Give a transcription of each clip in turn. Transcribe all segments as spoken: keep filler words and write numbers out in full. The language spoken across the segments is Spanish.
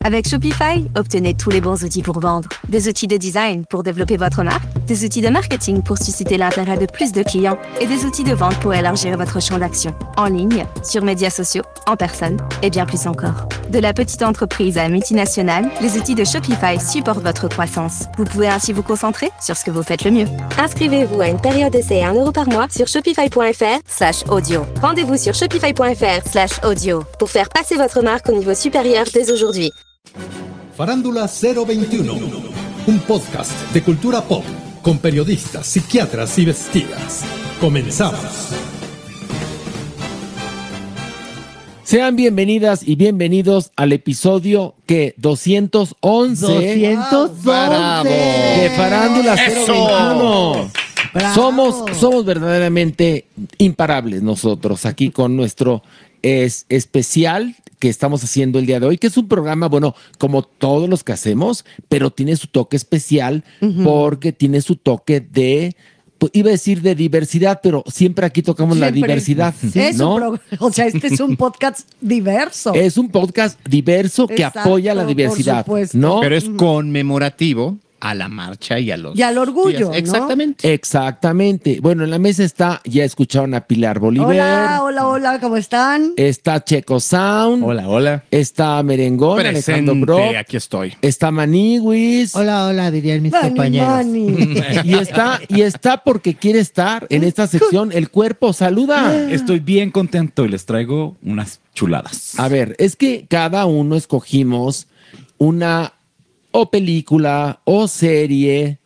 Avec Shopify, obtenez tous les bons outils pour vendre. Des outils de design pour développer votre marque, des outils de marketing pour susciter l'intérêt de plus de clients et des outils de vente pour élargir votre champ d'action. En ligne, sur médias sociaux, en personne et bien plus encore. De la petite entreprise à la multinationale, les outils de Shopify supportent votre croissance. Vous pouvez ainsi vous concentrer sur ce que vous faites le mieux. Inscrivez-vous à une période d'essai à un euro par mois sur shopify.fr slash audio. Rendez-vous sur shopify.fr slash audio pour faire passer votre marque au niveau supérieur dès aujourd'hui. Farándula cero veintiuno, un podcast de cultura pop con periodistas, psiquiatras y vestidas. Comenzamos. Sean bienvenidas y bienvenidos al episodio que doscientos once, doscientos once de Farándula cero veintiuno. Somos, somos verdaderamente imparables nosotros aquí con nuestro es, especial que estamos haciendo el día de hoy, que es un programa, bueno, como todos los que hacemos, pero tiene su toque especial uh-huh. porque tiene su toque de, pues, iba a decir de diversidad, pero siempre aquí tocamos siempre. la diversidad, es ¿no? Un pro, o sea, este es un podcast diverso. Es un podcast diverso que Exacto, apoya la diversidad, ¿no? Pero es conmemorativo a la marcha y a los... Y al orgullo, ¿no? Exactamente. Exactamente. Bueno, en la mesa está, ya escucharon a Pilar Bolívar. Hola, hola, hola, ¿cómo están? Está Checo Sound. Hola, hola. Está Merengón, Presente, Alejandro Brock. Aquí estoy. Está Maniwis. Hola, hola, dirían mis Mani, compañeros. Mani. Y está, y está porque quiere estar en esta sección El Cuerpo Saluda. Estoy bien contento y les traigo unas chuladas. A ver, es que cada uno escogimos una o película, o serie,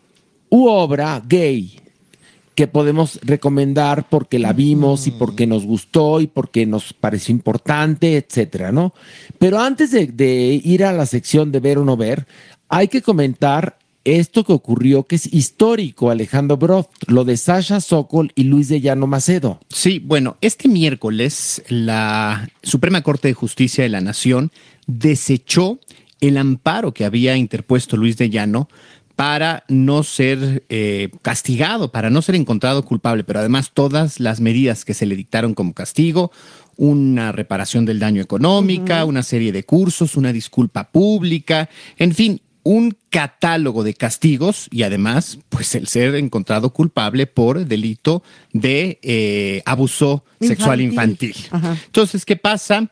u obra gay que podemos recomendar porque la vimos y porque nos gustó y porque nos pareció importante, etcétera, ¿no? Pero antes de, de ir a la sección de ver o no ver, hay que comentar esto que ocurrió, que es histórico, Alejandro Brock, lo de Sasha Sokol y Luis de Llano Macedo. Sí, bueno, este miércoles la Suprema Corte de Justicia de la Nación desechó el amparo que había interpuesto Luis de Llano para no ser eh, castigado, para no ser encontrado culpable, pero además todas las medidas que se le dictaron como castigo, una reparación del daño económica, uh-huh. una serie de cursos, una disculpa pública, en fin, un catálogo de castigos y además, pues el ser encontrado culpable por delito de eh, abuso infantil. sexual infantil. Ajá. Entonces, ¿qué pasa?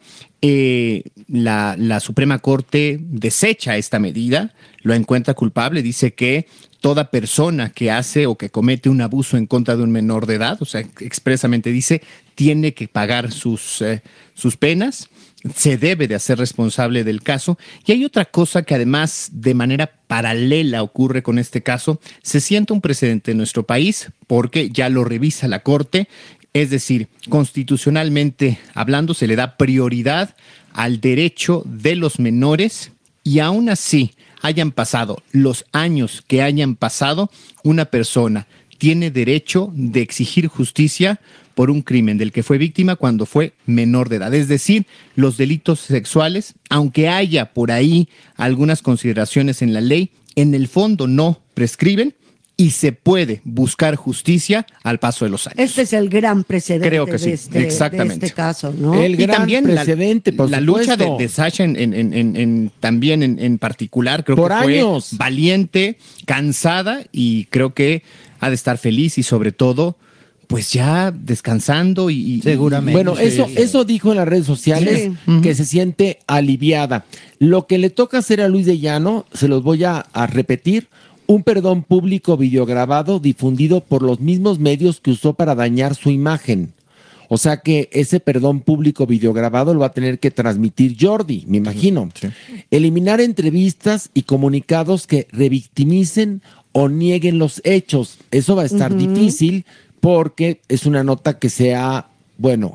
Eh, la, la Suprema Corte desecha esta medida, lo encuentra culpable, dice que toda persona que hace o que comete un abuso en contra de un menor de edad, o sea, expresamente dice, tiene que pagar sus, eh, sus penas, se debe de hacer responsable del caso. Y hay otra cosa que además de manera paralela ocurre con este caso, se sienta un precedente en nuestro país porque ya lo revisa la Corte. Es decir, constitucionalmente hablando, se le da prioridad al derecho de los menores y aún así hayan pasado los años que hayan pasado, una persona tiene derecho de exigir justicia por un crimen del que fue víctima cuando fue menor de edad. Es decir, los delitos sexuales, aunque haya por ahí algunas consideraciones en la ley, en el fondo no prescriben. Y se puede buscar justicia al paso de los años. Este es el gran precedente. Creo que sí, de, este, exactamente. de este caso, ¿no? El y gran también precedente, la, por la lucha de, de Sasha en, en, en, en, también en, en particular, creo por que fue años. valiente, cansada y creo que ha de estar feliz y sobre todo, pues ya descansando y... y seguramente. Bueno, eso, sí. eso dijo en las redes sociales, sí. uh-huh. que se siente aliviada. Lo que le toca hacer a Luis de Llano, se los voy a, a repetir, un perdón público videograbado difundido por los mismos medios que usó para dañar su imagen. O sea que ese perdón público videograbado lo va a tener que transmitir Jordi, me imagino. Sí. Eliminar entrevistas y comunicados que revictimicen o nieguen los hechos. Eso va a estar uh-huh. difícil porque es una nota que se ha, bueno...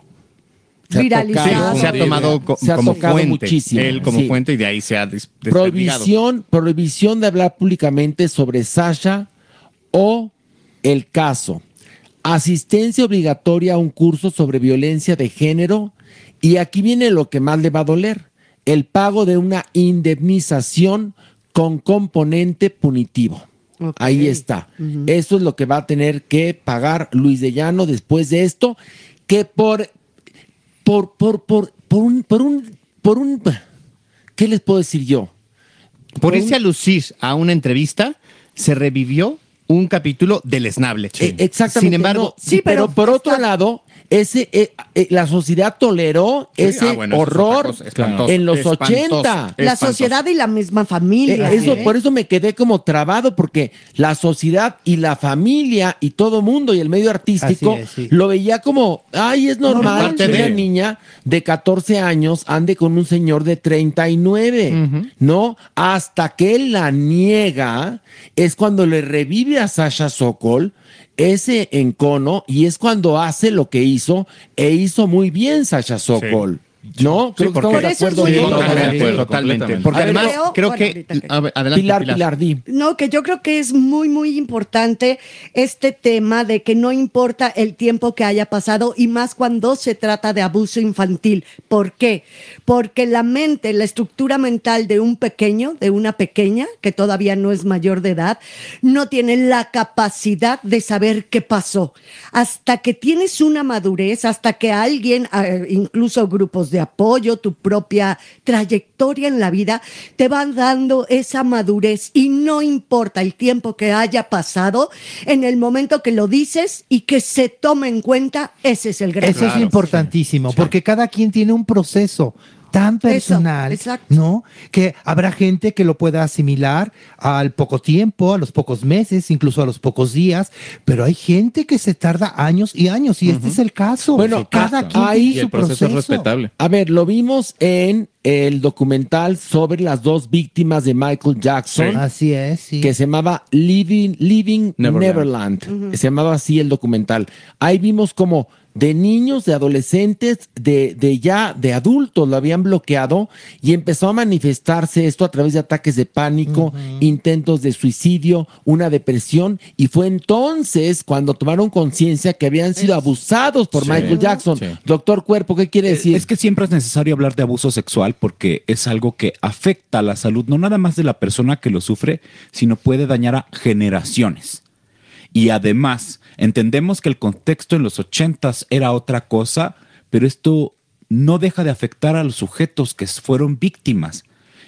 Se ha, tocado, sí, se ha tomado co- se ha como tocado fuente, muchísimo. Él como sí. fuente y de ahí se ha des- prohibición, prohibición de hablar públicamente sobre Sasha o el caso. Asistencia obligatoria a un curso sobre violencia de género. Y aquí viene lo que más le va a doler. El pago de una indemnización con componente punitivo. Okay. Ahí está. Uh-huh. Eso es lo que va a tener que pagar Luis de Llano después de esto, que por... Por, por, por, por un, por un, por un, ¿qué les puedo decir yo? Por irse a lucir a una entrevista, se revivió un capítulo deleznable. Eh, exactamente. Sin embargo, no, sí, pero, pero por otro está... lado, ese, eh, eh, la sociedad toleró sí, ese ah, bueno, horror cosa, en los espantoso, ochenta. La sociedad y la misma familia. Eh, eso, ¿eh? Por eso me quedé como trabado, porque la sociedad y la familia y todo mundo y el medio artístico es, sí. lo veía como, ay, es normal que una niña de catorce años ande con un señor de treinta y nueve, uh-huh. ¿no? Hasta que él la niega, es cuando le revive a Sasha Sokol ese encono, y es cuando hace lo que hizo, e hizo muy bien Sasha Sokol. Sí. ¿No? Creo sí, que estamos de acuerdo. Sí, totalmente, totalmente. Porque ver, además, creo, creo bueno, que... que... A ver, adelante, Pilar, Pilar. Pilar, di. No, que yo creo que es muy, muy importante este tema de que no importa el tiempo que haya pasado, y más cuando se trata de abuso infantil. ¿Por qué? Porque la mente, la estructura mental de un pequeño, de una pequeña, que todavía no es mayor de edad, no tiene la capacidad de saber qué pasó. Hasta que tienes una madurez, hasta que alguien, incluso grupos de de apoyo, tu propia trayectoria en la vida, te van dando esa madurez, y no importa el tiempo que haya pasado, en el momento que lo dices y que se tome en cuenta, ese es el gran. Eso claro, es importantísimo, sí. Porque cada quien tiene un proceso tan personal, Eso, ¿no? Que habrá gente que lo pueda asimilar al poco tiempo, a los pocos meses, incluso a los pocos días, pero hay gente que se tarda años y años, y uh-huh. este es el caso. Bueno, cada quien ahí tiene su el proceso, proceso es respetable. A ver, lo vimos en el documental sobre las dos víctimas de Michael Jackson. Sí. Así es, sí. Que se llamaba Living, Living Neverland. Neverland. Uh-huh. Se llamaba así el documental. Ahí vimos como de niños, de adolescentes, de, de ya de adultos lo habían bloqueado, y empezó a manifestarse esto a través de ataques de pánico, uh-huh. intentos de suicidio, una depresión, y fue entonces cuando tomaron conciencia que habían sido abusados por sí. Michael Jackson. Sí. Doctor Cuerpo, ¿qué quiere decir? Es que siempre es necesario hablar de abuso sexual, porque es algo que afecta a la salud, no nada más de la persona que lo sufre, sino puede dañar a generaciones. Y además, entendemos que el contexto en los ochentas era otra cosa, pero esto no deja de afectar a los sujetos que fueron víctimas.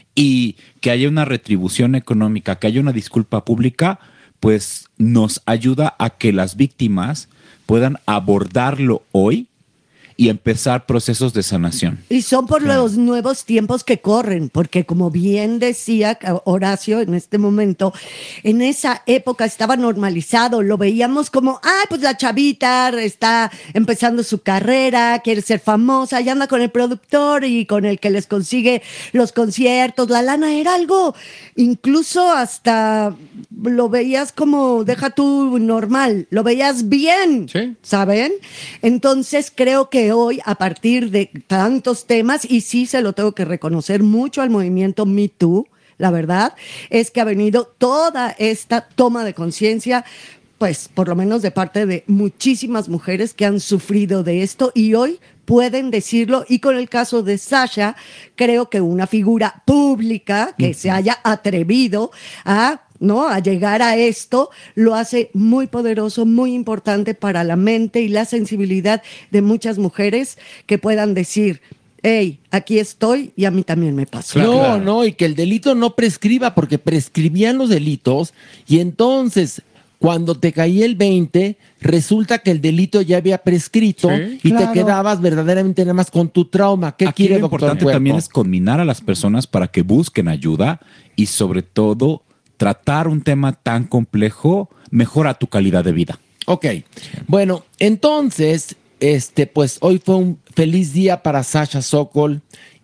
Y que haya una retribución económica, que haya una disculpa pública, pues nos ayuda a que las víctimas puedan abordarlo hoy y empezar procesos de sanación. Y son por claro. los nuevos tiempos que corren, porque como bien decía Horacio en este momento, en esa época estaba normalizado, lo veíamos como, ay, pues la chavita está empezando su carrera, quiere ser famosa, y anda con el productor y con el que les consigue los conciertos, la lana era algo, incluso hasta lo veías como, deja tú normal, lo veías bien, sí. ¿saben? Entonces creo que hoy, a partir de tantos temas, y sí se lo tengo que reconocer mucho al movimiento Me Too, la verdad, es que ha venido toda esta toma de conciencia, pues por lo menos de parte de muchísimas mujeres que han sufrido de esto y hoy pueden decirlo. Y con el caso de Sasha, creo que una figura pública que uh-huh. se haya atrevido a ¿no? a llegar a esto, lo hace muy poderoso, muy importante para la mente y la sensibilidad de muchas mujeres que puedan decir, hey, aquí estoy y a mí también me pasó. No, claro. no, y que el delito no prescriba, porque prescribían los delitos, y entonces cuando te caía el veinte, resulta que el delito ya había prescrito, sí, y claro. te quedabas verdaderamente nada más con tu trauma. ¿Qué Aquí quiere, lo doctor importante Cuerpo? También es combinar a las personas para que busquen ayuda, y sobre todo tratar un tema tan complejo mejora tu calidad de vida. Ok, bueno, entonces, este, pues hoy fue un feliz día para Sasha Sokol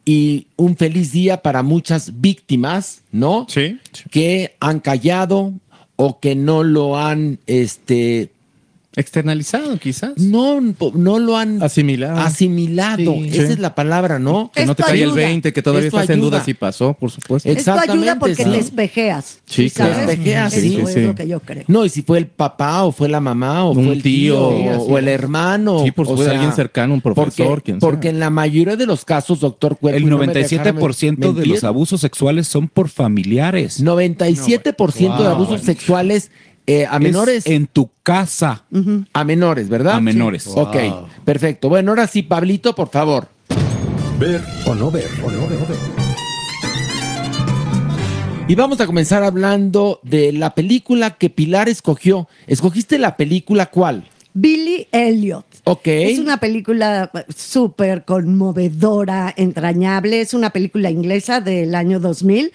y un feliz día para muchas víctimas, ¿no? Sí. Que han callado o que no lo han, este... externalizado, quizás. No, no lo han asimilado. Asimilado. Sí, Esa sí. es la palabra, ¿no? Que no te cae el veinte, que todavía Esto estás en ayuda. duda si pasó, por supuesto. Esto ayuda porque sí. te espejeas. Sí, ¿sabes? claro. Te espejeas, Eso sí, es sí. lo que yo creo. No, y si fue el papá, o fue la mamá, o Un fue el tío, tío, o, o el hermano. Sí, por supuesto, o sea, alguien cercano, un profesor, porque, quien sea. Porque en la mayoría de los casos, doctor Cuerpo, El y no me noventa y siete por ciento dejarán de los mentir, abusos sexuales son por familiares. noventa y siete por ciento Wow. de abusos sexuales eh, a menores. Es en tu casa. Uh-huh. A menores, ¿verdad? A menores. Sí. Ok, perfecto. Bueno, ahora sí, Pablito, por favor. Ver o no ver, o no ver, o ver. Y vamos a comenzar hablando de la película que Pilar escogió. ¿Escogiste la película cuál? Billy Elliot. Ok. Es una película súper conmovedora, entrañable. Es una película inglesa del año dos mil.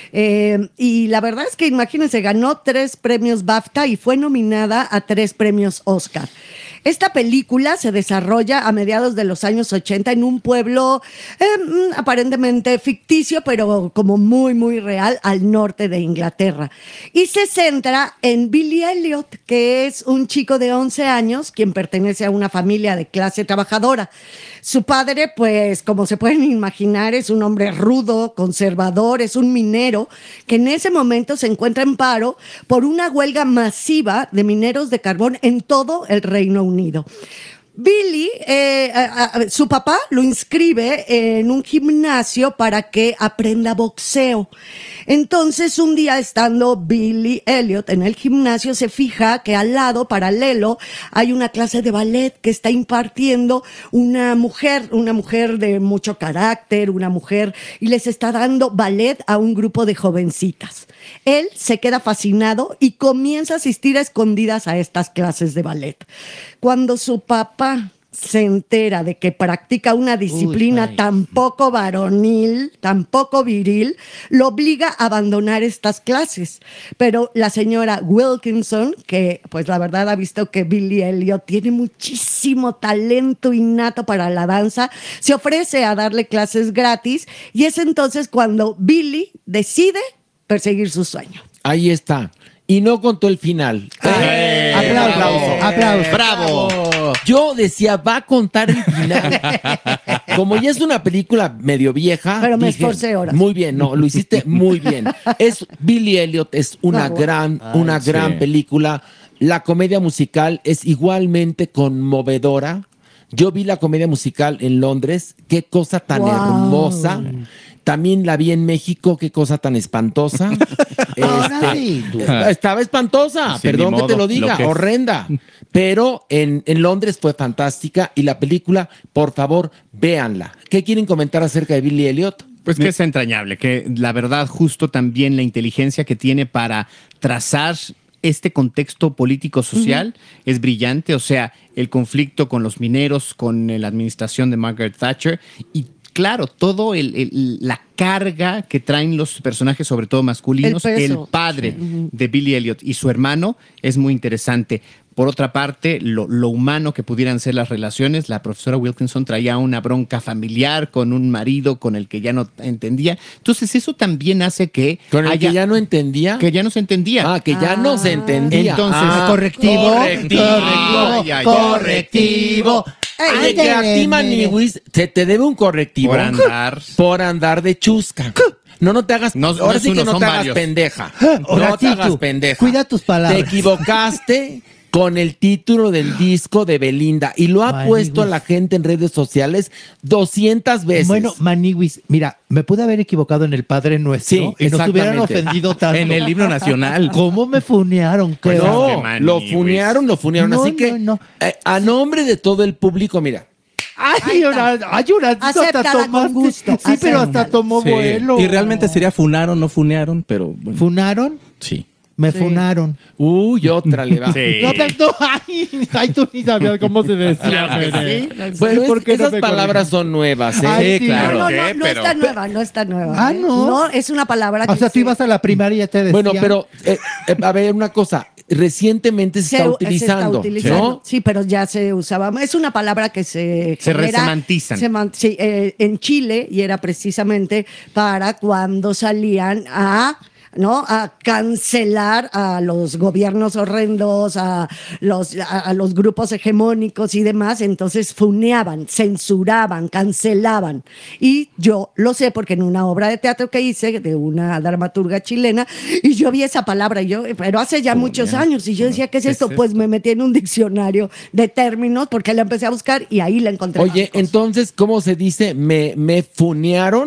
Eh, y la verdad es que, imagínense, ganó tres premios BAFTA y fue nominada a tres premios Oscar. Esta película se desarrolla a mediados de los años ochenta en un pueblo eh, aparentemente ficticio, pero como muy, muy real, al norte de Inglaterra. Y se centra en Billy Elliot, que es un chico de once años, quien pertenece a una familia de clase trabajadora. Su padre, pues, como se pueden imaginar, es un hombre rudo, conservador, es un minero, que en ese momento se encuentra en paro por una huelga masiva de mineros de carbón en todo el Reino Unido. Billy, eh, a, a, su papá lo inscribe en un gimnasio para que aprenda boxeo. Entonces, un día estando Billy Elliot en el gimnasio, se fija que al lado, paralelo, hay una clase de ballet que está impartiendo una mujer, una mujer de mucho carácter, una mujer, y les está dando ballet a un grupo de jovencitas. Él se queda fascinado y comienza a asistir a escondidas a estas clases de ballet. Cuando su papá se entera de que practica una disciplina Uy, tan poco varonil, tan poco viril, lo obliga a abandonar estas clases. Pero la señora Wilkinson, que pues la verdad ha visto que Billy Elliot tiene muchísimo talento innato para la danza, se ofrece a darle clases gratis y es entonces cuando Billy decide perseguir su sueño. Ahí está. Y no contó el final. ¡Eh! Aplauso, aplauso. ¡Bravo! Yo decía, va a contar el final. Como ya es una película medio vieja. Pero me dije, esforcé horas. Muy bien, no, lo hiciste muy bien. Es Billy Elliot, es una No, gran, Ay, una sí. gran película. La comedia musical es igualmente conmovedora. Yo vi la comedia musical en Londres. Qué cosa tan Wow. hermosa. También la vi en México, qué cosa tan espantosa. Ahora Este, sí, tú. estaba espantosa, Sí, perdón ni que te modo, lo diga, lo que es. horrenda. Pero en, en Londres fue fantástica y la película, por favor, véanla. ¿Qué quieren comentar acerca de Billy Elliot? Pues que es entrañable, que la verdad justo también la inteligencia que tiene para trazar este contexto político-social uh-huh. es brillante, o sea, el conflicto con los mineros, con la administración de Margaret Thatcher y claro, todo el, el, la carga que traen los personajes, sobre todo masculinos, el, el padre sí. de Billy Elliot y su hermano es muy interesante. Por otra parte, lo, lo humano que pudieran ser las relaciones, la profesora Wilkinson traía una bronca familiar con un marido con el que ya no entendía. Entonces eso también hace que... ¿Con el haya, que ya no entendía? Que ya no se entendía. Ah, que ya ah. no se entendía. Entonces, ah, correctivo, correctivo, correctivo, ay, ay, correctivo. Ay, que a ti, Maniwis, se te debe un correctivo. Por andar. Por andar de chusca. No, no te hagas... No, ahora no sí que uno, no te hagas varios. pendeja. Ahora no te sí, hagas tú. pendeja. Cuida tus palabras. Te equivocaste con el título del disco de Belinda y lo ha Maniwis. puesto a la gente en redes sociales doscientas veces. Bueno, Maniwis, mira, me pude haber equivocado en el Padre Nuestro Sí, y nos hubieran ofendido tanto. En el himno nacional. ¿Cómo me funearon? Pues creo? no, lo funearon, lo funearon. No, Así que, no, no. Eh, a nombre de todo el público, mira. Hay una, hay una, Acéptala con gusto. Sí, pero hasta Acéptala. tomó Sí. vuelo. Y realmente sería funaron, no funearon, pero bueno. ¿Funaron? Sí. Me Sí. funaron. Uy, otra le va. Sí. No, tanto, ay, ay, tú ni sabías cómo se decía. Claro que Fede. sí. Bueno, ¿Por es- qué no esas me palabras son nuevas, ¿eh? Ay, Sí, sí. claro. No, no, ¿Qué? no Pero- está nueva, no está nueva. Ah, ¿eh? ¿no? No, es una palabra que O sea, tú se- ibas a la primaria y ya te decía. Bueno, pero, eh, eh, a ver, una cosa. Recientemente se, se, está se utilizando, está utilizando. ¿no? Sí, pero ya se usaba. Es una palabra que se Se genera- resemantizan. se man- sí, eh, en Chile, y era precisamente para cuando salían a... ¿no? A cancelar a los gobiernos horrendos, a los, a, a los grupos hegemónicos y demás. Entonces funeaban, censuraban, cancelaban. Y yo lo sé porque en una obra de teatro que hice de una dramaturga chilena, y yo vi esa palabra, y yo, pero hace ya muchos años, y yo decía, ¿qué es esto? Pues me metí en un diccionario de términos porque la empecé a buscar y ahí la encontré. Oye, más cosas. entonces, ¿cómo se dice? ¿Me, me funearon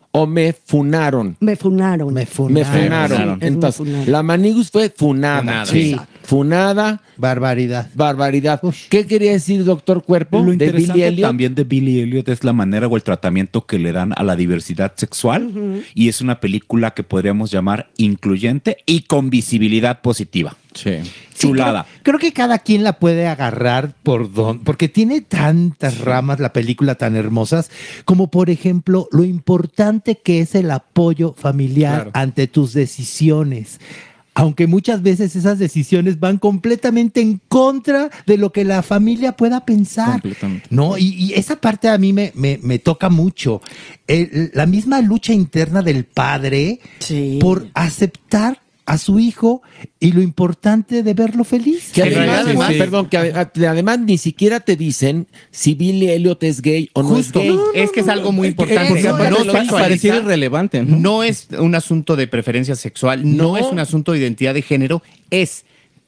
o me funaron. Me funaron. Me Me funaron. funaron. Sí, Entonces, me funaron. la Maniguis fue funada. Funada, Sí. exacto. Funada, Barbaridad. barbaridad. ¿Qué quería decir, doctor Cuerpo? Lo de interesante Billy Elliot. también de Billy Elliot es la manera o el tratamiento que le dan a la diversidad sexual y es una película que podríamos llamar incluyente y con visibilidad positiva. Sí. Sí, Chulada. creo, creo que cada quien la puede agarrar por don, porque tiene tantas ramas la película tan hermosas, como por ejemplo lo importante que es el apoyo familiar Claro. ante tus decisiones. Aunque muchas veces esas decisiones van completamente en contra de lo que la familia pueda pensar. Completamente. No, y, y esa parte a mí me, me, me toca mucho. El- la misma lucha interna del padre Sí. por aceptar a su hijo y lo importante de verlo feliz. Que En además, realidad, además, sí. perdón, que ade- además ni siquiera te dicen si Billy Elliot es gay o no Justo, es gay. es que es algo muy importante. Porque Eso aparte es lo lo hace pareciera irrelevante, ¿no? No es un asunto de preferencia sexual, no, No. es un asunto de identidad de género, es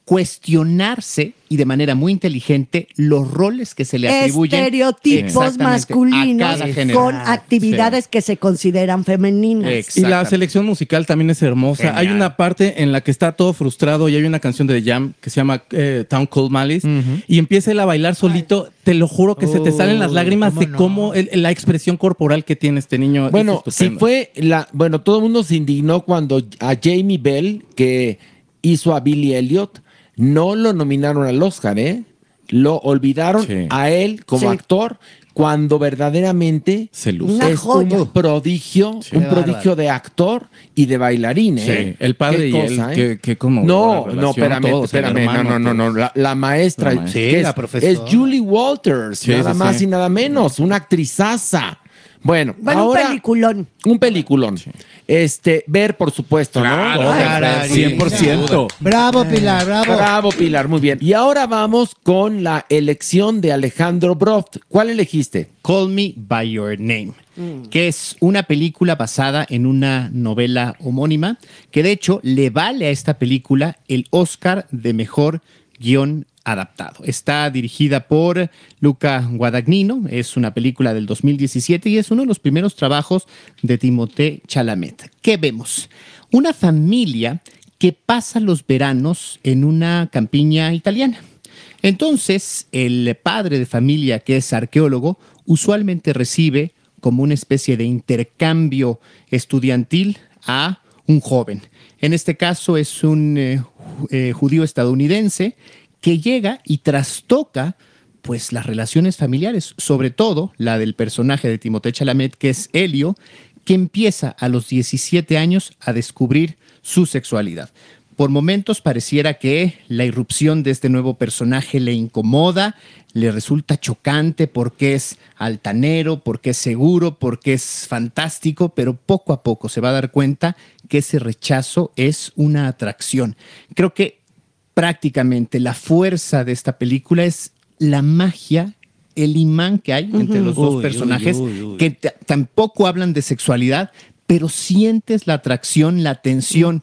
cuestionarse y de manera muy inteligente los roles que se le atribuyen. Estereotipos Exactamente, masculinos a cada género. con actividades que se consideran femeninas. Y la Exactamente. selección musical también es hermosa. Genial. Hay una parte en la que está todo frustrado y hay una canción de The Jam que se llama eh, Town Called Malice y empieza él a bailar solito. Te lo juro que se te salen las Oh, lágrimas ¿cómo de no? cómo el- la expresión corporal que tiene este niño. Bueno, es si estupenda. fue la, bueno, todo el mundo se indignó cuando a Jamie Bell, que hizo a Billy Elliot, no lo nominaron al Oscar, ¿eh? Lo olvidaron Sí. a él como Sí. actor cuando verdaderamente Se luce. Una es joya. un prodigio, Sí. un Qué prodigio bárbaro. de actor y de bailarín, ¿eh? Sí, el padre Qué y cosa, él, ¿eh? qué- qué como No, la no, relación, espérame, todos, el espérame, no, hermano, no, no, no, todos. la, la maestra, La maestra. que Sí, es, la profesora. es Julie Walters, Sí, nada sí, más sí. y nada menos, una actrizaza. Bueno, Bueno, ahora un peliculón. un peliculón. Este, ver, por supuesto, Claro, ¿no? claro, cien por ciento. Bravo, Pilar, bravo. Bravo, Pilar, muy bien. Y ahora vamos con la elección de Alejandro Broft. ¿Cuál elegiste? Call Me By Your Name, que es una película basada en una novela homónima, que de hecho le vale a esta película el Oscar de Mejor Guión Adaptado. Está dirigida por Luca Guadagnino, es una película del dos mil diecisiete y es uno de los primeros trabajos de Timothée Chalamet. ¿Qué vemos? Una familia que pasa los veranos en una campiña italiana. Entonces, el padre de familia, que es arqueólogo, usualmente recibe como una especie de intercambio estudiantil a un joven. En este caso es un eh, ju- eh, judío estadounidense que llega y trastoca pues las relaciones familiares, sobre todo la del personaje de Timothée Chalamet, que es Elio, que empieza a los diecisiete años a descubrir su sexualidad. Por momentos pareciera que la irrupción de este nuevo personaje le incomoda, le resulta chocante porque es altanero, porque es seguro, porque es fantástico, pero poco a poco se va a dar cuenta que ese rechazo es una atracción. Creo que prácticamente la fuerza de esta película es la magia, el imán que hay entre los dos Uy, personajes, uy, uy, uy. que t- tampoco hablan de sexualidad, pero sientes la atracción, la tensión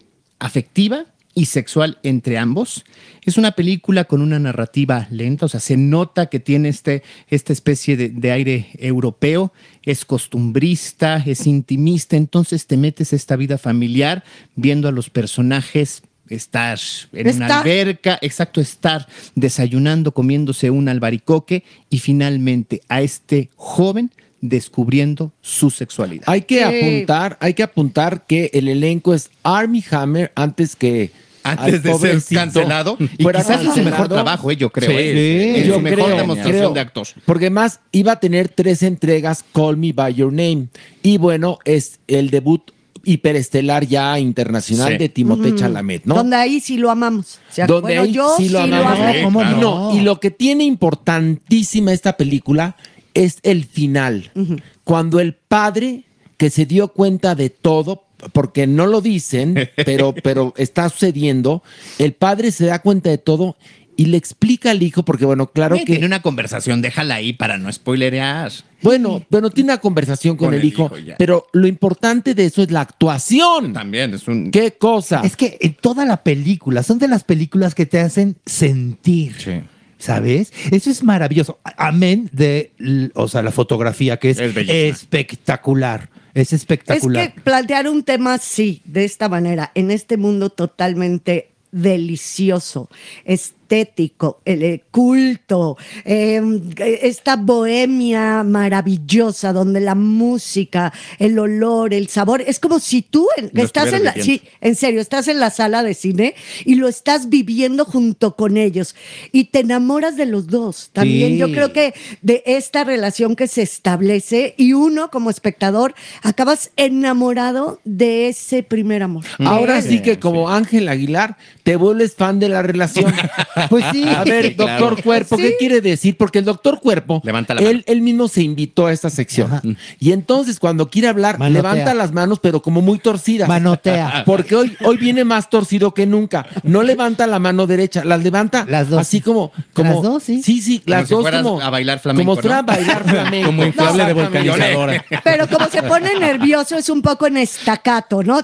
afectiva y sexual entre ambos. Es una película con una narrativa lenta, o sea, se nota que tiene este, esta especie de, de aire europeo, es costumbrista, es intimista, entonces te metes a esta vida familiar viendo a los personajes estar en una Estar. alberca, exacto, estar desayunando, comiéndose un albaricoque y finalmente a este joven descubriendo su sexualidad. Hay que Sí. apuntar, hay que apuntar que el elenco es Armie Hammer antes que Antes al de ser pobrecito cancelado, y fuera quizás es su mejor cancelado. trabajo, eh, yo creo. Sí, eh. sí. Es Yo su mejor creo, demostración creo. de actor. Porque además iba a tener tres entregas Call Me By Your Name. Y bueno, es el debut hiperestelar ya internacional Sí. de Timothée Chalamet, ¿no? Donde ahí sí lo amamos. O sea, Donde bueno, ahí yo sí lo amamos. amé. ¿Cómo Y no? no, y lo que tiene importantísima esta película es el final. Cuando el padre que se dio cuenta de todo, porque no lo dicen, pero, pero está sucediendo, el padre se da cuenta de todo y le explica al hijo, porque bueno, claro Eh, que... Tiene una conversación, déjala ahí para no spoilerear. Bueno, bueno, tiene una conversación con, Con el, el hijo, hijo, ya. pero lo importante de eso es la actuación. También es un... ¿Qué cosa? Es que en toda la película, son de las películas que te hacen sentir. Sí. ¿Sabes? Eso es maravilloso. Amén de, l- o sea, la fotografía que es, Es bellísima. espectacular. Es espectacular. Es que plantear un tema así, de esta manera, en este mundo totalmente delicioso, estético, el culto, eh, esta bohemia maravillosa donde la música, el olor, el sabor, es como si tú en- Lo estás en la, estuviera sí, en serio, estás en la sala de cine y lo estás viviendo junto con ellos y te enamoras de los dos. También Sí. yo creo que de esta relación que se establece y uno como espectador acabas enamorado de ese primer amor. Ahora Sí, sí que sí. como Ángel Aguilar, te vuelves fan de la relación. Pues sí. A ver, doctor Claro. Cuerpo, ¿qué Sí. quiere decir? Porque el doctor Cuerpo, Levanta la él, mano. él mismo se invitó a esta sección. Ajá. Y entonces cuando quiere hablar, Manotea. levanta las manos, pero como muy torcidas. Manotea. Porque hoy, hoy viene más torcido que nunca. No levanta la mano derecha, las levanta Las dos. así como, como. Las dos, sí. Sí, sí, Como las si dos fueras como. a bailar flamenco, Como si fuera a ¿no? bailar flamenco. Como inflable de Exactamente. vulcanizadora. Pero como se pone nervioso es un poco en estacato, ¿no?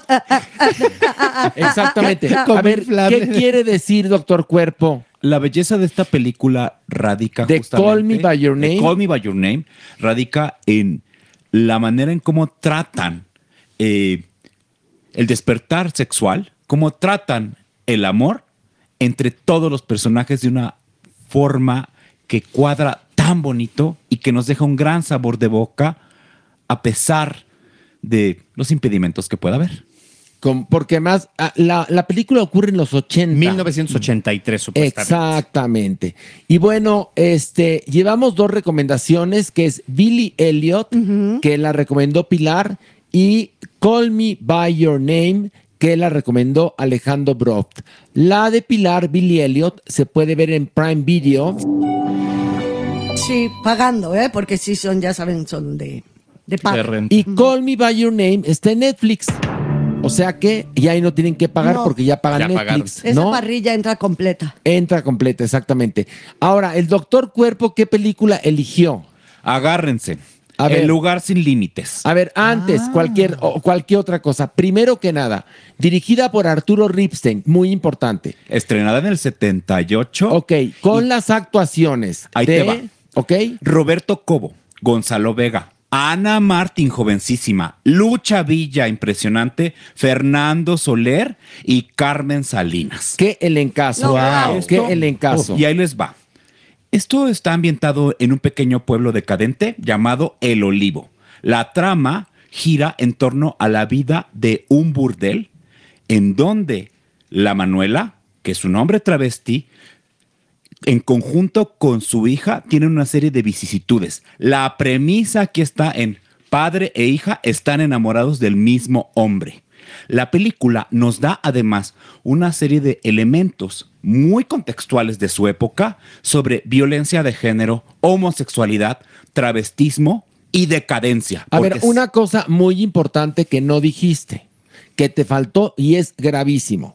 Exactamente. Como A ver, inflable. ¿qué quiere decir, doctor Cuerpo? La belleza de esta película radica De justamente... Call Me By Your de Name. Call Me By Your Name radica en la manera en cómo tratan eh, el despertar sexual, cómo tratan el amor entre todos los personajes de una forma que cuadra tan bonito y que nos deja un gran sabor de boca a pesar de los impedimentos que pueda haber. Con- porque más, ah, la, la película ocurre en los ochenta. mil novecientos ochenta y tres, supuestamente. Exactamente. Y bueno, este, llevamos dos recomendaciones, que es Billy Elliot, que la recomendó Pilar, y Call Me By Your Name, que la recomendó Alejandro Broft. La de Pilar, Billy Elliot, se puede ver en Prime Video. Sí, pagando, ¿eh? Porque sí son, ya saben, son de, de pago. De renta. Y Call Me By Your Name está en Netflix. O sea que ya ahí no tienen que pagar No. porque ya pagan Ya pagaron. Netflix. Esa ¿no? parrilla entra completa. Entra completa, exactamente. Ahora, el doctor Cuerpo, ¿qué película eligió? Agárrense. A ver. El lugar sin límites. A ver, antes, cualquier, o cualquier otra cosa. Primero que nada, dirigida por Arturo Ripstein, muy importante. Estrenada en el setenta y ocho. Ok, con las actuaciones Ahí de... te va. Ok, Roberto Cobo, Gonzalo Vega, Ana Martín, jovencísima, Lucha Villa, impresionante, Fernando Soler y Carmen Salinas. qué elencazo. No, Wow, wow. qué Esto- elencazo. Y ahí les va. Esto está ambientado en un pequeño pueblo decadente llamado El Olivo. La trama gira en torno a la vida de un burdel en donde la Manuela, que es un hombre travesti, en conjunto con su hija, tienen una serie de vicisitudes. La premisa aquí está en padre e hija están enamorados del mismo hombre. La película nos da además una serie de elementos muy contextuales de su época sobre violencia de género, homosexualidad, travestismo y decadencia. A ver, Porque es- una cosa muy importante que no dijiste, que te faltó y es gravísimo.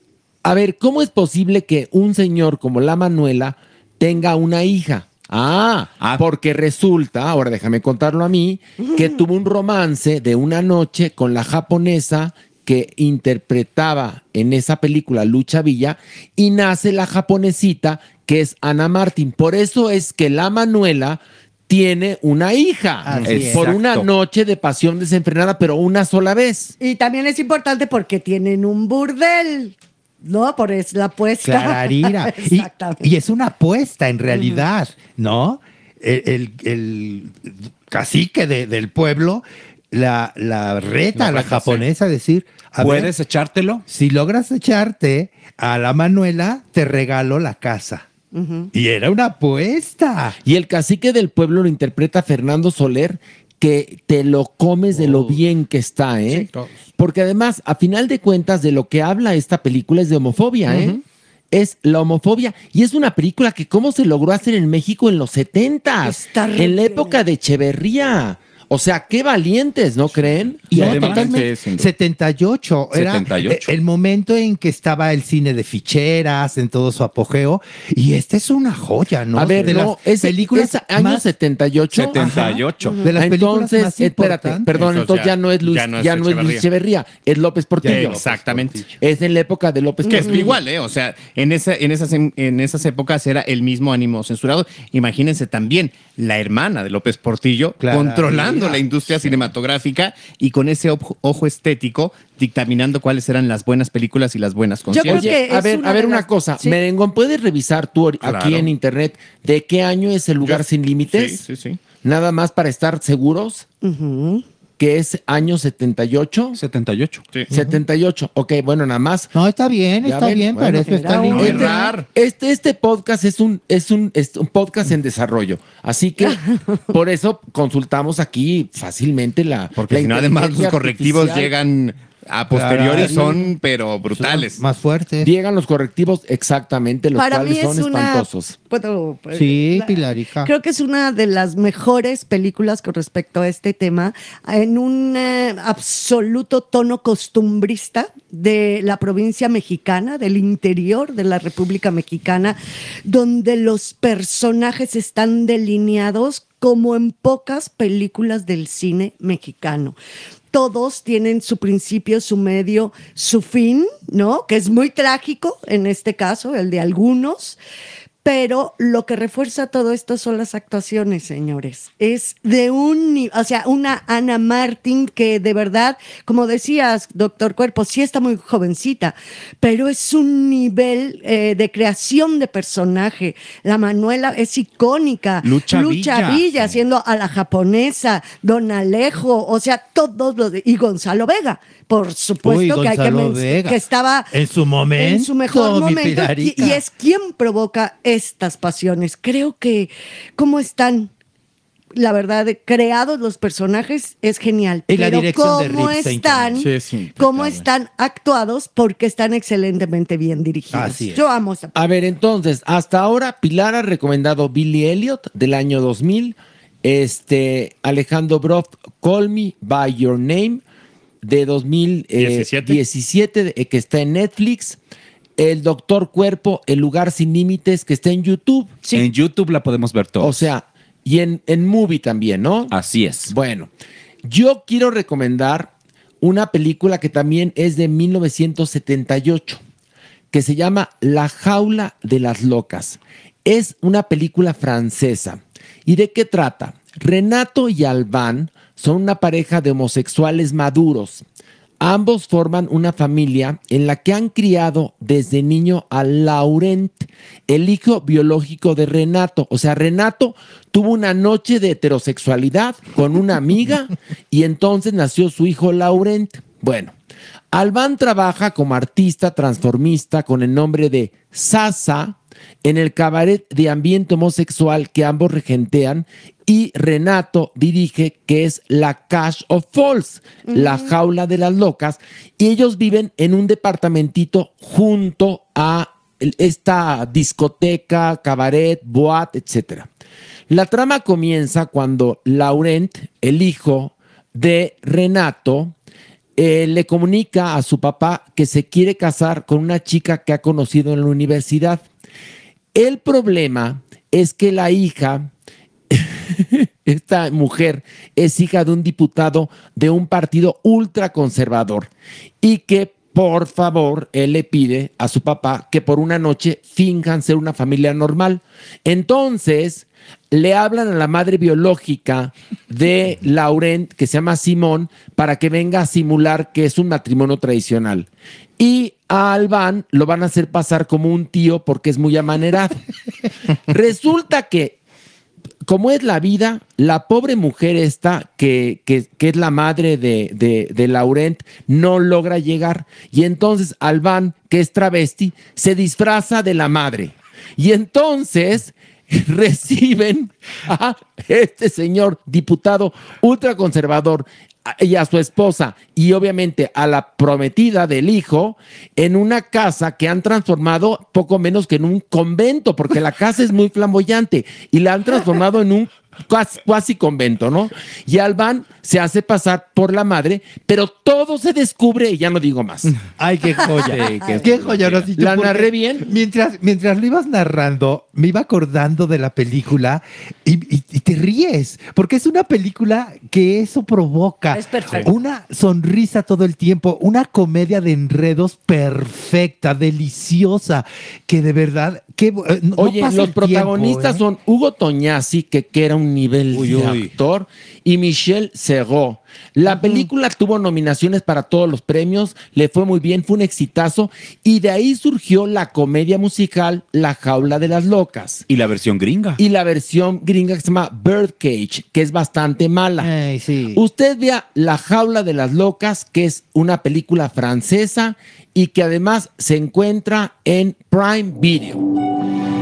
A ver, ¿cómo es posible que un señor como la Manuela tenga una hija? Ah, Ah. porque resulta, ahora déjame contarlo a mí, que tuvo un romance de una noche con la japonesa que interpretaba en esa película Lucha Villa y nace la japonesita que es Ana Martín. Por eso es que la Manuela tiene una hija Así es. por una Exacto. noche de pasión desenfrenada, pero una sola vez. Y también es importante porque tienen un burdel, ¿no? Por es la apuesta. Clararira. y, Exactamente. y es una apuesta en realidad, ¿no? El, el- el cacique de- del pueblo la, la reta La a la reta, japonesa a decir, a ¿Puedes ver, echártelo? si logras echarte a la Manuela, te regalo la casa. Y era una apuesta. Y el cacique del pueblo lo interpreta Fernando Soler, que te lo comes de lo bien que está, ¿eh? Porque además, a final de cuentas, de lo que habla esta película es de homofobia, ¿eh? Es la homofobia. Y es una película que cómo se logró hacer en México en los setentas, Está re en la bien. época de Echeverría. O sea, qué valientes, ¿no creen? Y No, además- totalmente. sí, sin duda. setenta y ocho era setenta y ocho. el momento en que estaba el cine de ficheras en todo su apogeo y esta es una joya, ¿no? A ver, de no, las es, películas es año más- setenta y ocho. setenta y ocho. de las películas Entonces, más espérate, importantes. perdón, Entonces entonces ya, ya- no es Luis, ya no es ya no es Luis Echeverría, es López Portillo. Exactamente. Es en la época de López Que es Portillo. igual, ¿eh? O sea, en, esa, en, esas, en esas épocas era el mismo ánimo censurado. Imagínense también la hermana de López Portillo Claro. controlando manejando la industria cinematográfica y con ese ojo, ojo estético dictaminando cuáles eran las buenas películas y las buenas conciertos. Oye, a ver, a ver una cosa. ¿Sí? Merengón, ¿puedes revisar tú aquí claro. en internet de qué año es El Lugar Yo, Sin Límites? Sí, sí, sí. Nada más para estar seguros. Uh-huh. Que es año setenta y ocho. setenta y ocho. Sí. setenta y ocho. Ok, bueno, nada más. No, está bien, está ven, bien, bueno, pero eso está lindo. Este, este, este podcast es un, es, un, es un podcast en desarrollo. Así que por eso consultamos aquí fácilmente la. Porque la si no, además los correctivos llegan a posteriori, claro, son, pero brutales. Son más fuertes. Llegan los correctivos, exactamente, los Para cuales mí es son una, espantosos. Puedo, sí, la, Pilarica. Creo que es una de las mejores películas con respecto a este tema, en un eh, absoluto tono costumbrista de la provincia mexicana, del interior de la República Mexicana, donde los personajes están delineados como en pocas películas del cine mexicano. Todos tienen su principio, su medio, su fin, ¿no? Que es muy trágico en este caso, el de algunos. Pero lo que refuerza todo esto son las actuaciones, señores. Es de un, o sea, una Ana Martín que de verdad, como decías, doctor Cuerpo, sí está muy jovencita, pero es un nivel eh, de creación de personaje. La Manuela es icónica. Lucha, Lucha Villa. Villa haciendo a la japonesa, Don Alejo, o sea, todos los de, y Gonzalo Vega. Por supuesto Uy, que hay que mencionar que estaba en su momento, en su mejor momento y, y es quien provoca estas pasiones. Creo que cómo están, la verdad, creados los personajes es genial. Y la pero dirección de cómo Rick están, sí, sí, cómo están actuados porque están excelentemente bien dirigidos. Así es. Yo amo esta A ver, entonces, hasta ahora Pilar ha recomendado Billy Elliot del año dos mil, este Alejandro Broft, Call Me By Your Name de dos mil diecisiete, eh, que está en Netflix. El Doctor Cuerpo, El Lugar Sin Límites, que está en YouTube. Sí. En YouTube la podemos ver todos. O sea, y en, en Movie también, ¿no? Así es. Bueno, yo quiero recomendar una película que también es de mil novecientos setenta y ocho, que se llama La Jaula de las Locas. Es una película francesa. ¿Y de qué trata? Renato y Albán son una pareja de homosexuales maduros. Ambos forman una familia en la que han criado desde niño a Laurent, el hijo biológico de Renato. O sea, Renato tuvo una noche de heterosexualidad con una amiga y entonces nació su hijo Laurent. Bueno, Albán trabaja como artista transformista con el nombre de Sasa en el cabaret de ambiente homosexual que ambos regentean, y Renato dirige, que es la Cage of Fools, uh-huh. la jaula de las locas, y ellos viven en un departamentito junto a esta discoteca, cabaret, boate, etcétera. La trama comienza cuando Laurent, el hijo de Renato, eh, le comunica a su papá que se quiere casar con una chica que ha conocido en la universidad. El problema es que la hija, esta mujer, es hija de un diputado de un partido ultraconservador y que, por favor, él le pide a su papá que por una noche finjan ser una familia normal. Entonces, le hablan a la madre biológica de Laurent, que se llama Simón, para que venga a simular que es un matrimonio tradicional. Y a Albán lo van a hacer pasar como un tío porque es muy amanerado. Resulta que, como es la vida, la pobre mujer esta, que, que, que es la madre de, de, de Laurent, no logra llegar. Y entonces Albán, que es travesti, se disfraza de la madre. Y entonces reciben a este señor diputado ultraconservador y a su esposa y obviamente a la prometida del hijo en una casa que han transformado poco menos que en un convento, porque la casa es muy flamboyante y la han transformado en un cuasi, cuasi convento, ¿no? Y Albán se hace pasar por la madre, pero todo se descubre y ya no digo más. Ay, qué joya. Sí, qué, qué joya. Rosito, ¿la narré bien? Mientras, mientras lo ibas narrando, me iba acordando de la película y, y- y te ríes, porque es una película que eso provoca. Es perfecto. Una sonrisa todo el tiempo, una comedia de enredos perfecta, deliciosa, que de verdad, que eh, no- no Oye, pasa los el protagonistas tiempo, ¿eh? son Hugo Toñazzi, que, que era un nivel Uy, de uy. actor, y Michel Serrault. La película tuvo nominaciones para todos los premios, le fue muy bien, fue un exitazo, y de ahí surgió la comedia musical La Jaula de las Locas. Y la versión gringa. Y la versión gringa que se llama Birdcage, que es bastante mala. Ay, sí. Usted vea La Jaula de las Locas, que es una película francesa y que además se encuentra en Prime Video.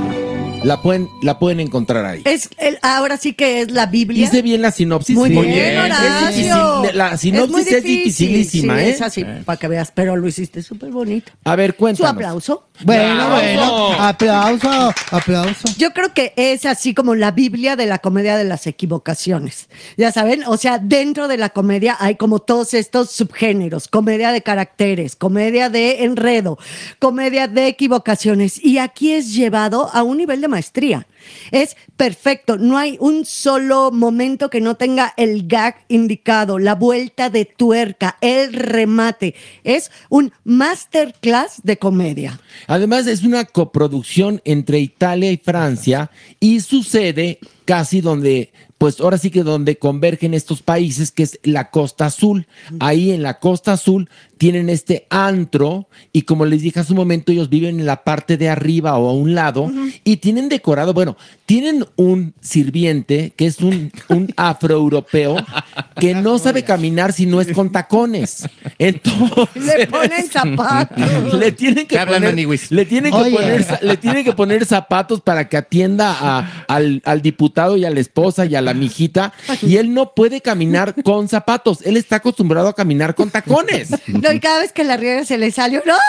La pueden, la pueden encontrar ahí. Es el- ahora sí que es la Biblia. Hice bien la sinopsis. Muy Sí. bien, Es Horacio. difícil, la sinopsis muy es, difícil, dificilísima, sí, ¿eh? Es así, para que veas, pero lo hiciste súper bonito. A ver, Su cuéntanos. aplauso. Bueno, Bravo. bueno, aplauso, aplauso. Yo creo que es así como la Biblia de la comedia de las equivocaciones. Ya saben, o sea, dentro de la comedia hay como todos estos subgéneros, comedia de caracteres, comedia de enredo, comedia de equivocaciones. Y aquí es llevado a un nivel de maestría. Es perfecto, no hay un solo momento que no tenga el gag indicado, la vuelta de tuerca, el remate. Es un masterclass de comedia. Además, es una coproducción entre Italia y Francia y sucede casi donde, pues ahora sí que donde convergen estos países, que es la Costa Azul. Ahí en la Costa Azul tienen este antro y como les dije hace un momento, ellos viven en la parte de arriba o a un lado y tienen decorado, bueno, tienen un sirviente que es un, un afroeuropeo que no sabe caminar si no es con tacones. Entonces, Le ponen zapatos. le tienen que Te hablan, poner, Maniwis. le tienen que Oye. poner, za- le tienen que poner zapatos para que atienda a- al, al diputado y a la esposa y a la mijita. Y él no puede caminar con zapatos. Él está acostumbrado a caminar con tacones. No, y cada vez que la riega se le salió, ¡no!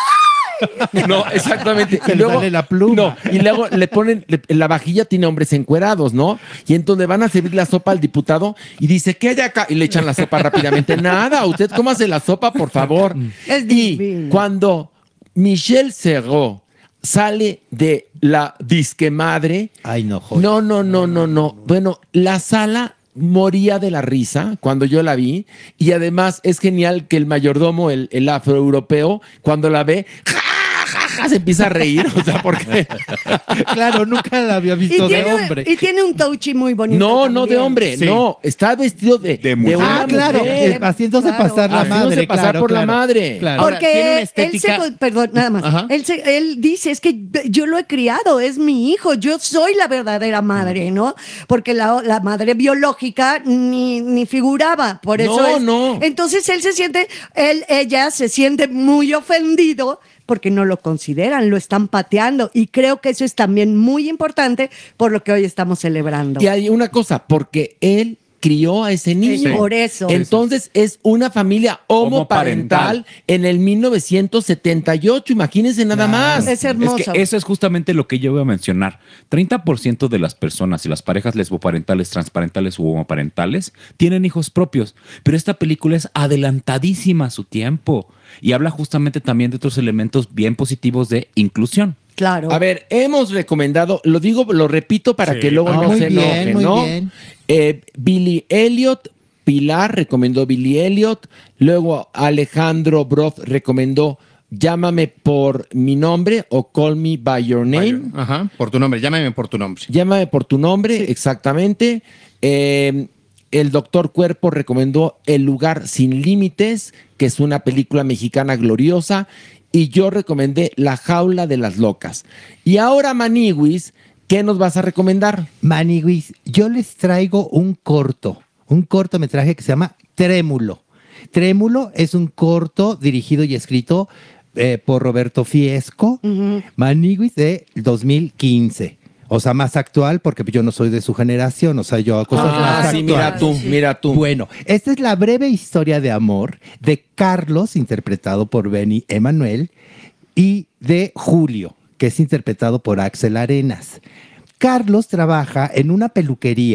No, exactamente. Se le sale la pluma. No, y luego le ponen, le- la vajilla tiene hombres encuerados, ¿no? Y entonces van a servir la sopa al diputado y dice, ¿qué hay acá? Y le echan la sopa rápidamente. Nada, usted cómase la sopa, por favor. Es y divino. cuando Michel Serrault sale de la disque madre, Ay, no, joder. no, no, no, no, no. Bueno, la sala moría de la risa cuando yo la vi y además es genial que el mayordomo, el, el afroeuropeo, cuando la ve, ¡ja, ja, ja! Se empieza a reír, o sea, porque Claro, nunca la había Y visto de tiene, hombre. y tiene un touchy muy bonito. no, no de también. hombre, Sí. no, está vestido de, De mujer. una Ah, claro, mujer. eh, haciéndose Claro. pasar la Haciéndose madre. pasar claro, por la claro. madre. Claro. Ahora, tiene una Porque estética- él se, perdón, nada más. Ajá. Él, se- él dice, es que yo lo he criado, es mi hijo, yo soy la verdadera madre, ¿no? Porque la, la madre biológica ni, ni figuraba, por eso No, es- no. Entonces él se siente, él, ella se siente muy ofendido porque no lo consideran, lo están pateando y creo que eso es también muy importante por lo que hoy estamos celebrando. Y hay una cosa, porque él crió a ese niño. Sí. Por eso. Entonces es una familia homoparental, Homoparental. en el mil novecientos setenta y ocho. Imagínense nada más. Es hermoso. Es que eso es justamente lo que yo voy a mencionar. treinta por ciento de las personas y las parejas lesboparentales, transparentales u homoparentales tienen hijos propios, pero esta película es adelantadísima a su tiempo y habla justamente también de otros elementos bien positivos de inclusión. Claro. A ver, hemos recomendado, lo digo, lo repito para Sí. que luego Ah, no muy se bien, enojen, muy ¿no? bien. Eh, Billy Elliot, Pilar recomendó Billy Elliot, luego Alejandro Broth recomendó Llámame por mi nombre o Call Me By Your Name. Ajá, por tu nombre, llámame por tu nombre. Llámame por tu nombre, exactamente. Eh, el doctor Cuerpo recomendó El lugar sin límites, que es una película mexicana gloriosa. Y yo recomendé La jaula de las locas. Y ahora, Maniwis, ¿qué nos vas a recomendar? Maniwis, yo les traigo un corto, un cortometraje que se llama Trémulo. Trémulo es un corto dirigido y escrito eh, por Roberto Fiesco, Maniwis, de dos mil quince. O sea, más actual, porque yo no soy de su generación, o sea, yo hago cosas Ah, más sí, mira actuales. tú, mira tú. Bueno, esta es la breve historia de amor de Carlos, interpretado por Benny Emanuel, y de Julio, que es interpretado por Axel Arenas. Carlos trabaja en una peluquería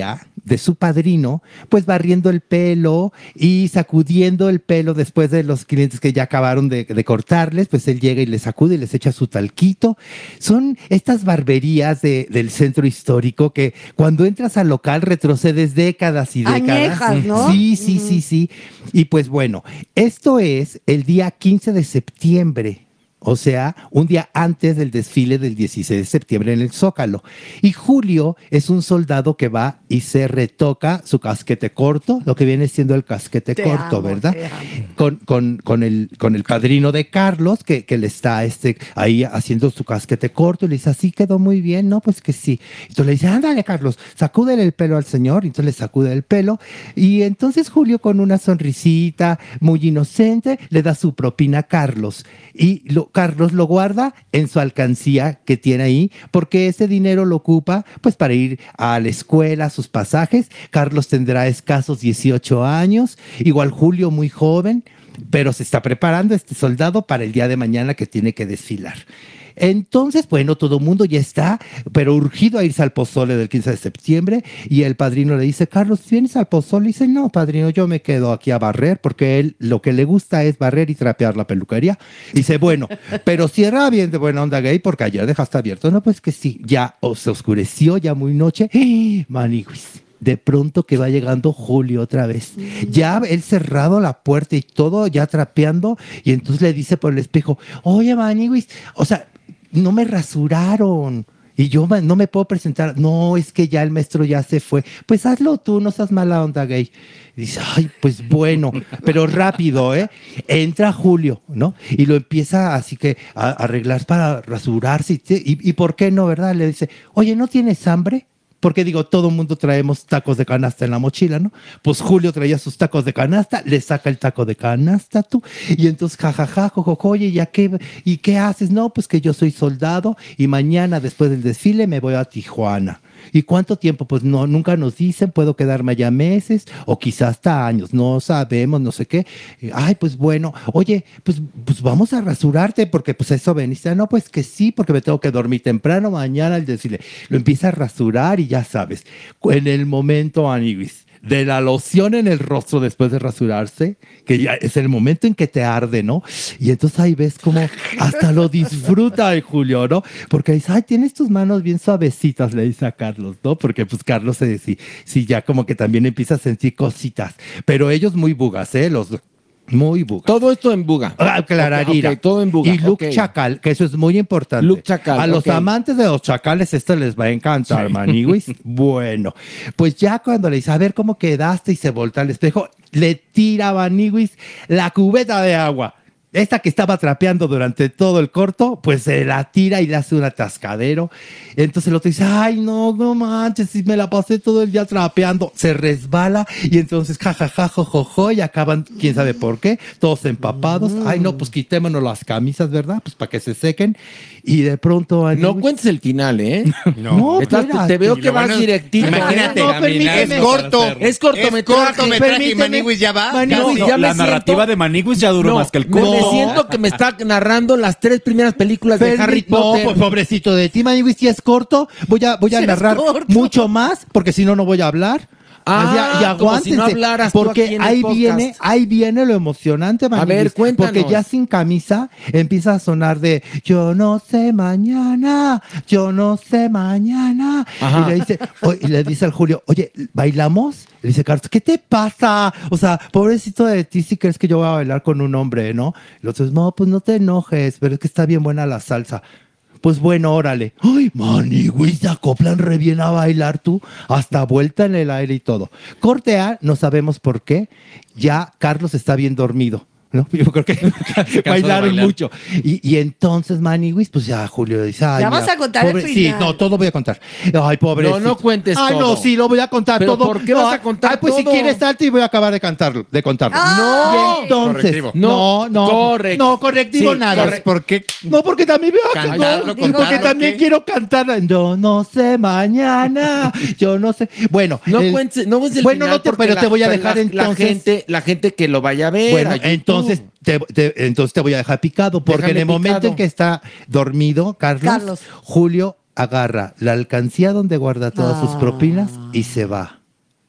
de su padrino, pues barriendo el pelo y sacudiendo el pelo después de los clientes que ya acabaron de, de cortarles, pues él llega y les sacude y les echa su talquito. Son estas barberías de, del centro histórico que cuando entras al local retrocedes décadas y décadas. Añejas, ¿no? Sí, sí, sí, sí. Y pues bueno, esto es el día quince de septiembre. O sea, un día antes del desfile del dieciséis de septiembre en el Zócalo. Y Julio es un soldado que va y se retoca su casquete corto, lo que viene siendo el casquete Te corto, amo, ¿verdad? te amo. Con, con, con, el, con el padrino de Carlos, que, que le está este, ahí haciendo su casquete corto, y le dice, así quedó muy bien, ¿no? Pues que sí. Entonces le dice, ándale, Carlos, sacúdele el pelo al señor. Y entonces le sacude el pelo. Y entonces Julio, con una sonrisita muy inocente, le da su propina a Carlos. Y lo, Carlos lo guarda en su alcancía que tiene ahí, porque ese dinero lo ocupa pues para ir a la escuela, sus pasajes. Carlos tendrá escasos dieciocho años, igual Julio muy joven, pero se está preparando este soldado para el día de mañana que tiene que desfilar. Entonces, bueno, todo el mundo ya está, pero urgido a irse al pozole del quince de septiembre, y el padrino le dice, Carlos, ¿vienes al pozole? Y dice, no, padrino, yo me quedo aquí a barrer, porque él lo que le gusta es barrer y trapear la peluquería. Y dice, bueno, pero cierra bien de buena onda gay, porque ayer dejaste abierto. No, pues que sí, ya oh, se oscureció, ya muy noche. Maniguis. De pronto que va llegando Julio otra vez. Ya él cerrado la puerta y todo, ya trapeando, y entonces le dice por el espejo, oye, Maniguis, o sea, no me rasuraron. Y yo no me puedo presentar. No, es que ya el maestro ya se fue. Pues hazlo tú, no seas mala onda, gay. Y dice, ay, pues bueno, pero rápido, ¿eh? Entra Julio, ¿no? Y lo empieza así que a arreglar para rasurarse. Y, y, y ¿por qué no, verdad? Le dice, oye, ¿no tienes hambre? Porque digo, todo el mundo traemos tacos de canasta en la mochila, ¿no? Pues Julio traía sus tacos de canasta, le saca el taco de canasta tú, y entonces jajaja, jojojo, oye, ¿ya qué? ¿Y qué haces? No, pues que yo soy soldado y mañana después del desfile me voy a Tijuana. ¿Y cuánto tiempo? Pues no, nunca nos dicen, puedo quedarme allá meses o quizás hasta años, no sabemos, no sé qué. Ay, pues bueno, oye, pues, pues vamos a rasurarte porque pues eso veniste. No, pues que sí, porque me tengo que dormir temprano mañana al desfile. Lo empieza a rasurar y ya sabes, en el momento, Aniguis, de la loción en el rostro después de rasurarse, que ya es el momento en que te arde, ¿no? Y entonces ahí ves como hasta lo disfruta el Julio, ¿no? Porque dice, ay, tienes tus manos bien suavecitas, le dice a Carlos, ¿no? Porque pues Carlos se sí, sí, ya como que también empieza a sentir cositas, pero ellos muy bugas, ¿eh? Los muy buga. Todo esto en buga. Ah, clararira. Okay, okay, todo en buga. Y Luke Okay. Chacal, que eso es muy importante. Luke Chacal. A los okay. amantes de los chacales esto les va a encantar, sí. Maniguis. Bueno, pues ya cuando le dice, a ver cómo quedaste, y se voltea al espejo, le tira a Maniguis la cubeta de agua. Esta que estaba trapeando durante todo el corto, pues se la tira y le hace un atascadero. Entonces el otro dice, ay, no, no manches, si me la pasé todo el día trapeando. Se resbala y entonces jajaja, jojojo, y acaban, quién sabe por qué, todos empapados. Mm. Ay, no, pues quitémonos las camisas, ¿verdad? Pues para que se sequen. Y de pronto... Ay, no cuentes el final, ¿eh? No, no Estás, te, te veo que vas bueno, directito. Imagínate, no, no, permíteme. Es corto. Es cortometraje. Es cortometraje y Maniguis ya va. Maniguis, no, ya la me narrativa siento, de Maniguis ya duró no, más que el corto. Me siento que me está narrando las tres primeras películas de Harry Potter. No, pues pobrecito de ti, Maniguis, si es corto, voy a, voy a si narrar mucho más, porque si no, no voy a hablar. Ah, y aguántense, como si no hablaras porque ahí viene, ahí viene lo emocionante, Maniguis. A ver, cuéntanos. Porque ya sin camisa empieza a sonar de yo no sé mañana, yo no sé mañana. Ajá. Y le dice, o, y le dice al Julio, oye, ¿bailamos? Le dice Carlos, ¿qué te pasa? O sea, pobrecito de ti, si crees que yo voy a bailar con un hombre, ¿no? Y los otros, no, pues no te enojes, pero es que está bien buena la salsa. Pues bueno, órale. Ay, Maniguis, se acoplan re bien a bailar tú, hasta vuelta en el aire y todo. Corte A, no sabemos por qué, ya Carlos está bien dormido, ¿no? Yo creo que bailaron mucho. Y, y entonces Maniguis, pues ya Julio dice, ay, ya mira, vas a contar pobre, el final. Sí, no, todo voy a contar. Ay, pobre. No, no cuentes ay, todo. Ay, no, sí, lo voy a contar ¿Pero todo. por qué no, vas a contar ay, pues todo? si quieres salte y voy a acabar de cantarlo, de contarlo. ¡Ah! Y entonces, Correctivo. no, no, Correct. no, correctivo Sí, nada. corre- ¿Por qué? No, porque también veo a Cantarlo, no, contarlo, porque también ¿qué? quiero cantar. Yo no sé mañana, yo no sé. Bueno, No el- cuentes, no cuentes el bueno, final no te, porque pero la- te voy a pero dejar la, entonces. la gente, la gente que lo vaya a ver. Bueno, a YouTube. entonces te, te- entonces te voy a dejar picado, porque Déjame en el momento picado. en que está dormido, Carlos, Carlos. Julio agarra la alcancía donde guarda todas sus Ah. propinas y se va.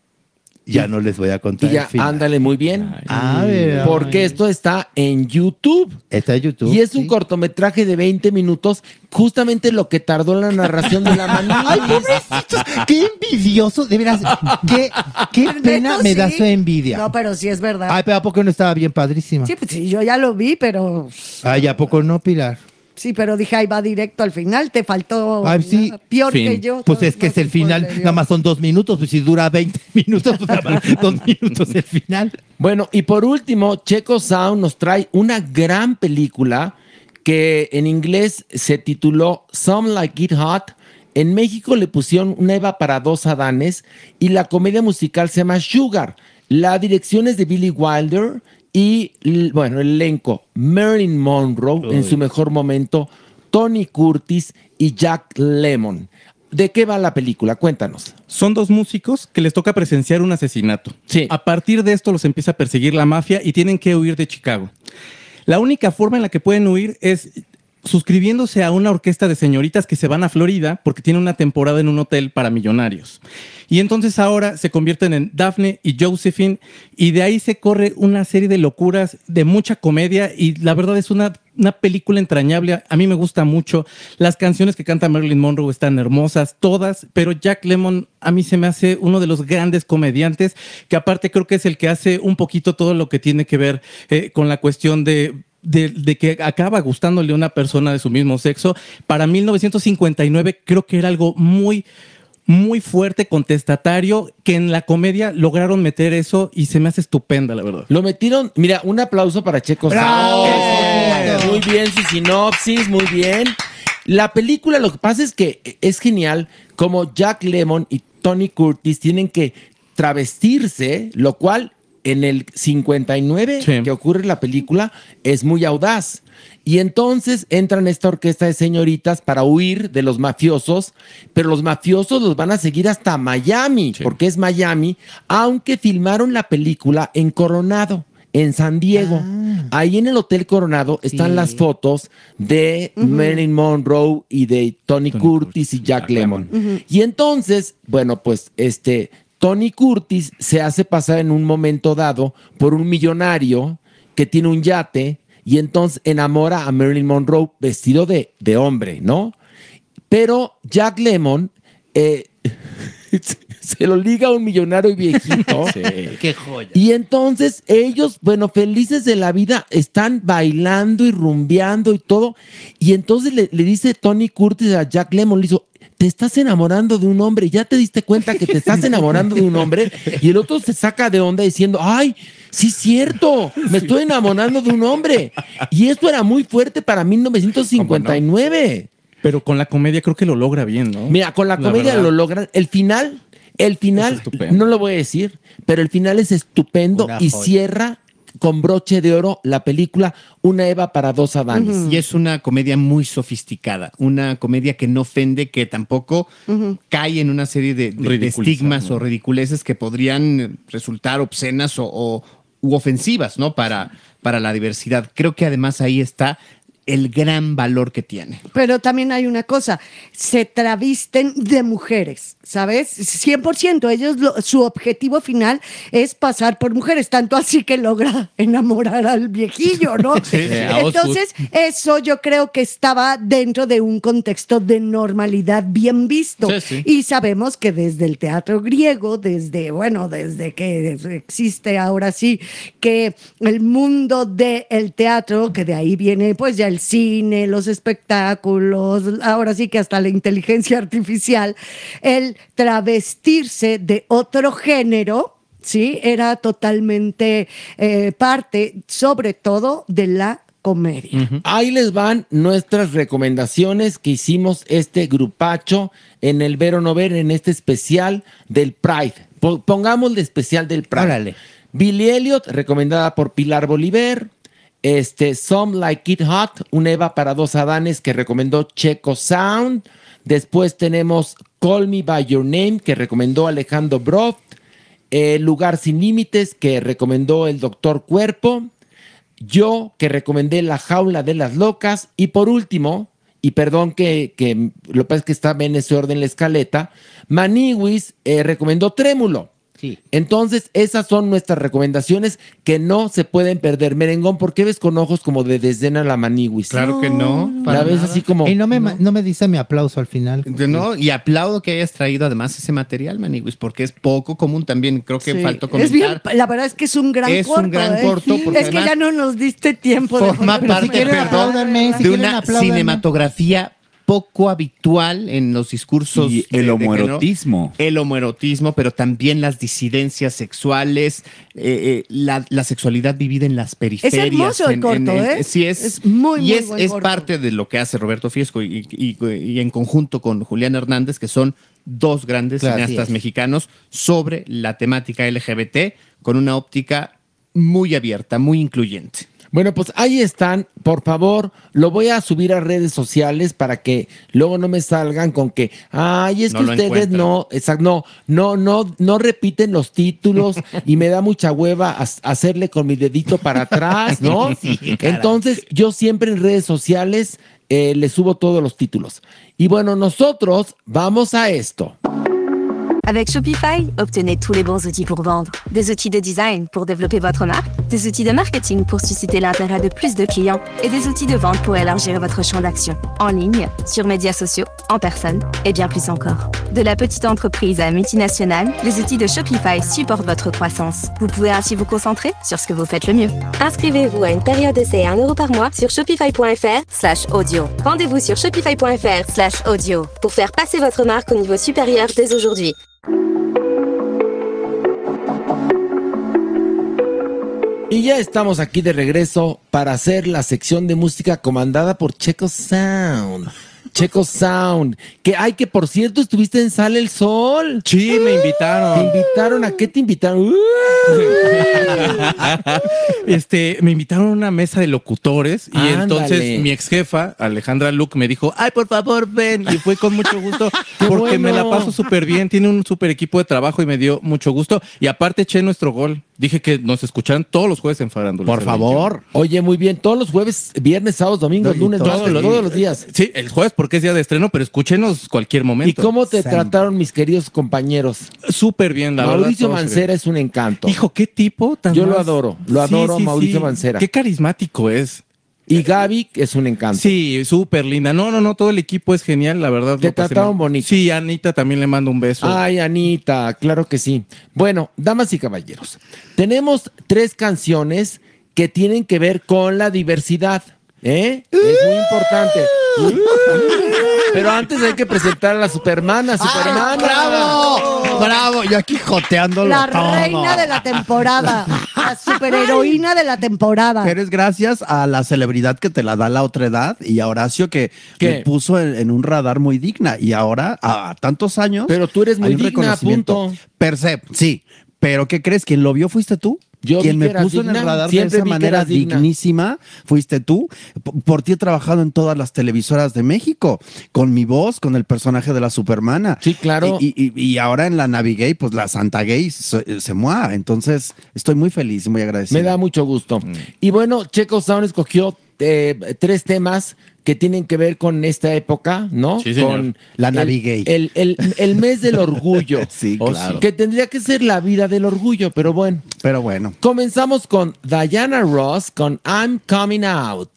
Ya no les voy a contar. Y ya, el final. ándale, muy bien. A ver, Porque esto está en YouTube. Está en YouTube. Y es un sí. cortometraje de veinte minutos, justamente lo que tardó la narración de la manía. Ay, pobrecitos, qué envidioso, de veras, qué, qué pena Neto, me da sí. su envidia. No, pero sí es verdad. Ay, pero ¿a poco no estaba bien padrísima? Sí, pues sí, yo ya lo vi, pero Ay, ¿a poco no, Pilar? sí, pero dije, ahí va directo al final, te faltó Ay, sí. nada, peor Fin. que yo. Pues no- es que no es el se final, spoileó. nada más son dos minutos, pues si dura veinte minutos, pues nada más dos minutos el final. Bueno, y por último, Checo Sound nos trae una gran película que en inglés se tituló Some Like It Hot. En México le pusieron Una Eva para dos Adanes y la comedia musical se llama Sugar. La dirección es de Billy Wilder y, l- bueno, el elenco, Marilyn Monroe en su mejor momento, Tony Curtis y Jack Lemmon. ¿De qué va la película? Cuéntanos. Son dos músicos que les toca presenciar un asesinato. Sí. A partir de esto los empieza a perseguir la mafia y tienen que huir de Chicago. La única forma en la que pueden huir es suscribiéndose a una orquesta de señoritas que se van a Florida porque tienen una temporada en un hotel para millonarios. Y entonces ahora se convierten en Daphne y Josephine y de ahí se corre una serie de locuras, de mucha comedia y la verdad es una, una película entrañable. A mí me gusta mucho. Las canciones que canta Marilyn Monroe están hermosas, todas, pero Jack Lemmon a mí se me hace uno de los grandes comediantes que aparte creo que es el que hace un poquito todo lo que tiene que ver eh, con la cuestión de De, de que acaba gustándole a una persona de su mismo sexo. Para mil novecientos cincuenta y nueve creo que era algo muy, muy fuerte, contestatario, que en la comedia lograron meter eso y se me hace estupenda, la verdad. Lo metieron, mira, un aplauso para Checo ¡Bravo! Sound. Muy bien su sinopsis, muy bien. La película, lo que pasa es que es genial como Jack Lemmon y Tony Curtis tienen que travestirse, lo cual en el cincuenta y nueve Sí. que ocurre la película es muy audaz. Y entonces entran esta orquesta de señoritas para huir de los mafiosos, pero los mafiosos los van a seguir hasta Miami, porque es Miami, aunque filmaron la película en Coronado, en San Diego. Ahí en el Hotel Coronado están las fotos de Marilyn Monroe y de Tony, Tony Curtis y Jack, Lemmon. Y entonces, bueno, pues este Tony Curtis se hace pasar en un momento dado por un millonario que tiene un yate y entonces enamora a Marilyn Monroe vestido de, de hombre, ¿no? Pero Jack Lemmon eh, se lo liga a un millonario viejito. Qué joya. Y entonces ellos, bueno, felices de la vida, están bailando y rumbeando y todo. Y entonces le, le dice Tony Curtis a Jack Lemmon, le dice, te estás enamorando de un hombre, ya te diste cuenta que te estás enamorando de un hombre. Y el otro se saca de onda diciendo, ay, sí es cierto, me estoy enamorando de un hombre. Y esto era muy fuerte para mil novecientos cincuenta y nueve. Pero con la comedia creo que lo logra bien, ¿no? Mira, con la La comedia verdad. lo logran. El final, el final, Es estupendo. no lo voy a decir, pero el final es estupendo Una y joya. cierra con broche de oro la película Una Eva para dos Adanes. Y es una comedia muy sofisticada, una comedia que no ofende, que tampoco cae en una serie de, de- de Ridiculizar, estigmas ¿no? o ridiculeces que podrían resultar obscenas o, o- u ofensivas, ¿no? Para, para la diversidad. Creo que además ahí está el gran valor que tiene. Pero también hay una cosa, se travisten de mujeres, ¿sabes? cien por ciento, ellos, lo- su objetivo final es pasar por mujeres, tanto así que logra enamorar al viejillo, ¿no? a Osgood. Entonces, eso yo creo que estaba dentro de un contexto de normalidad bien visto. Sí, sí. Y sabemos que desde el teatro griego, desde, bueno, desde que existe ahora sí, que el mundo del teatro, que de ahí viene pues ya el cine, los espectáculos, ahora sí que hasta la inteligencia artificial, el travestirse de otro género, sí, era totalmente eh, parte, sobre todo, de la comedia. Ahí les van nuestras recomendaciones que hicimos este grupacho en el Ver o No Ver, en este especial del Pride. Po- Pongamos el especial del Pride. Órale. Billy Elliot, recomendada por Pilar Bolívar. Este, Some Like It Hot, una Eva para dos Adanes que recomendó Checo Sound. Después tenemos Call Me By Your Name, que recomendó Alejandro Broft. Eh, Lugar Sin Límites, que recomendó el Doctor Cuerpo. Yo, que recomendé La Jaula de las Locas. Y por último, y perdón que, que lo que pasa es que está en ese orden la escaleta, Maniwis eh, recomendó Trémulo. Sí. Entonces, esas son nuestras recomendaciones que no se pueden perder. Merengón, ¿por qué ves con ojos como de desdén a la Maniwis? Claro que no. La ves así como... Y no me, no. no me dice mi aplauso al final. No, y aplaudo que hayas traído además ese material, Maniwis, porque es poco común también. Creo que Sí. faltó Es comentar. bien, la verdad es que es un gran Es un corto. gran ¿eh? corto, porque es que además ya no nos diste tiempo de Forma poner- parte, si quieren perdón, apláudanme, si de quieren una apláudanme. cinematografía poco habitual en los discursos. Y de- el de homoerotismo. género. El homoerotismo, pero también las disidencias sexuales, eh, eh, la, la sexualidad vivida en las periferias. Es hermoso el en- corto, en- en- ¿eh? Sí, es, Es muy, y muy es, buen es corto. parte de lo que hace Roberto Fiesco y, y- y en conjunto con Julián Hernández, que son dos grandes Claro, cineastas así es. mexicanos sobre la temática L G B T con una óptica muy abierta, muy incluyente. Bueno, pues ahí están. Por favor, lo voy a subir a redes sociales para que luego no me salgan con que, ay, es No que lo ustedes encuentran. no, exacto, no, no, no, no repiten los títulos y me da mucha hueva as- hacerle con mi dedito para atrás, ¿no? Sí, caray. Entonces, yo siempre en redes sociales eh, les subo todos los títulos. Y bueno, nosotros vamos a esto. Avec Shopify, obtenez tous les bons outils pour vendre. Des outils de design pour développer votre marque, des outils de marketing pour susciter l'intérêt de plus de clients et des outils de vente pour élargir votre champ d'action. En ligne, sur médias sociaux, en personne et bien plus encore. De la petite entreprise à multinationale, les outils de Shopify supportent votre croissance. Vous pouvez ainsi vous concentrer sur ce que vous faites le mieux. Inscrivez-vous à une période d'essai à un euro par mois sur shopify.fr slash audio. Rendez-vous sur shopify.fr slash audio pour faire passer votre marque au niveau supérieur dès aujourd'hui. Y ya estamos aquí de regreso para hacer la sección de música comandada por Checo Sound. Checo Sound. Que hay que, por cierto, estuviste en Sale el Sol. Sí, me ¿Te invitaron. invitaron? ¿A qué te invitaron? Este, me invitaron a una mesa de locutores y Ándale. entonces mi ex jefa, Alejandra Luc, me dijo, ay, por favor, ven. Y fue con mucho gusto porque me la bueno. paso súper bien. Tiene un súper equipo de trabajo y me dio mucho gusto. Y aparte eché nuestro gol. Dije que nos escucharan todos los jueves en Farándula. Por favor. Oye, muy bien. Todos los jueves, viernes, sábados, domingos, No, y lunes, todos martes, los todos los días. Sí, el jueves porque es día de estreno, pero escúchenos cualquier ¿Y momento. cómo te Sam. trataron mis queridos compañeros? Súper bien, la verdad. Mauricio todos se Mancera ven. es un encanto. Hijo, qué tipo tan Yo lo más- adoro, lo adoro a Mauricio Mancera. Qué carismático es. Y Gaby es un encanto. Sí, súper linda. No, no, no, todo el equipo es genial, la verdad. Te lo pasé trataron mal. bonito. Sí, a Anita también le mando un beso. Ay, Anita, claro que sí. Bueno, damas y caballeros, tenemos tres canciones que tienen que ver con la diversidad. ¿Eh? Es muy importante. Pero antes hay que presentar a la Supermana, Supermana. ¡Bravo! ¡Bravo! Yo aquí joteándolo La todo. reina de la temporada. La superheroína de la temporada. Pero es gracias a la celebridad que te la da la otra edad y a Horacio que ¿Qué? me puso en, en un radar muy digna. Y ahora, a, a tantos años. Pero tú eres muy hay un digna, reconocimiento. punto. Per se, sí. Pero ¿qué crees? ¿Quién lo vio fuiste tú? Yo Quien vi me que eras puso en digna. el radar Siempre de esa vi que manera eras digna. dignísima fuiste tú. P- Por ti he trabajado en todas las televisoras de México, con mi voz, con el personaje de la Supermana. Sí, claro. Y, y- y ahora en la Navigay, pues la Santa Gay se, se mueva. Entonces, estoy muy feliz y muy agradecido. Me da mucho gusto. Y bueno, Checo Sound escogió eh, tres temas que tienen que ver con esta época, ¿no? Sí, señor. Con La el- Navigay. El, el, el mes del orgullo. Sí, Oh, claro. Que tendría que ser la vida del orgullo, pero bueno. Pero bueno. Comenzamos con Diana Ross con I'm Coming Out.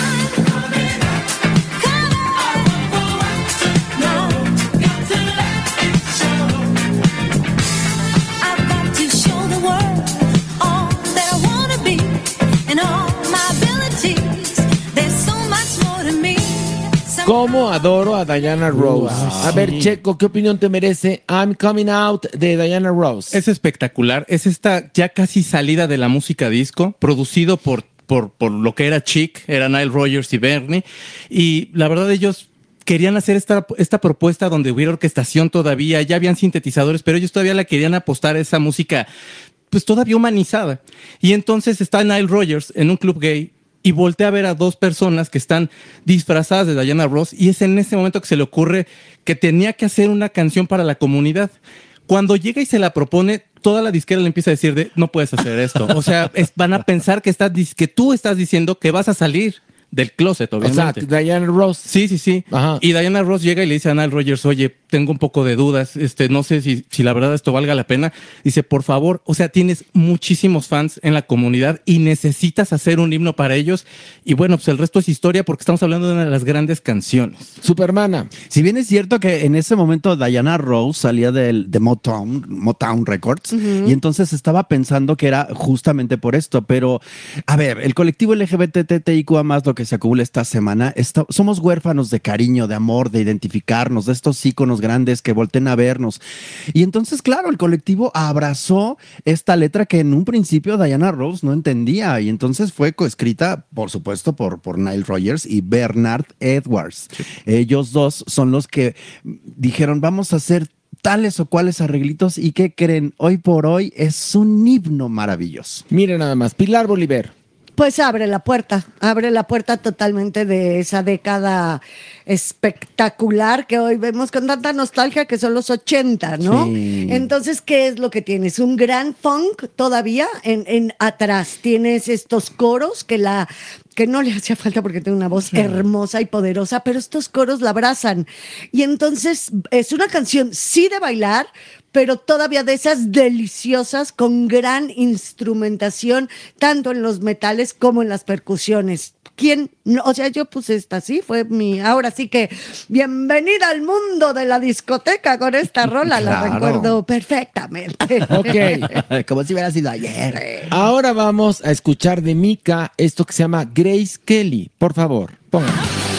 I've got to show the world all that I wanna be and all my abilities. There's so much more to me. ¿Cómo adoro a Diana Ross? A ver, Checo, ¿qué opinión te merece I'm Coming Out de Diana Ross? Es espectacular. Es esta ya casi salida de la música disco, producido por, por, por lo que era Chic, era Nile Rodgers y Bernie. Y la verdad, ellos querían hacer esta, esta propuesta donde hubiera orquestación todavía, ya habían sintetizadores, pero ellos todavía la querían apostar a esa música, pues todavía humanizada. Y entonces está Nile Rodgers en un club gay y voltea a ver a dos personas que están disfrazadas de Diana Ross, y es en ese momento que se le ocurre que tenía que hacer una canción para la comunidad. Cuando llega y se la propone, toda la disquera le empieza a decir de, no puedes hacer esto. O sea, es- van a pensar que, estás, dis- que tú estás diciendo que vas a salir del closet, O sea, obviamente. Diana Ross. Sí, sí, sí. Ajá. Y Diana Ross llega y le dice a Nile Rodgers, oye, tengo un poco de dudas, este, no sé si, si la verdad esto valga la pena. Dice, por favor, o sea, tienes muchísimos fans en la comunidad y necesitas hacer un himno para ellos. Y bueno, pues el resto es historia porque estamos hablando de una de las grandes canciones. Supermana. Si bien es cierto que en ese momento Diana Ross salía del, de Motown, Motown Records, Ujú. y entonces estaba pensando que era justamente por esto, pero a ver, el colectivo L G B T I Q A más, lo que se acumula esta semana, está- somos huérfanos de cariño, de amor, de identificarnos, de estos íconos grandes que volten a vernos. Y entonces, claro, el colectivo abrazó esta letra que en un principio Diana Ross no entendía, y entonces fue coescrita, por supuesto, por, por Nile Rodgers y Bernard Edwards. Ellos dos son los que dijeron, vamos a hacer tales o cuales arreglitos, y ¿qué creen? Hoy por hoy es un himno maravilloso. Mire nada más, Pilar Bolívar. Pues abre la puerta, abre la puerta totalmente de esa década espectacular que hoy vemos con tanta nostalgia que son los ochenta, ¿no? Sí. Entonces, ¿qué es lo que tienes? Un gran funk todavía en, en atrás. Tienes estos coros que la que no le hacía falta porque tiene una voz hermosa y poderosa, pero estos coros la abrazan. Y entonces es una canción sí de bailar, pero todavía de esas deliciosas con gran instrumentación, tanto en los metales como en las percusiones. ¿Quién? No, o sea, yo puse esta, sí, fue mi... Ahora sí que, bienvenida al mundo de la discoteca con esta rola, la Claro. recuerdo perfectamente. Ok. Como si hubiera sido ayer. Ahora vamos a escuchar de Mika esto que se llama Grace Kelly. Por favor, pongan.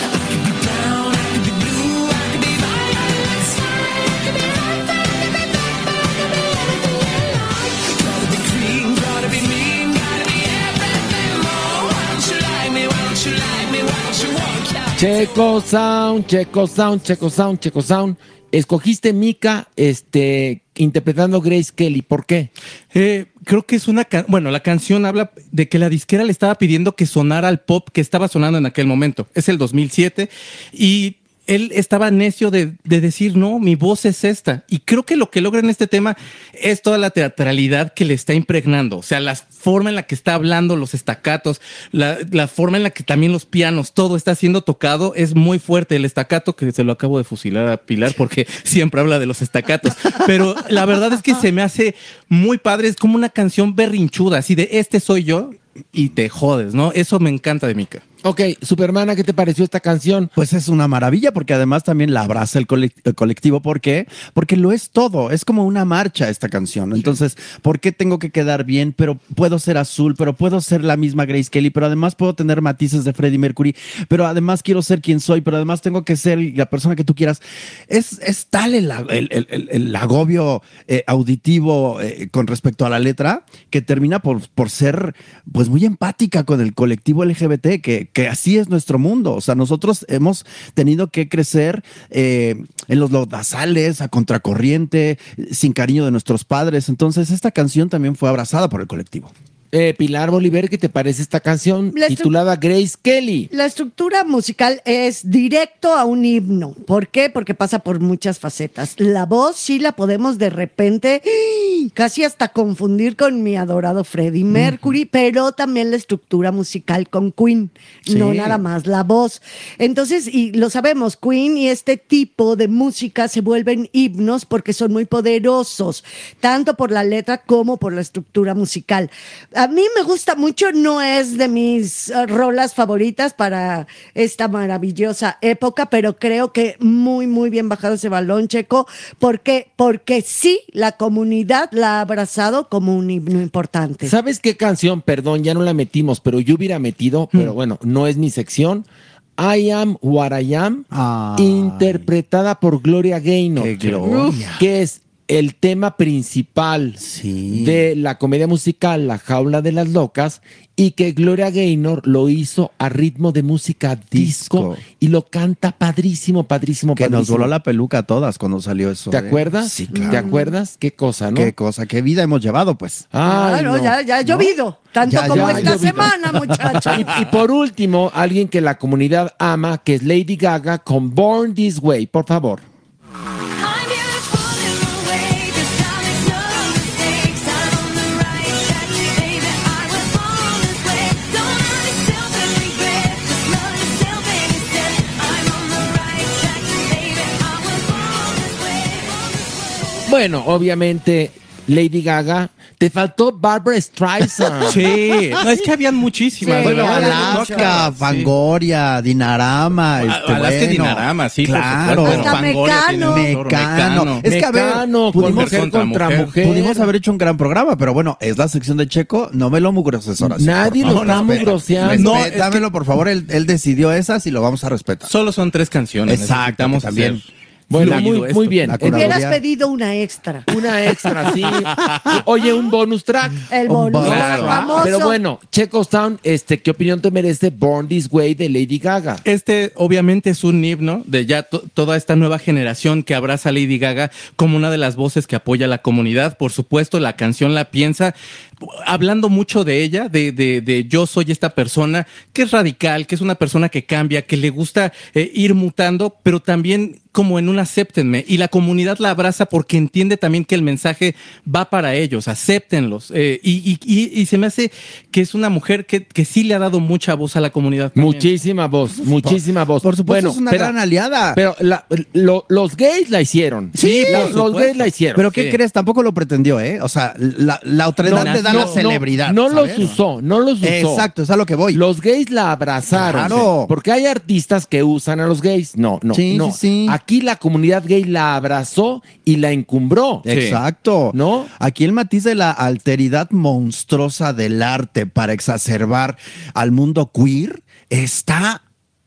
Checo Sound, Checo Sound, Checo Sound, Checo Sound. Escogiste Mika, este, interpretando Grace Kelly. ¿Por qué? Eh, creo que es una... ca- Bueno, la canción habla de que la disquera le estaba pidiendo que sonara al pop que estaba sonando en aquel momento. Es el dos mil siete y él estaba necio de, de decir, no, mi voz es esta. Y creo que lo que logra en este tema es toda la teatralidad que le está impregnando. O sea, la forma en la que está hablando, los estacatos, la, la forma en la que también los pianos, todo está siendo tocado es muy fuerte. El estacato, que se lo acabo de fusilar a Pilar porque siempre habla de los estacatos. Pero la verdad es que se me hace muy padre. Es como una canción berrinchuda, así de este soy yo y te jodes, ¿no? Eso me encanta de Mika. Ok, Supermana, ¿qué te pareció esta canción? Pues es una maravilla porque además también la abraza el, colec- el colectivo. ¿Por qué? Porque lo es todo. Es como una marcha esta canción. Entonces, ¿por qué tengo que quedar bien? Pero puedo ser azul, pero puedo ser la misma Grace Kelly, pero además puedo tener matices de Freddie Mercury, pero además quiero ser quien soy, pero además tengo que ser la persona que tú quieras. Es, es tal el, el- el- el- el agobio eh, auditivo eh, con respecto a la letra que termina por, por ser pues muy empática con el colectivo L G B T, que, que así es nuestro mundo. O sea, nosotros hemos tenido que crecer eh, en los lodazales, a contracorriente, sin cariño de nuestros padres. Entonces, esta canción también fue abrazada por el colectivo. Eh, Pilar Bolívar, ¿qué te parece esta canción La estru- titulada Grace Kelly? La estructura musical es directo a un himno. ¿Por qué? Porque pasa por muchas facetas. La voz sí la podemos de repente ¡ay!, casi hasta confundir con mi adorado Freddie Mercury, pero también la estructura musical con Queen, no Sí. nada más la voz. Entonces, y lo sabemos, Queen y este tipo de música se vuelven himnos porque son muy poderosos, tanto por la letra como por la estructura musical. A mí me gusta mucho, no es de mis uh, rolas favoritas para esta maravillosa época, pero creo que muy, muy bien bajado ese balón, Checo, porque, porque sí, la comunidad la ha abrazado como un himno importante. ¿Sabes qué canción? Perdón, ya no la metimos, pero yo hubiera metido, pero bueno, no es mi sección. I Am What I Am, Ay. interpretada por Gloria Gaynor. ¡Qué gloria! Que es el tema principal Sí. de la comedia musical La Jaula de las Locas, y que Gloria Gaynor lo hizo a ritmo de música disco, Disco. y lo canta padrísimo, padrísimo, Que nos padrísimo. voló la peluca a todas cuando salió eso. ¿Te ¿eh? acuerdas? Sí, claro. ¿Te acuerdas? Qué cosa, ¿no? Qué cosa, qué vida hemos llevado, pues. Ay, Claro, no. ya, ya ha llovido, tanto Ya, como ya, esta llovido. semana, muchachos. Y, y por último, alguien que la comunidad ama, que es Lady Gaga con Born This Way, por favor. I'm beautiful in the way, 'cause I make no mistakes. I'm on the right track, baby. I was born this way. Don't have any self and regret. Just Bueno, obviamente, Lady Gaga. Te faltó Barbara Streisand. Sí, no, es que habían muchísimas. Sí, Bueno, ya, Alaska, sí. Fangoria, Dinarama. Este, Alaska y bueno, Dinarama, sí, por claro. supuesto. Hasta Fangoria tiene un Mecano. chorro. Mecano. Es que, a ver, Mecano, pudimos- mujer contra contra mujer. mujer. Pudimos haber hecho un gran programa, pero bueno, es la sección de Checo, no me lo mugroses ahora sí, Nadie por lo favor. está Respeta. mugroseando. No, No, es que- dámelo, por favor, él, él decidió esas y lo vamos a respetar. Solo son tres canciones. Exacto, necesitamos que también. hacer Bueno, fluido muy, esto. muy bien. La Entonces, Hubieras Curaduría. pedido una extra. una extra, sí. Oye, un bonus track. El Un bonus bonus track track. famoso. Pero bueno, Checostown, este, ¿qué opinión te merece Born This Way de Lady Gaga? Este obviamente es un himno de ya to- toda esta nueva generación que abraza a Lady Gaga como una de las voces que apoya a la comunidad. Por supuesto, la canción la piensa hablando mucho de ella, de, de, de yo soy esta persona que es radical, que es una persona que cambia, que le gusta eh, ir mutando, pero también como en un acéptenme. Y la comunidad la abraza porque entiende también que el mensaje va para ellos, acéptenlos. Eh, y, y, y, y se me hace que es una mujer que, que sí le ha dado mucha voz a la comunidad. también. Muchísima voz, muchísima voz. Por supuesto, Bueno, es una pero- gran aliada. Pero la- lo- los gays la hicieron. Sí, por los, los supuesto. gays la hicieron. Pero ¿qué Sí. crees? Tampoco lo pretendió, ¿eh? O sea, la, la otredad No, te da no, la no, celebridad. No, ¿sabes? los usó, no los usó. Exacto, es a lo que voy. Los gays la abrazaron. Claro. Porque hay artistas que usan a los gays. No, no, Sí, no. sí, sí. Aquí la comunidad gay la abrazó y la encumbró. Exacto. ¿No? Aquí el matiz de la alteridad monstruosa del arte para exacerbar al mundo queer está.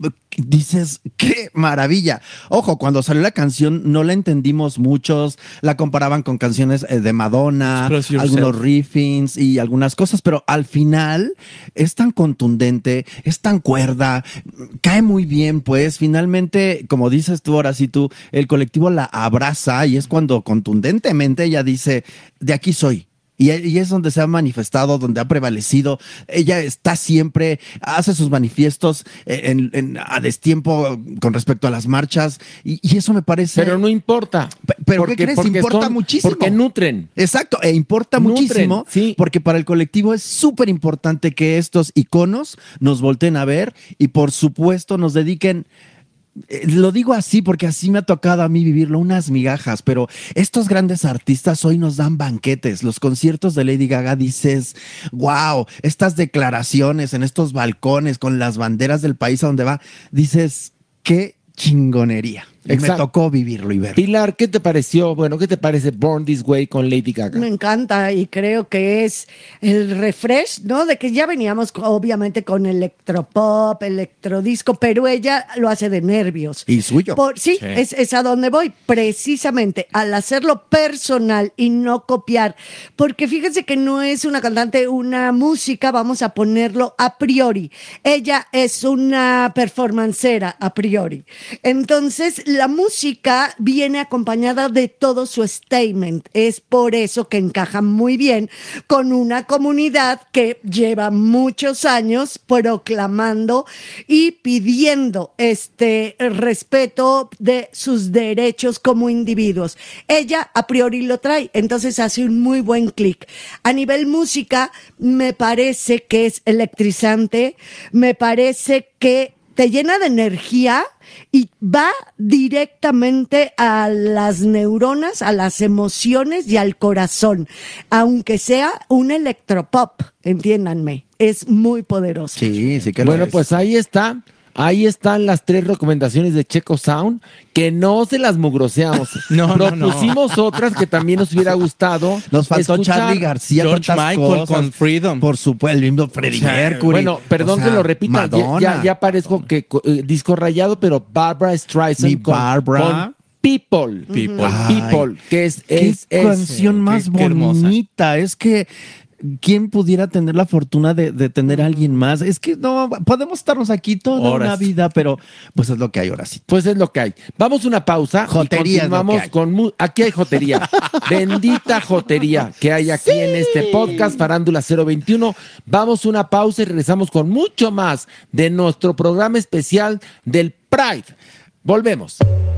Dices, qué maravilla. Ojo, cuando salió la canción no la entendimos muchos, la comparaban con canciones eh, de Madonna, Express yourself. algunos riffings y algunas cosas, pero al final es tan contundente, es tan cuerda, cae muy bien, pues finalmente, como dices tú ahora sí tú, el colectivo la abraza y es cuando contundentemente ella dice, de aquí soy. Y, y es donde se ha manifestado, donde ha prevalecido. Ella está siempre, hace sus manifiestos en, en- a destiempo con respecto a las marchas. Y, y eso me parece. Pero no importa. Pe- pero Porque- ¿qué crees? porque Importa son- muchísimo. Porque nutren. Exacto, e importa Nutren, muchísimo, sí. porque para el colectivo es súper importante que estos iconos nos volteen a ver y por supuesto nos dediquen. Eh, Lo digo así porque así me ha tocado a mí vivirlo, unas migajas, pero estos grandes artistas hoy nos dan banquetes. Los conciertos de Lady Gaga dices, wow, estas declaraciones en estos balcones con las banderas del país a donde va, dices, qué chingonería. Y Exacto. me tocó vivirlo y verlo. Pilar, ¿qué te pareció? Bueno, ¿qué te parece Born This Way con Lady Gaga? Me encanta y creo que es el refresh, ¿no? De que ya veníamos co- obviamente con electropop, electrodisco, pero ella lo hace de nervios. Y suyo. Por, sí, Es, es a donde voy, precisamente al hacerlo personal y no copiar, porque fíjense que no es una cantante, una música, vamos a ponerlo a priori. Ella es una performancera a priori. Entonces, la música viene acompañada de todo su statement. Es por eso que encaja muy bien con una comunidad que lleva muchos años proclamando y pidiendo este respeto de sus derechos como individuos. Ella a priori lo trae, entonces hace un muy buen clic. A nivel música, me parece que es electrizante, me parece que te llena de energía y va directamente a las neuronas, a las emociones y al corazón, aunque sea un electropop, entiéndanme, es muy poderoso. Sí, sí que lo Bueno, es. pues ahí está. Ahí están las tres recomendaciones de Checo Sound, que no se las mugroseamos. No, no, no. Propusimos otras que también nos hubiera gustado. Nos faltó escuchar. Charlie García, George tantas Michael cosas. con Freedom. Por supuesto, el mismo Freddie O sea, Mercury. Bueno, perdón O sea, que lo repita, ya, Madonna. ya, ya parezco que co- eh, disco rayado, pero Barbara Streisand Mi con, Barbara. con People. People. People, que es, Qué es, es- canción eh, más qué- qué hermosa. bonita. Es que ¿quién pudiera tener la fortuna de, de tener a alguien más? Es que no, podemos estarnos aquí toda Horas. una vida, pero pues es lo que hay ahora sí. Pues es lo que hay. Vamos a una pausa Jotería y es lo continuamos que hay. con mu- aquí hay jotería. Bendita jotería que hay aquí en este podcast Farándula cero veintiuno. Vamos a una pausa y regresamos con mucho más de nuestro programa especial del Pride. Volvemos.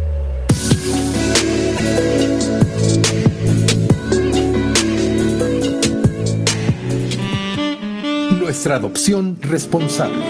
Nuestra adopción responsable.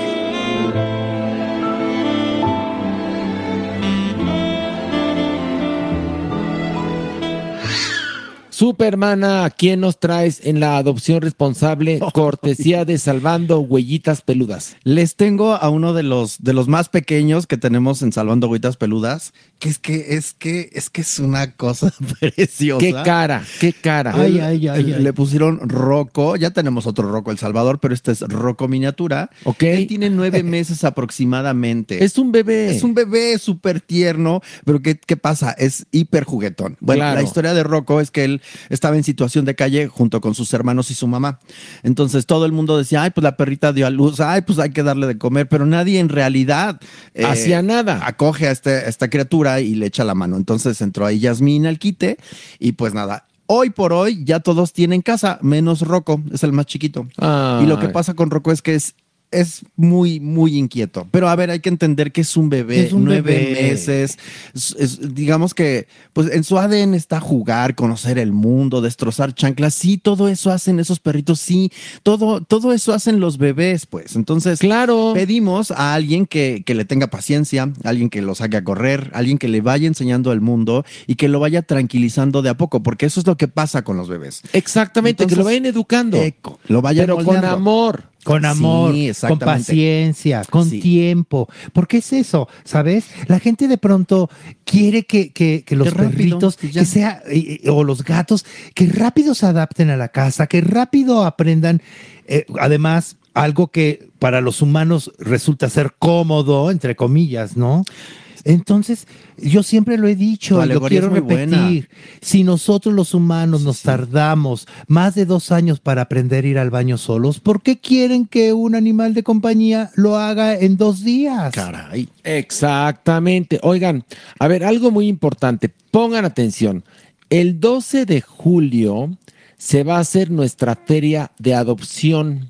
Supermana, ¿quién nos traes en la adopción responsable? Cortesía de Salvando Huellitas Peludas. Les tengo a uno de los, de los más pequeños que tenemos en Salvando Huellitas Peludas, que es que es que es que es una cosa preciosa. Qué cara, qué cara. Ay, ay, ay, ay. Le pusieron Rocco, ya tenemos otro Rocco El Salvador, pero este es Rocco miniatura. Ok. Él tiene nueve meses aproximadamente. Es un bebé. Es un bebé súper tierno, pero ¿qué, ¿qué pasa? Es hiper juguetón. Bueno, Claro. la historia de Rocco es que él estaba en situación de calle junto con sus hermanos y su mamá. Entonces todo el mundo decía, ay, pues la perrita dio a luz, ay, pues hay que darle de comer, pero nadie en realidad eh, Hacía nada. acoge a, este, a esta criatura y le echa la mano. Entonces entró ahí Yasmín al quite y pues nada. Hoy por hoy ya todos tienen casa, menos Rocco, es el más chiquito. Ay. Y lo que pasa con Rocco es que es es muy, muy inquieto. Pero a ver, hay que entender que es un bebé, Es un nueve bebé. meses. Es- es- digamos que pues en su A D N está jugar, conocer el mundo, destrozar chanclas. Sí, todo eso hacen esos perritos. Sí, todo, todo eso hacen los bebés, pues. Entonces, claro, pedimos a alguien que, que le tenga paciencia, alguien que lo saque a correr, alguien que le vaya enseñando el mundo y que lo vaya tranquilizando de a poco, porque eso es lo que pasa con los bebés. Exactamente, que lo Entonces, vayan educando. eco, lo vayan pero con moldeando. amor. Con amor, Sí, con exactamente. paciencia, con Sí. tiempo. Porque es eso, ¿sabes? La gente de pronto quiere que, que- que los Que rápido, perritos, y ya. que sea, eh, eh, o los gatos, que rápido se adapten a la casa, que rápido aprendan. eh, además, algo que para los humanos resulta ser cómodo, entre comillas, ¿no? Entonces, yo siempre lo he dicho Tu y lo alegoría quiero es muy buena. repetir. Si nosotros los humanos nos tardamos más de dos años para aprender a ir al baño solos, ¿por qué quieren que un animal de compañía lo haga en dos días? Caray. Exactamente. Oigan, a ver, algo muy importante. Pongan atención. El doce de julio se va a hacer nuestra feria de adopción.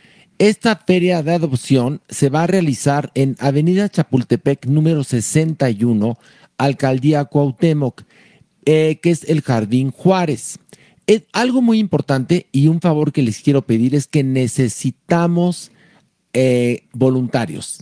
Esta feria de adopción se va a realizar en Avenida Chapultepec número sesenta y uno, Alcaldía Cuauhtémoc, eh, que es el Jardín Juárez. Es algo muy importante y un favor que les quiero pedir es que necesitamos eh, voluntarios.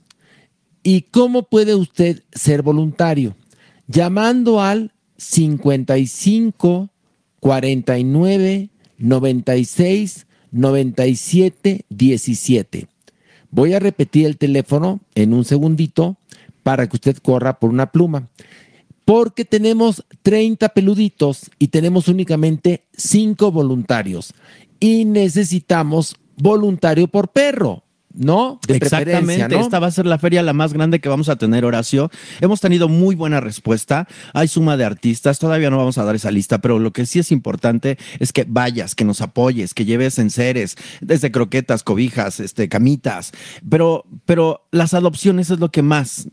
¿Y cómo puede usted ser voluntario? Llamando al cincuenta y cinco, cuarenta y nueve, noventa y seis, noventa y siete, diecisiete. Voy a repetir el teléfono en un segundito para que usted corra por una pluma. Porque tenemos treinta peluditos y tenemos únicamente cinco voluntarios. Y necesitamos voluntario por perro, ¿no? De preferencia, Exactamente, ¿no? esta va a ser la feria la más grande que vamos a tener, Horacio. Hemos tenido muy buena respuesta, hay suma de artistas, todavía no vamos a dar esa lista, pero lo que sí es importante es que vayas, que nos apoyes, que lleves enseres, desde croquetas, cobijas, este, camitas, pero, pero las adopciones es lo que más,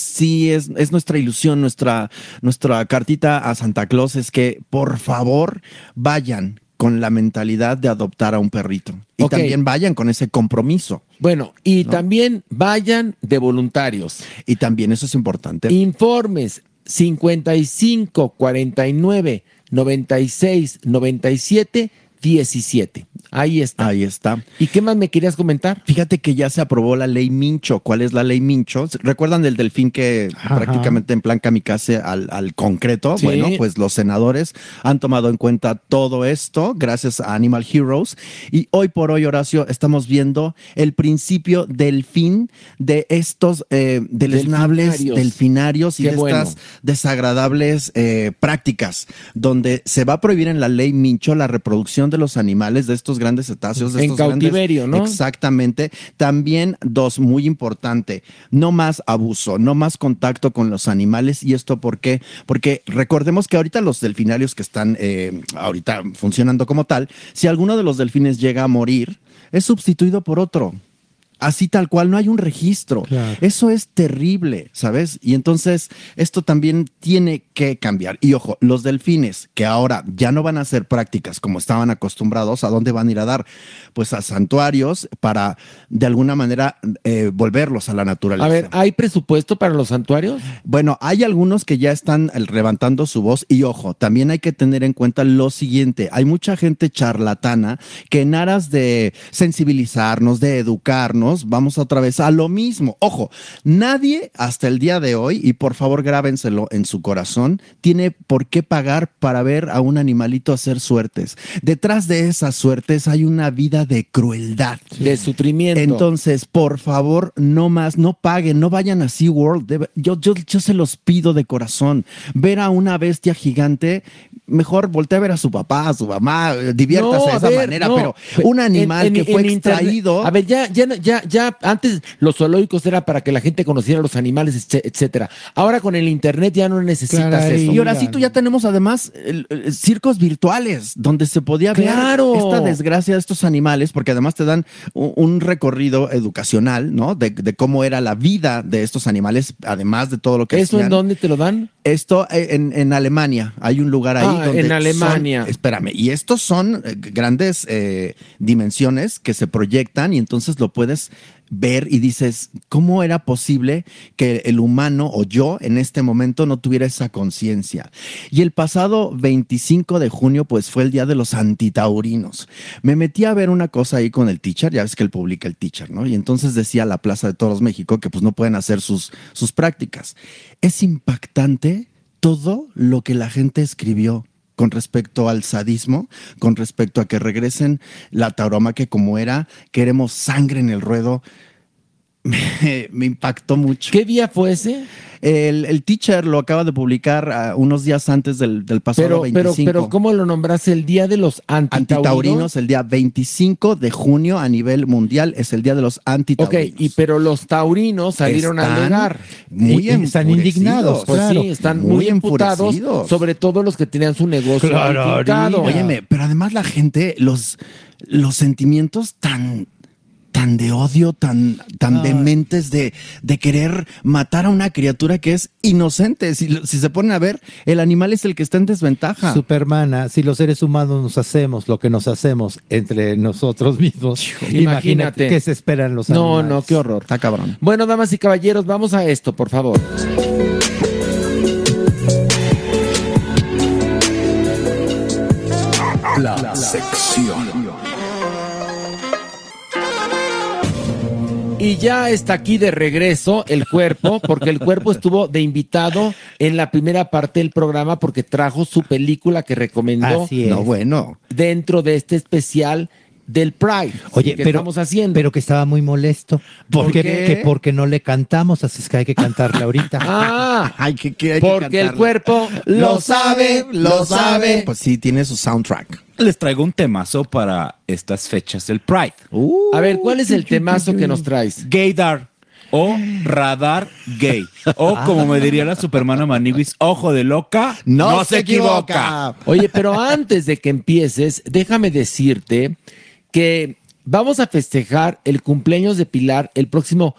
sí es, es nuestra ilusión, nuestra, nuestra cartita a Santa Claus es que por favor vayan con la mentalidad de adoptar a un perrito. Y Ok. también vayan con ese compromiso. Bueno, y ¿no? también vayan de voluntarios. Y también eso es importante. Informes cincuenta y cinco, cuarenta y nueve, noventa y seis, noventa y siete, diecisiete. Ahí está. Ahí está. ¿Y qué más me querías comentar? Fíjate que ya se aprobó la ley Mincho. ¿Cuál es la ley Mincho? ¿Recuerdan del delfín que Ajá. prácticamente en plan kamikaze al, al concreto? Sí. Bueno, pues los senadores han tomado en cuenta todo esto gracias a Animal Heroes. Y hoy por hoy, Horacio, estamos viendo el principio del fin de estos eh, deleznables Delfinarios. delfinarios y Qué de bueno. estas desagradables eh, prácticas, donde se va a prohibir en la ley Mincho la reproducción de los animales, de estos grandes cetáceos, de En estos grandes- cautiverio, ¿no? Exactamente. También, dos, muy importante, no más abuso, no más contacto con los animales. ¿Y esto por qué? Porque recordemos que ahorita los delfinarios que están eh, ahorita funcionando como tal, si alguno de los delfines llega a morir, es sustituido por otro. Así tal cual, no hay un registro. Claro. Eso es terrible, ¿sabes? Y entonces esto también tiene que cambiar. Y ojo, los delfines que ahora ya no van a hacer prácticas como estaban acostumbrados, ¿a dónde van a ir a dar? Pues a santuarios para de alguna manera eh, volverlos a la naturaleza. A ver, ¿hay presupuesto para los santuarios? Bueno, hay algunos que ya están eh, levantando su voz y ojo, también hay que tener en cuenta lo siguiente, hay mucha gente charlatana que en aras de sensibilizarnos, de educarnos, humanos vamos otra vez a lo mismo. Ojo, nadie hasta el día de hoy, y por favor grábenselo en su corazón, tiene por qué pagar para ver a un animalito hacer suertes. Detrás de esas suertes hay una vida de crueldad, de sufrimiento. Entonces, por favor, no más, no paguen, no vayan a SeaWorld. Debe- Yo, yo, yo se los pido de corazón. Ver a una bestia gigante, mejor voltea a ver a su papá, a su mamá, eh, diviértase de a esa ver, manera, no. pero un animal En- en- que fue en internet- extraído. A ver, ya, ya, ya, ya, antes los zoológicos era para que la gente conociera los animales, etc- etcétera. Ahora con el internet ya no necesitas eso. Y ahora sí, tú ya tenemos además el- el- circos virtuales donde se podía Claro. ver esta desgracia de estos animales, porque además te dan un, un recorrido educacional, ¿no? De, de cómo era la vida de estos animales, además de todo lo que ¿Eso en hacían. dónde te lo dan? Esto eh, en, en Alemania, hay un lugar ahí Ah, donde en Alemania. son- espérame, y estos son eh, grandes eh, dimensiones que se proyectan y entonces lo puedes ver y dices, ¿cómo era posible que el humano o yo en este momento no tuviera esa conciencia? Y el pasado veinticinco de junio, pues fue el día de los antitaurinos. Me metí a ver una cosa ahí con el teacher, ya ves que él publica el teacher, ¿no? Y entonces decía la Plaza de Toros México que pues no pueden hacer sus, sus prácticas. Es impactante todo lo que la gente escribió con respecto al sadismo, con respecto a que regresen la tauromaquia como era, queremos sangre en el ruedo. Me, me impactó mucho. ¿Qué día fue ese? El, el teacher lo acaba de publicar uh, unos días antes del, del pasado Pero, pero, veinticinco. pero, ¿cómo lo nombraste? El día de los antitaurinos. Antitaurinos, el día veinticinco de junio a nivel mundial es el día de los Ok, antitaurinos. y pero los taurinos salieron a Están alegar. muy Y- y están enfurecidos. indignados, Pues claro. sí, están Muy muy, imputados, enfurecidos. sobre todo los que tenían su negocio Claro, unificado. Óyeme, pero además la gente, los, los sentimientos tan, tan de odio, tan, tan Ay. dementes de, de querer matar a una criatura que es inocente. Si, lo- si se ponen a ver, el animal es el que está en desventaja. Supermana, si los seres humanos nos hacemos lo que nos hacemos entre nosotros mismos, Imagínate. imagínate qué se esperan los No, animales. no, qué horror. Está cabrón. Bueno, damas y caballeros, vamos a esto, por favor. La sección. Y ya está aquí de regreso el cuerpo, porque el cuerpo estuvo de invitado en la primera parte del programa porque trajo su película que recomendó Así es. No, bueno. dentro de este especial del Pride Oye, que pero, estamos haciendo. pero que estaba muy molesto. ¿Por porque, qué? que porque no le cantamos, así es que hay que cantarle ahorita. Ah, Ay, que, que hay que porque el cantarle. cuerpo lo sabe, lo sabe. Pues sí, tiene su soundtrack. Les traigo un temazo para estas fechas del Pride. A ver, ¿cuál es el temazo que nos traes? Gaydar o radar gay. O como me diría la supermana Maniwis, ojo de loca, no, se equivoca. Oye, pero antes de que empieces, déjame decirte que vamos a festejar el cumpleaños de Pilar el próximo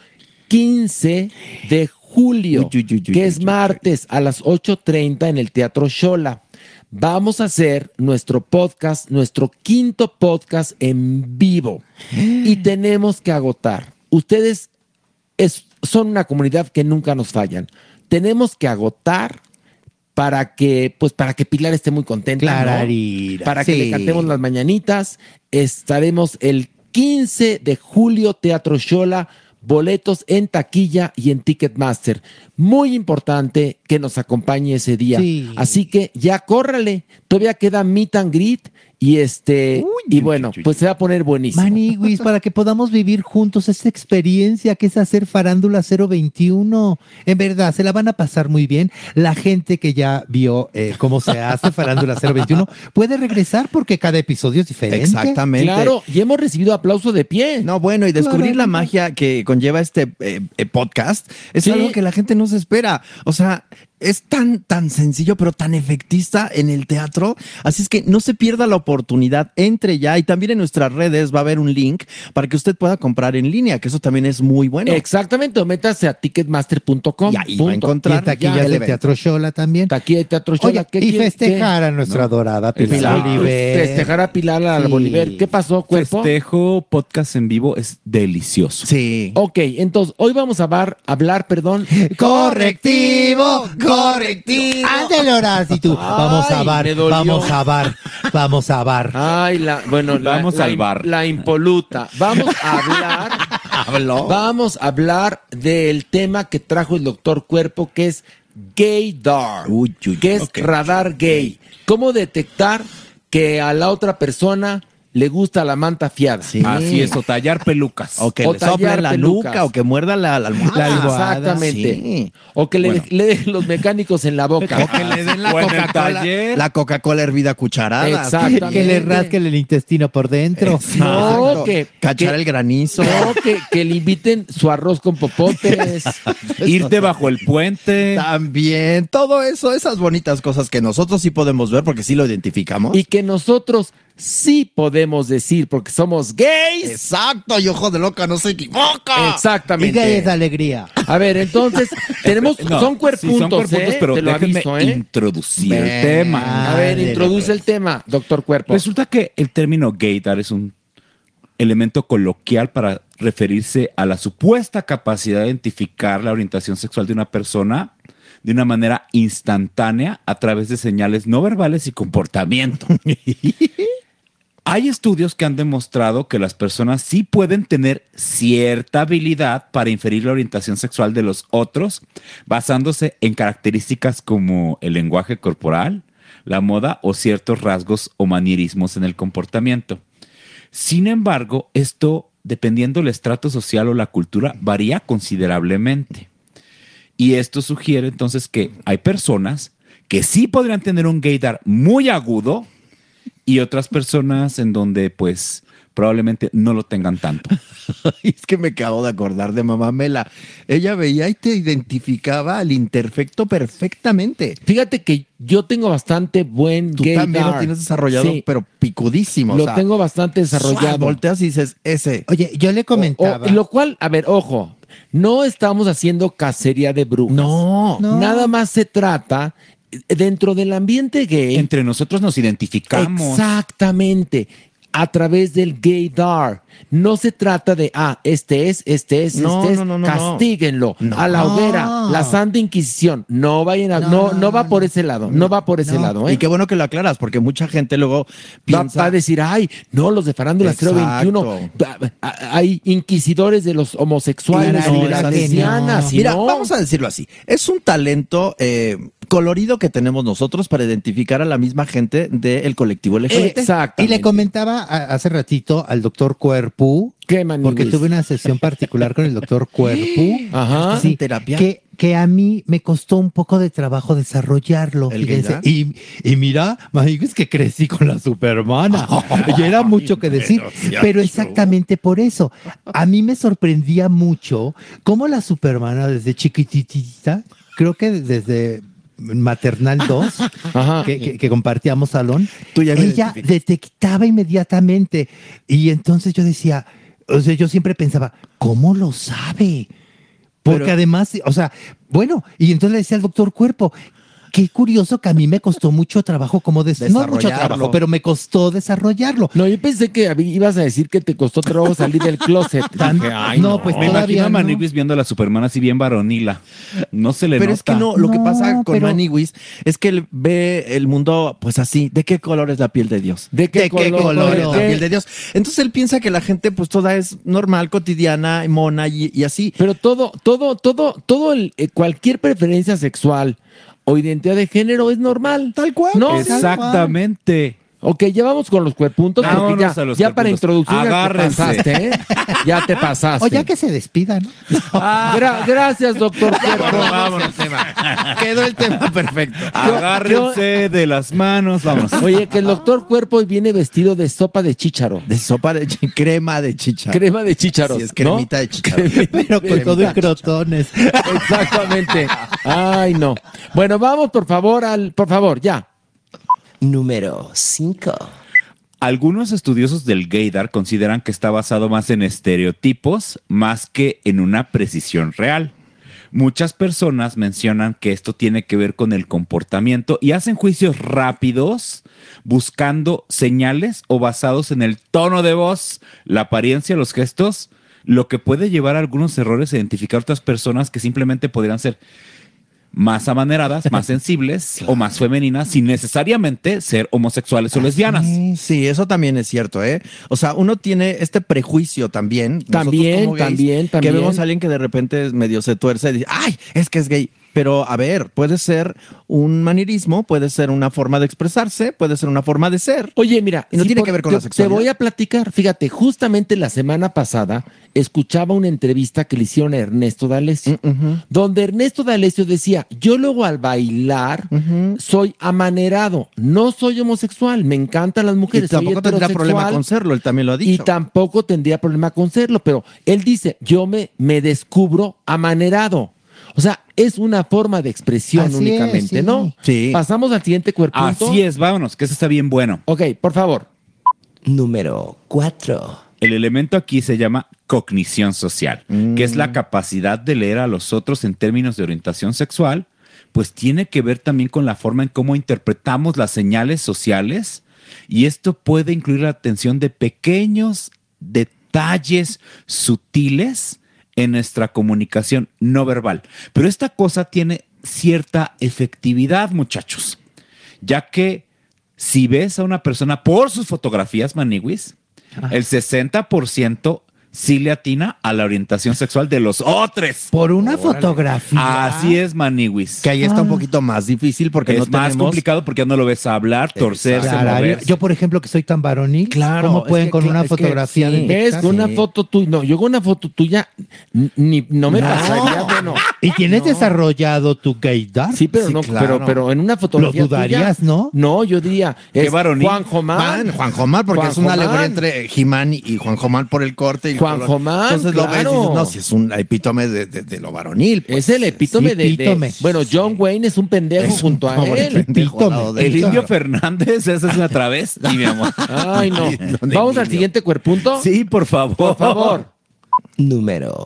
quince de julio, Uy, uy, uy, uy, que uy, es uy, martes a las ocho treinta en el Teatro Xola. Vamos a hacer nuestro podcast, nuestro quinto podcast en vivo y tenemos que agotar. Ustedes es- son una comunidad que nunca nos fallan. Tenemos que agotar para que, pues, para que Pilar esté muy contenta, ¿no? Clararira. Para que Sí. le cantemos las mañanitas. Estaremos el quince de julio, Teatro Xola, boletos en taquilla y en Ticketmaster. Muy importante que nos acompañe ese día. Sí. Así que ya córrale. Todavía queda meet and greet y este y bueno, pues se va a poner buenísimo. Maniwis, para que podamos vivir juntos esta experiencia que es hacer Farándula cero veintiuno. En verdad, se la van a pasar muy bien. La gente que ya vio eh, cómo se hace Farándula cero veintiuno puede regresar porque cada episodio es diferente. Exactamente. Claro, y hemos recibido aplauso de pie. No, bueno, y descubrir Claro. la magia que conlleva este eh, eh, podcast es Sí. algo que la gente no se espera. O sea, es tan, tan sencillo, pero tan efectista en el teatro. Así es que no se pierda la oportunidad. Entre ya y también en nuestras redes va a haber un link para que usted pueda comprar en línea, que eso también es muy bueno. Exactamente, o métase a ticketmaster punto com. Y ahí va a encontrar Y en taquillas ya el de evento. Teatro Xola también. Taquilla de Teatro Xola. Oye, ¿Qué y quieres? festejar a nuestra adorada Pilar Pilar, Bolívar. festejar a Pilar a Sí. Bolívar. ¿Qué pasó, cuerpo? Festejo podcast en vivo es delicioso. Sí. Ok, entonces hoy vamos a hablar, hablar, perdón. Correctivo, correctivo. Ándale, Horacio, tú. Vamos a Ay, bar, me dolió. vamos a bar, vamos a bar. Ay, la, bueno, la, Vamos la al im- bar. La impoluta. Vamos a hablar Habló. Vamos a hablar del tema que trajo el doctor Cuerpo, que es gaydar, Uy, uy, que es ok. radar gay. ¿Cómo detectar que a la otra persona le gusta la manta fiada? Sí. Así es, o tallar pelucas. O que O le soplen tallar la pelucas. nuca o que muerda la, la almohada. La almohada, exactamente. Sí. O que le, Bueno. le den los mecánicos en la boca. O que le den la O en el Coca-Cola. taller. La Coca-Cola hervida a cucharadas. Exactamente. Que le rasquen el intestino por dentro. No, Exacto. que- Cachar que- el granizo. No, que, que le inviten su arroz con popotes. Irte bajo el puente. También, todo eso, esas bonitas cosas que nosotros sí podemos ver porque sí lo identificamos. Y que nosotros sí podemos decir porque somos gays. Exacto, y ojo de loca no se equivoca. Y Exactamente. que es alegría. A ver, entonces, tenemos, No, son sí, cuerpuntos, son cuerpuntos, ¿eh? pero Te lo déjenme aviso, ¿eh? introducir el Ven. tema. A ver, Ándele, introduce pues. el tema, doctor Cuerpo. Resulta que el término gaydar es un elemento coloquial para referirse a la supuesta capacidad de identificar la orientación sexual de una persona de una manera instantánea a través de señales no verbales y comportamiento. Hay estudios que han demostrado que las personas sí pueden tener cierta habilidad para inferir la orientación sexual de los otros basándose en características como el lenguaje corporal, la moda o ciertos rasgos o manierismos en el comportamiento. Sin embargo, esto, dependiendo del estrato social o la cultura, varía considerablemente. Y esto sugiere entonces que hay personas que sí podrían tener un gaydar muy agudo y otras personas en donde pues probablemente no lo tengan tanto. Es que me acabo de acordar de mamá Mela. Ella veía y te identificaba al imperfecto perfectamente. Fíjate que yo tengo bastante buen Tú gaydar. también lo tienes desarrollado, Sí, pero picudísimo. lo o sea, tengo bastante ¡suá! desarrollado. Volteas y dices, ese. Oye, yo le O- comentaba. o- lo cual, a ver, ojo, no estamos haciendo cacería de brujas. No. No. Nada más se trata eh, dentro del ambiente gay. Entre nosotros nos identificamos. Exactamente. A través del gaydar. No se trata de, ah, este es, este es, No, este es, no, no, no, castíguenlo. no. A la hoguera, No. la Santa Inquisición. No vayan a, no, No, no, no, va no, por no. ese lado, no, va por ese No. lado, ¿eh? Y qué bueno que lo aclaras, porque mucha gente luego Va, piensa... va a decir, ay, no, los de Farándula Exacto. cero veintiuno, va- a- hay inquisidores de los homosexuales Claro, y de las que no. lesbianas. y Mira, no. vamos a decirlo así. Es un talento eh, colorido que tenemos nosotros para identificar a la misma gente del colectivo L G B T. Exactamente. Y le comentaba a- hace ratito al doctor Cuerpu, ¿Qué, Maniguis? porque tuve una sesión particular con el doctor Cuerpu. Ajá. Sí, en terapia? Que, que a mí me costó un poco de trabajo desarrollarlo. ¿El fíjense. gaydar? Y, y mira, Maniguis, es que crecí con la supermana. Y era mucho que decir. Pero exactamente por eso. A mí me sorprendía mucho cómo la supermana desde chiquititita, creo que desde maternal dos, Ajá. que, que- que compartíamos salón, Tú ya me ella identificas. detectaba inmediatamente. Y entonces yo decía, o sea, yo siempre pensaba, ¿cómo lo sabe? Porque Pero- además, o sea, bueno, y entonces le decía al doctor Cuerpo, qué curioso que a mí me costó mucho trabajo como des- no mucho Desarrollarlo. trabajo, pero me costó desarrollarlo. No, yo pensé que hab- ibas a decir que te costó trabajo salir del closet. Tan- Dije, ay, no, pues Me todavía imagino a no. Maniguis viendo a la Superman así bien varonila. No se le Pero nota. es que no, lo que No, pasa con pero- Maniwis es que él ve el mundo pues así, ¿de qué color es la piel de Dios? ¿De qué color? es la ¿Qué? piel de Dios? Entonces él piensa que la gente pues toda es normal, cotidiana, mona y, y así. Pero todo, todo, todo, todo el, eh, cualquier preferencia sexual o identidad de género es normal. Tal cual. No, Exactamente. ok, ya vamos con los cuerpuntos porque Vámonos ya, a los ya para cuerpuntos. introducir ya te Agárrense. pasaste, ¿eh? Ya te pasaste. O ya que se despidan. Gra- gracias, doctor Cuerpo. Vámonos. Quedó el tema perfecto. Agárrense de las manos. Vamos. Oye, que el doctor Cuerpo viene vestido de sopa de chícharo. De sopa de chi- crema de chicha. Crema de chícharos. Sí, es cremita ¿no? de chícharo. Pero con todo y crotones. Exactamente. Ay, no. Bueno, vamos por favor al, por favor, ya. Número cinco. Algunos estudiosos del gaydar consideran que está basado más en estereotipos más que en una precisión real. Muchas personas mencionan que esto tiene que ver con el comportamiento y hacen juicios rápidos buscando señales o basados en el tono de voz, la apariencia, los gestos, lo que puede llevar a algunos errores a identificar otras personas que simplemente podrían ser más amaneradas, más sensibles o más femeninas sin necesariamente ser homosexuales o lesbianas. Sí, sí, eso también es cierto, ¿eh? O sea, uno tiene este prejuicio también. nosotros También, como gays, también, también. Que vemos a alguien que de repente medio se tuerce y dice, ¡ay, es que es gay! Pero, a ver, puede ser un manierismo, puede ser una forma de expresarse, puede ser una forma de ser. Oye, mira, Y no sí, tiene por- que ver con te, la sexualidad. Te voy a platicar. Fíjate, justamente la semana pasada escuchaba una entrevista que le hicieron a Ernesto D'Alessio, donde Ernesto D'Alessio decía, yo luego al bailar soy amanerado, no soy homosexual, me encantan las Y mujeres, soy tampoco tendría problema heterosexual, con serlo, él también lo ha y dicho. tampoco tendría problema con serlo, pero él dice, yo me, me descubro amanerado. O sea, es una forma de expresión Así únicamente, es, sí. ¿no? Sí. Pasamos al siguiente cuerpo. Así es, vámonos, que eso está bien bueno. Ok, por favor. Número cuatro. El elemento aquí se llama cognición social, que es la capacidad de leer a los otros en términos de orientación sexual, pues tiene que ver también con la forma en cómo interpretamos las señales sociales, y esto puede incluir la atención de pequeños detalles sutiles en nuestra comunicación no verbal. Pero esta cosa tiene cierta efectividad, muchachos, ya que si ves a una persona por sus fotografías, Maniwis, el sesenta por ciento sí le atina a la orientación sexual de los otros. Por una Órale. fotografía. Así es, Maniwis. Que ahí está un poquito más difícil porque es no más tenemos... complicado porque ya no lo ves hablar, torcerse, Claro, moverse. yo, por ejemplo, que soy tan varonil, Claro, ¿cómo es pueden que con cla- una es que fotografía sí. detectar? ¿Ves? Con una Sí. foto tuya. No, yo con una foto tuya n- ni, no me No. pasaría, bueno. ¿Y tienes desarrollado tu gaydar? Sí, pero no, pero, pero en una fotografía Lo dudarías, tuya, ¿no? No, yo diría, Qué es varonil. Juan Jomán. Man, Juan Jomán, porque Juan es una Jomán. alegoría entre Jimán y, y Juan Jomán por el corte y el Juan color. Jomán, Entonces lo ves y claro. dices, no, si es un epítome de, de- de lo varonil. pues. Es el epítome Sí, de, de- epítome. Bueno, John Wayne es un pendejo Es un junto a pobre él. pendejo al lado de El él. indio Fernández, esa es una travesti, mi amor. Ay, no. ¿Dónde Vamos al niño? siguiente cuerpunto. Sí, por favor. Por favor. Número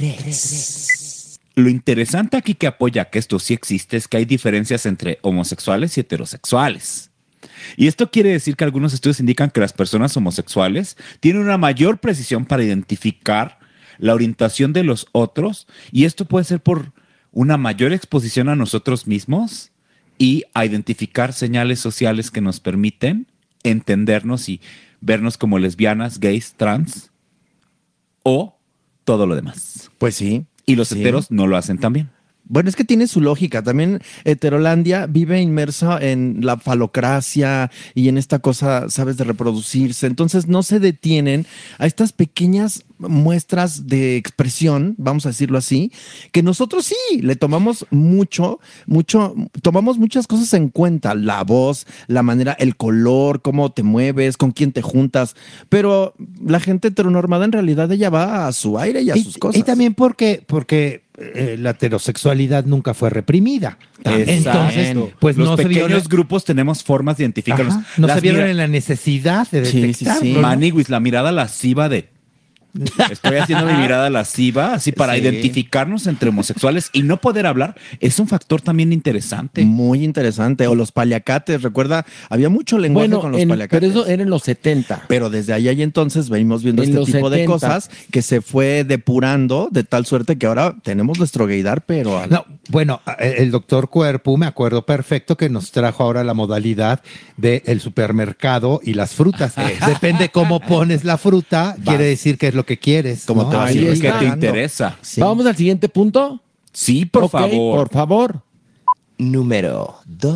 tres. Lo interesante aquí que apoya que esto sí existe es que hay diferencias entre homosexuales y heterosexuales. Y esto quiere decir que algunos estudios indican que las personas homosexuales tienen una mayor precisión para identificar la orientación de los otros, y esto puede ser por una mayor exposición a nosotros mismos y a identificar señales sociales que nos permiten entendernos y vernos como lesbianas, gays, trans o todo lo demás. Pues sí. Y los Sí. heteros no lo hacen también. Bueno, es que tiene su lógica. También Heterolandia vive inmersa en la falocracia y en esta cosa, sabes, de reproducirse. Entonces no se detienen a estas pequeñas muestras de expresión, vamos a decirlo así, que nosotros sí le tomamos mucho, mucho, tomamos muchas cosas en cuenta. La voz, la manera, el color, cómo te mueves, con quién te juntas. Pero la gente heteronormada en realidad ella va a su aire y a Y, sus cosas. y también porque, porque eh, la heterosexualidad nunca fue reprimida. Entonces, Exacto. pues los no se pequeños vieron, grupos tenemos formas de identificarlos. Ajá, no Las se vieron mira- en la necesidad de Sí, sí, detectarlo. sí. ¿no? Maniguis, la mirada lasciva de estoy haciendo mi mirada lasciva, así para Sí. identificarnos entre homosexuales y no poder hablar, es un factor también interesante. Muy interesante. O los paliacates, recuerda, había mucho lenguaje Bueno, con los en- paliacates. pero eso era en los setenta. Pero desde allá y entonces venimos viendo En este los tipo de setenta. cosas que se fue depurando de tal suerte que ahora tenemos nuestro gaydar, pero al- No, bueno, el el doctor Cuerpo, me acuerdo perfecto que nos trajo ahora la modalidad del supermercado y las frutas. Depende cómo pones la fruta, quiere decir qué es lo que quieres. Cómo ¿no? te vas a Ahí ir ¿Qué está. te ubicando. interesa? Sí. Vamos al siguiente punto. Sí, por Ok, favor. Por favor. Número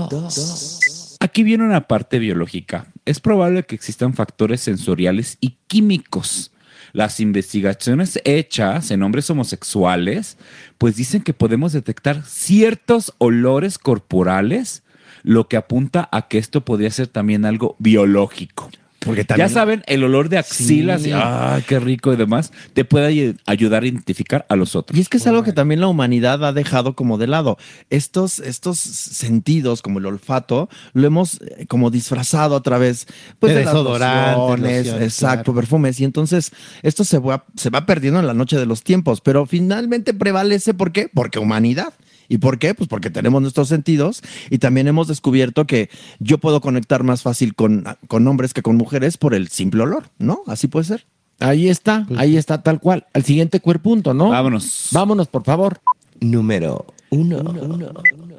dos. Aquí viene una parte biológica. Es probable que existan factores sensoriales y químicos. Las investigaciones hechas en hombres homosexuales, pues dicen que podemos detectar ciertos olores corporales, lo que apunta a que esto podría ser también algo biológico. Porque también- Ya saben, el olor de axilas, Sí. y, ¡ay, qué rico! Y demás, te puede ay- ayudar a identificar a los otros. Y es que es algo que también la humanidad ha dejado como de lado. Estos, estos sentidos, como el olfato, lo hemos eh, como disfrazado a través pues, De de, las desodorantes, lociones, lociones, exacto, claro. perfumes. Y entonces esto se va, se va perdiendo en la noche de los tiempos, pero finalmente prevalece. ¿Por qué? Porque humanidad. ¿Y por qué? Pues porque tenemos nuestros sentidos y también hemos descubierto que yo puedo conectar más fácil con, con hombres que con mujeres por el simple olor, ¿no? Así puede ser. Ahí está, ahí está tal cual. Al siguiente cuerpunto, ¿no? Vámonos. Vámonos, por favor. Número Uno, uno.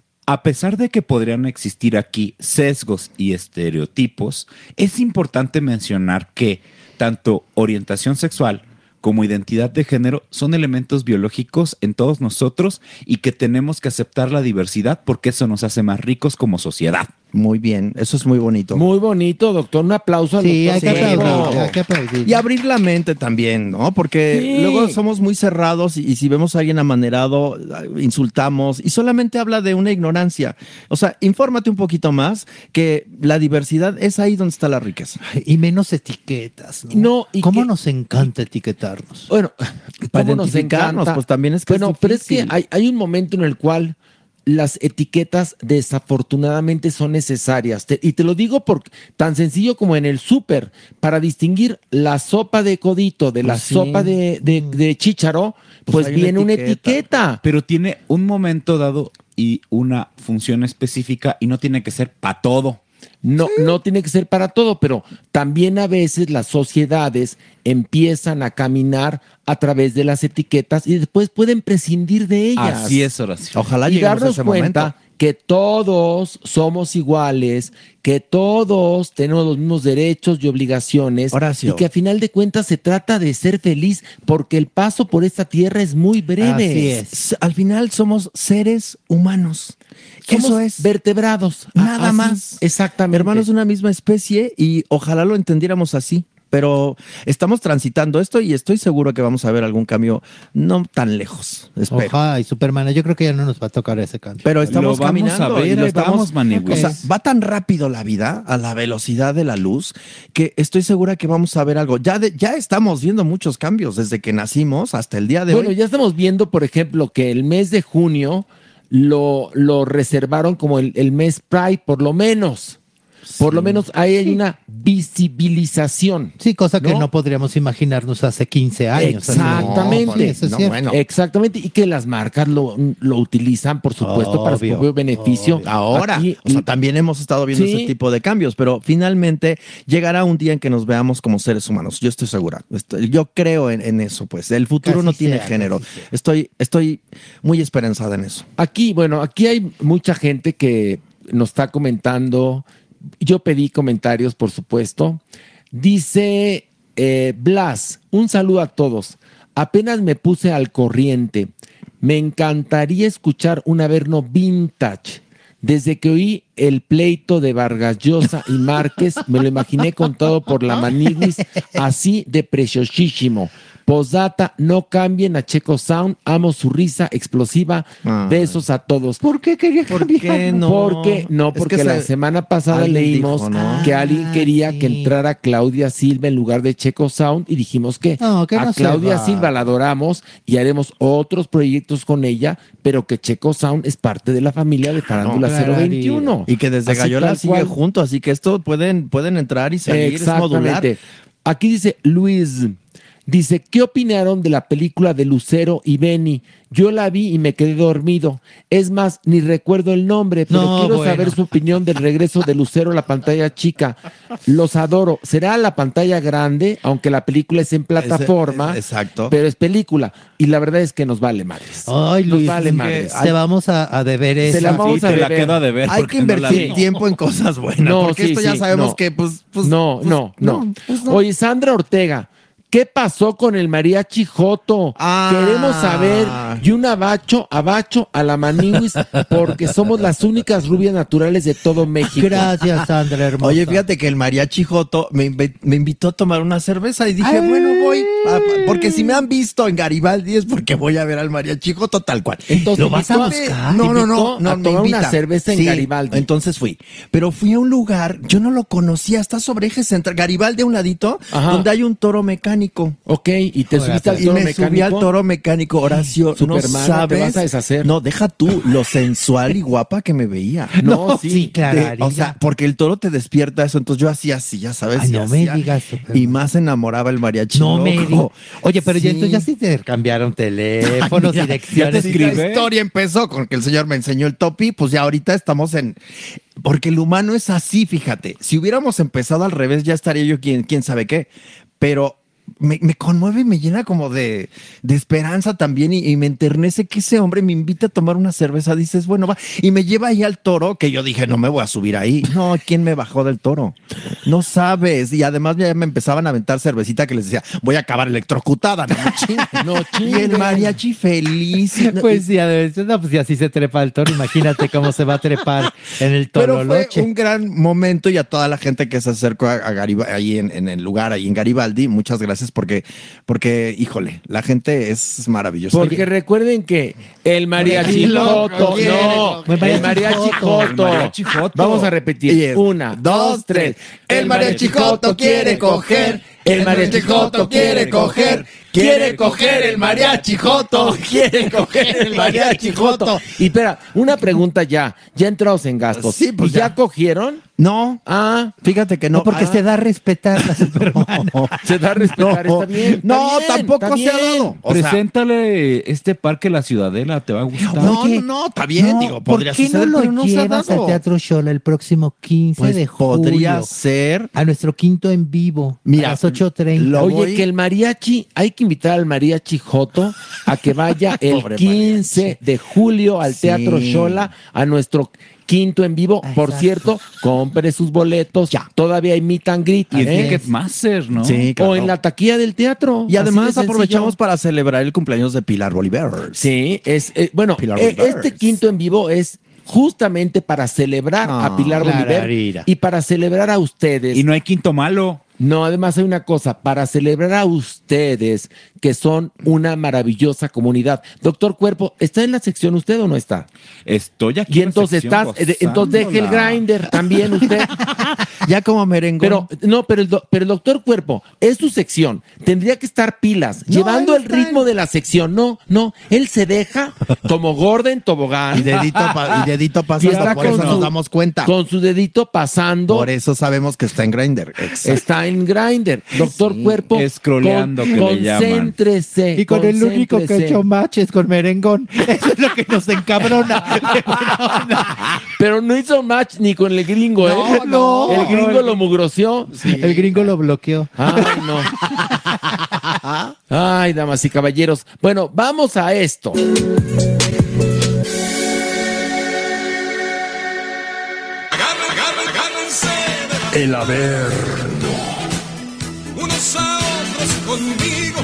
A pesar de que podrían existir aquí sesgos y estereotipos, es importante mencionar que tanto orientación sexual como identidad de género son elementos biológicos en todos nosotros y que tenemos que aceptar la diversidad porque eso nos hace más ricos como sociedad. Muy bien, eso es muy bonito. Muy bonito, doctor. Un aplauso al Sí, doctor hay que Trejo. aplaudir, hay que aplaudir. Y abrir la mente también, ¿no? Porque Sí. luego somos muy cerrados y, y si vemos a alguien amanerado, insultamos y solamente habla de una ignorancia. O sea, infórmate un poquito más que la diversidad es ahí donde está la riqueza. Y menos etiquetas, ¿no? No, y ¿Cómo que- nos encanta etiquetarnos? Bueno, Para ¿cómo nos identificarnos, encanta? pues también es que Bueno, es pero es que difícil. hay, hay un momento en el cual las etiquetas desafortunadamente son necesarias. Te- y te lo digo por tan sencillo como en el súper, para distinguir la sopa de codito de la Pues sí. sopa de, de, de chícharo, Pues pues, hay una viene una etiqueta. etiqueta. Pero tiene un momento dado y una función específica y no tiene que ser para todo. No, no tiene que ser para todo, pero también a veces las sociedades empiezan a caminar a través de las etiquetas y después pueden prescindir de ellas. Así es, Horacio. Ojalá Y lleguemos a darnos ese cuenta momento. que todos somos iguales, que todos tenemos los mismos derechos y obligaciones, Horacio. y que a final de cuentas se trata de ser feliz, porque el paso por esta tierra es muy breve. Así es. S- Al final somos seres humanos. Somos Eso es. vertebrados. Nada Así, más. Exactamente. Hermanos de una misma especie y ojalá lo entendiéramos así. Pero estamos transitando esto y estoy seguro que vamos a ver algún cambio no tan lejos. Espero. Ojalá, y Superman, yo creo que ya no nos va a tocar ese cambio. Pero estamos Lo vamos caminando a ver, y lo ahí estamos, vamos. Manigüis. O sea, va tan rápido la vida a la velocidad de la luz que estoy segura que vamos a ver algo. Ya, de- ya estamos viendo muchos cambios desde que nacimos hasta el día de Bueno, hoy. ya estamos viendo, por ejemplo, que el mes de junio lo, lo reservaron como el, el mes Pride, por lo menos. Por lo menos ahí hay una visibilización. Sí, cosa que ¿no? no, podríamos imaginarnos hace quince años. Exactamente. Sí, eso es No, cierto. bueno. Exactamente. Y que las marcas lo, lo utilizan, por supuesto, para su Obvio, propio beneficio. obvio. Ahora, Aquí- o sea, también hemos estado viendo Sí. ese tipo de cambios, pero finalmente llegará un día en que nos veamos como seres humanos. Yo estoy segura. Estoy- yo creo en, en eso, pues. El futuro Casi no tiene sea, género. casi sea. Estoy, estoy muy esperanzada en eso. Aquí, bueno, aquí hay mucha gente que nos está comentando. Yo pedí comentarios, por supuesto. Dice eh, Blas, un saludo a todos. Apenas me puse al corriente. Me encantaría escuchar un Averno vintage. Desde que oí el pleito de Vargas Llosa y Márquez, me lo imaginé contado por la Maniguis, así de preciosísimo. Postdata, no cambien a Checo Sound, amo su risa explosiva. Ah. Besos a todos. ¿Por qué quería ¿Por cambiar? qué no? ¿Por qué? No, Es porque que la se- semana pasada alguien leímos dijo, ¿no? que alguien Ah, quería sí. que entrara Claudia Silva en lugar de Checo Sound y dijimos que No, que a no se Claudia va. Silva la adoramos y haremos otros proyectos con ella, pero que Checo Sound es parte de la familia de Farándula no, cero veintiuno. Y que desde Así Gallola tal sigue cual. junto, así que esto pueden, pueden entrar y salir, es modular. Exactamente. Aquí dice Luis, dice, ¿qué opinaron de la película de Lucero y Beni? Yo la vi y me quedé dormido. Es más, ni recuerdo el nombre, pero No, quiero bueno. saber su opinión del regreso de Lucero a la pantalla chica. Los adoro. Será la pantalla grande, aunque la película es en plataforma, Ese- exacto. pero es película. Y la verdad es que nos vale madres. Ay, nos Luis, vale es que madres. te vamos a, a deber Se eso. la vamos Sí, a te la deber. quedo a deber. Hay porque que no la invertir vi. tiempo en cosas buenas, No, porque sí, esto ya sí, sabemos no. que pues, pues no, pues, no, no, pues, no. Oye, Sandra Ortega, ¿qué pasó con el mariachi Joto? Ah. Queremos saber. Y un abacho, abacho a la Maniguis, porque somos las únicas rubias naturales de todo México. Gracias, Sandra, hermosa. Oye, fíjate que el mariachi Joto me, inve- me invitó a tomar una cerveza y dije, Ay. bueno, voy. a- porque si me han visto en Garibaldi es porque voy a ver al mariachi Joto tal cual. Entonces, ¿Lo vas a invitó buscar? No, no, no, Invitó no. a me tomar una invita. cerveza en Sí, Garibaldi. Entonces fui. Pero fui a un lugar, yo no lo conocía, está sobre eje central, Garibaldi a un ladito, Ajá. donde hay un toro mecánico. Ok, y te Ahora, subiste al Y toro me mecánico. subí al toro mecánico, Horacio. Superman, no te sabes. vas a deshacer. No, deja tú lo sensual y guapa que me veía. No, sí. claro. De- o sea, porque el toro te despierta eso, entonces yo hacía así, ya sabes. Ay, y no me hacía, digas, Superman. y más enamoraba el mariachi. No me loco. digas. Oye, pero ya, Sí. entonces ya sí te cambiaron teléfonos, Mira, direcciones. ya te escribe. La historia empezó con que el señor me enseñó el topi, pues ya ahorita estamos en... Porque el humano es así, fíjate. Si hubiéramos empezado al revés, ya estaría yo quién, quién sabe qué. Pero me, me conmueve y me llena como de, de esperanza también y, y me enternece que ese hombre me invita a tomar una cerveza. Dices, bueno, va. Y me lleva ahí al toro, que yo dije, no me voy a subir ahí. No, ¿quién me bajó del toro? No sabes. Y además ya me empezaban a aventar cervecita que les decía, voy a acabar electrocutada. No, chingue. No, Y el mariachi feliz. Pues sí, a ver, no, pues si así se trepa el toro, imagínate cómo se va a trepar en el Pero fue tololoche. un gran momento y a toda la gente que se acercó a, a Garibaldi, ahí en, en el lugar, ahí en Garibaldi, muchas gracias porque, porque, híjole, la gente es maravillosa. Porque recuerden que el mariachi joto, no, el mariachi joto. El mariachi joto. Vamos a repetir. Y es, Una, dos, tres. El mariachi joto quiere coger, el mariachi joto quiere coger, quiere coger el mariachi joto, quiere coger el mariachi joto. Y espera, una pregunta ya, ya entrados en gastos. Sí, pues ¿Y ya, ya. cogieron? No, Ah, fíjate que no. No, porque Ah, se da a respetar la Superman. se da a respetar, no, está bien. está no, bien, tampoco está se ha bien. dado. O sea, Preséntale este parque La Ciudadela, te va a gustar. no, Oye, no, no, está bien, No, digo, ¿por podría qué suceder, no pero lo no se ha llevas dado. al Teatro Xola el próximo quince Pues de julio? podría ser. A nuestro quinto en vivo, Mira, a las ocho treinta. lo Oye, voy- que el mariachi, hay que invitar al mariachi Joto a que vaya el Pobre quince de julio al Sí. Teatro Xola a nuestro quinto en vivo. Por Exacto. cierto, compre sus boletos. Ya. Todavía hay meet and greet. Y ¿eh? es Ticketmaster, ¿no? Sí, claro. O en la taquilla del teatro. Y Así además de aprovechamos sencillo. para celebrar el cumpleaños de Pilar Bolívar. Sí, es eh, bueno, Pilar eh, Bolívar. este quinto en vivo es justamente para celebrar Ah, a Pilar Bolívar clararira. y para celebrar a ustedes. Y no hay quinto malo. No, además hay una cosa, para celebrar a ustedes, que son una maravillosa comunidad. Doctor Cuerpo, ¿está en la sección usted o no está? Estoy aquí. Y en la entonces sección estás, eh, entonces deje el gozándola. grinder también usted. Ya como merengón. Pero no, pero el, do- pero el doctor Cuerpo, es su sección. Tendría que estar pilas, No, llevando él el está ritmo en- de la sección. No, no, él se deja como gorda en tobogán. Y dedito, pa- y dedito Y pasando, está por eso con nos su- damos cuenta. Con su dedito pasando. Por eso sabemos que está en Grindr. Está en Grindr. Doctor Sí, Cuerpo. scrolleando, que le llaman. Concéntrese. Y con el único que ha concéntrese. hecho matches con merengón. Eso es lo que nos encabrona. Pero no hizo match ni con el gringo, ¿eh? No, no. El gringo lo mugroció. El gringo lo bloqueó. Ay, no. Ay, damas y caballeros. Bueno, vamos a esto. El Averno. Unos a otros conmigo.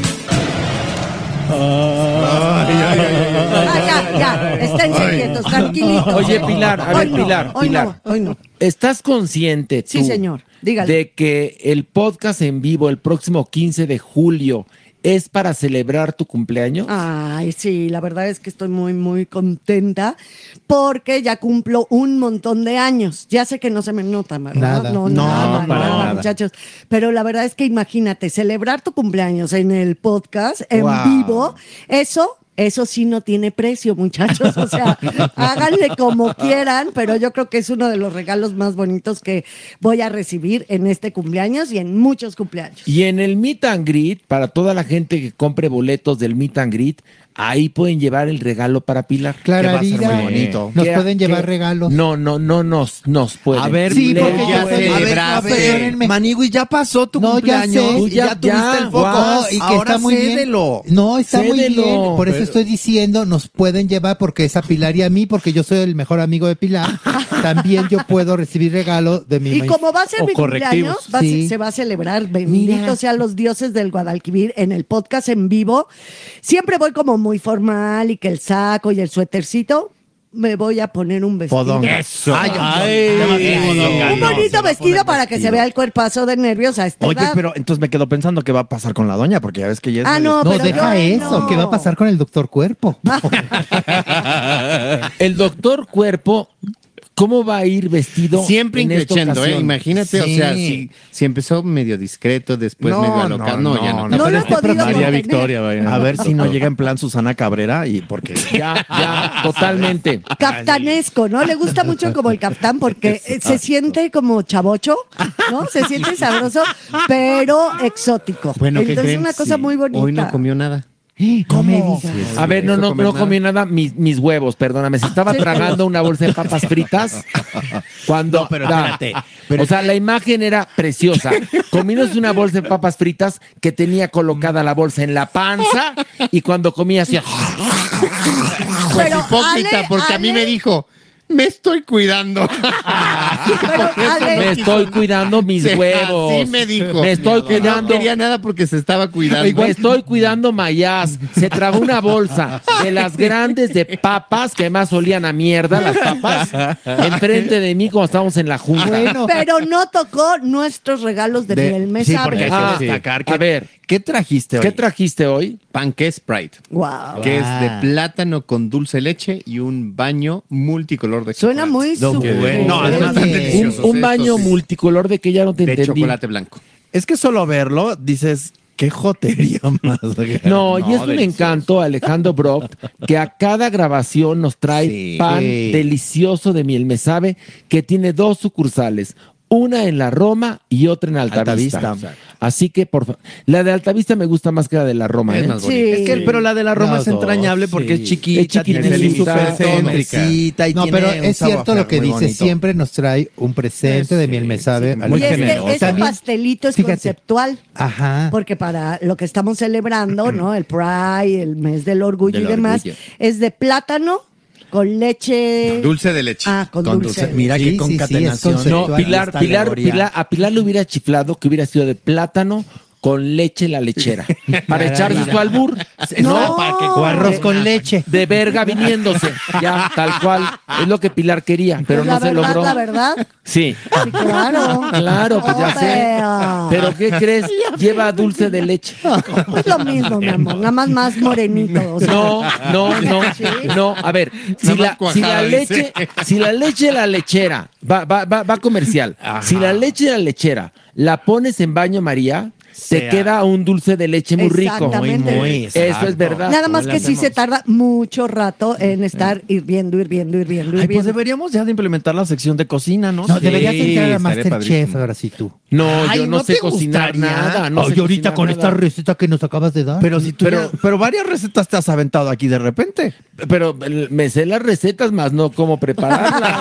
Ah, ya, ya, esténse quietos, tranquilitos. Oye, Pilar, a Hoy ver, no, Pilar, hoy Pilar. no, hoy no. ¿Estás consciente tú Sí, señor, dígale. de que el podcast en vivo el próximo quince de julio es para celebrar tu cumpleaños? Ay, sí, la verdad es que estoy muy, muy contenta porque ya cumplo un montón de años. Ya sé que no se me nota, ¿verdad? Nada. No, No, nada, para nada, nada. muchachos. Pero la verdad es que imagínate, celebrar tu cumpleaños en el podcast, en Wow. vivo, eso... Eso sí no tiene precio, muchachos. O sea, háganle como quieran, pero yo creo que es uno de los regalos más bonitos que voy a recibir en este cumpleaños y en muchos cumpleaños. Y en el Meet and Greet, para toda la gente que compre boletos del Meet and Greet, ahí pueden llevar el regalo para Pilar. Clararira. Que va a ser muy bonito. Nos ¿Qué- pueden llevar qué? regalos. No, no, no nos, nos pueden. A ver, Sí, le- porque ya a ver, se a ver, celebra, a ver, espérenme. Manigui, ya pasó tu No, ya cumpleaños. sé. y ya, Ya, tuviste ya, el foco. guau, y que Ahora está muy cédelo. bien. No, está muy Cédelo. bien. Por eso Pero- estoy diciendo, nos pueden llevar porque es a Pilar y a mí, porque yo soy el mejor amigo de Pilar. También yo puedo recibir regalo de mi Y maíz. como va a ser o mi correctivos. cumpleaños, va a Sí. ser- se va a celebrar, benditos sean los dioses del Guadalquivir, en el podcast en vivo. Siempre voy como muy formal y que el saco y el suétercito. Me voy a poner un vestido. Podón. Eso. Ay, Ay, Un bonito vestido para que se vea el cuerpazo de nervios a esta Oye, edad. pero entonces me quedo pensando qué va a pasar con la doña, porque ya ves que ya es Ah, medio- no, No, pero deja yo eso. no. ¿Qué va a pasar con el doctor Cuerpo? El doctor Cuerpo, ¿cómo va a ir vestido? Siempre en esta increchendo, ¿eh? ocasión? Imagínate, Sí. o sea, si, si empezó medio discreto, después No, medio alocado. no, No, ya no, no. No lo he podido María contener. Victoria, vaya. A ver si no llega en plan Susana Cabrera y porque Ya, ya, totalmente. Captanesco, ¿no? Le gusta mucho como el captán porque eh, se siente como chavocho, ¿no? Se siente sabroso, pero exótico. Bueno, ¿qué Entonces creen? es una cosa Sí. muy bonita. Hoy no comió nada. No me digas. A ver, no, no, comer no nada. comí nada, mis, mis huevos, perdóname. Se estaba tragando una bolsa de papas fritas Cuando, No, pero da- espérate, pero- o sea, la imagen era preciosa. Comiéndose una bolsa de papas fritas que tenía colocada la bolsa en la panza y cuando comía hacía... Pues Pero, hipócrita, Ale, porque a mí me Ale- dijo, me estoy cuidando. Pero, Ale, Me estoy cuidando mis Sí, huevos. así me dijo. Me estoy Que no cuidando. quería nada porque se estaba cuidando. Me estoy cuidando Mayaz. Se tragó una bolsa de las grandes de papas, que además olían a mierda las papas, enfrente de mí cuando estábamos en la junta. Bueno, pero no tocó nuestros regalos de, De- miel, me sí, sabe. porque hay que Ah, destacar que- a ver, ¿Qué trajiste hoy? ¿qué trajiste hoy? Panque Sprite, Wow. que Ah. es de plátano con dulce leche y un baño multicolor de Suena chocolate. muy No, súper. bueno. No, es Oye, bastante Un, delicioso. un baño multicolor de que ya no te de entendí. chocolate blanco. Es que solo verlo dices, qué jotería más. No, y es un delicioso. encanto, Alejandro Brock, que a cada grabación nos trae Sí. pan Sí. delicioso de miel. Me sabe que tiene dos sucursales. Una en la Roma y otra en Altavista. Altavista. Así que, por favor, la de Altavista me gusta más que la de la Roma. Es ¿eh? más Sí. bonita. Es que, pero la de la Roma Las es entrañable dos, porque sí. es chiquita, Es chiquitita, tiene es súper súper céntrica. céntrica y no, tiene pero un es sabor cierto lo que muy dice, bonito. siempre nos trae un presente de miel me sabe. sí, Ale. muy Y este, generoso. ese También- pastelito es fíjate. conceptual. Ajá. Porque para lo que estamos celebrando, ¿no? El Pride, el mes del orgullo Del y demás, orgullo. es de plátano con leche. Dulce de leche. Ah, con, Con dulce. dulce. Mira Sí, qué sí, sí, es concatenación. conceptual. No, Esta Pilar, esta Pilar, alegoría. Pilar, a Pilar le hubiera chiflado que hubiera sido de plátano con leche la lechera. Para echarse su albur. No. O arroz con leche. De verga viniéndose. Ya, tal cual. Es lo que Pilar quería, pero Pues no la se verdad, logró. la verdad. Sí. Sí, claro. Claro, pues ya sé. Vea. ¿Pero qué crees? Lleva dulce de leche. Es lo mismo, mi amor, nada más más morenito. o sea. No, no, no, Sí. no. A ver, si Nada la, más cuajada, si la leche, dice. si la leche de la lechera va, va, va, va comercial, si la leche de la lechera la pones en baño María, te Sea. queda un dulce de leche muy rico. Exactamente. Muy, muy, Eso exacto. es verdad. Nada más ¿Cómo que le sí se hacemos? tarda mucho rato en estar hirviendo, hirviendo, hirviendo, Ay, pues hirviendo. deberíamos ya de implementar la sección de cocina, ¿no? No, Sí. deberías entrar a estaría Masterchef padrísimo. ahora sí tú. No, Ay, yo no, ¿no sé te cocinar gustaría? nada. No Ay, sé ahorita cocinar con nada. esta receta que nos acabas de dar. Pero si tú Pero- ya- pero varias recetas te has aventado aquí de repente. Pero el- me sé las recetas, más no cómo prepararlas.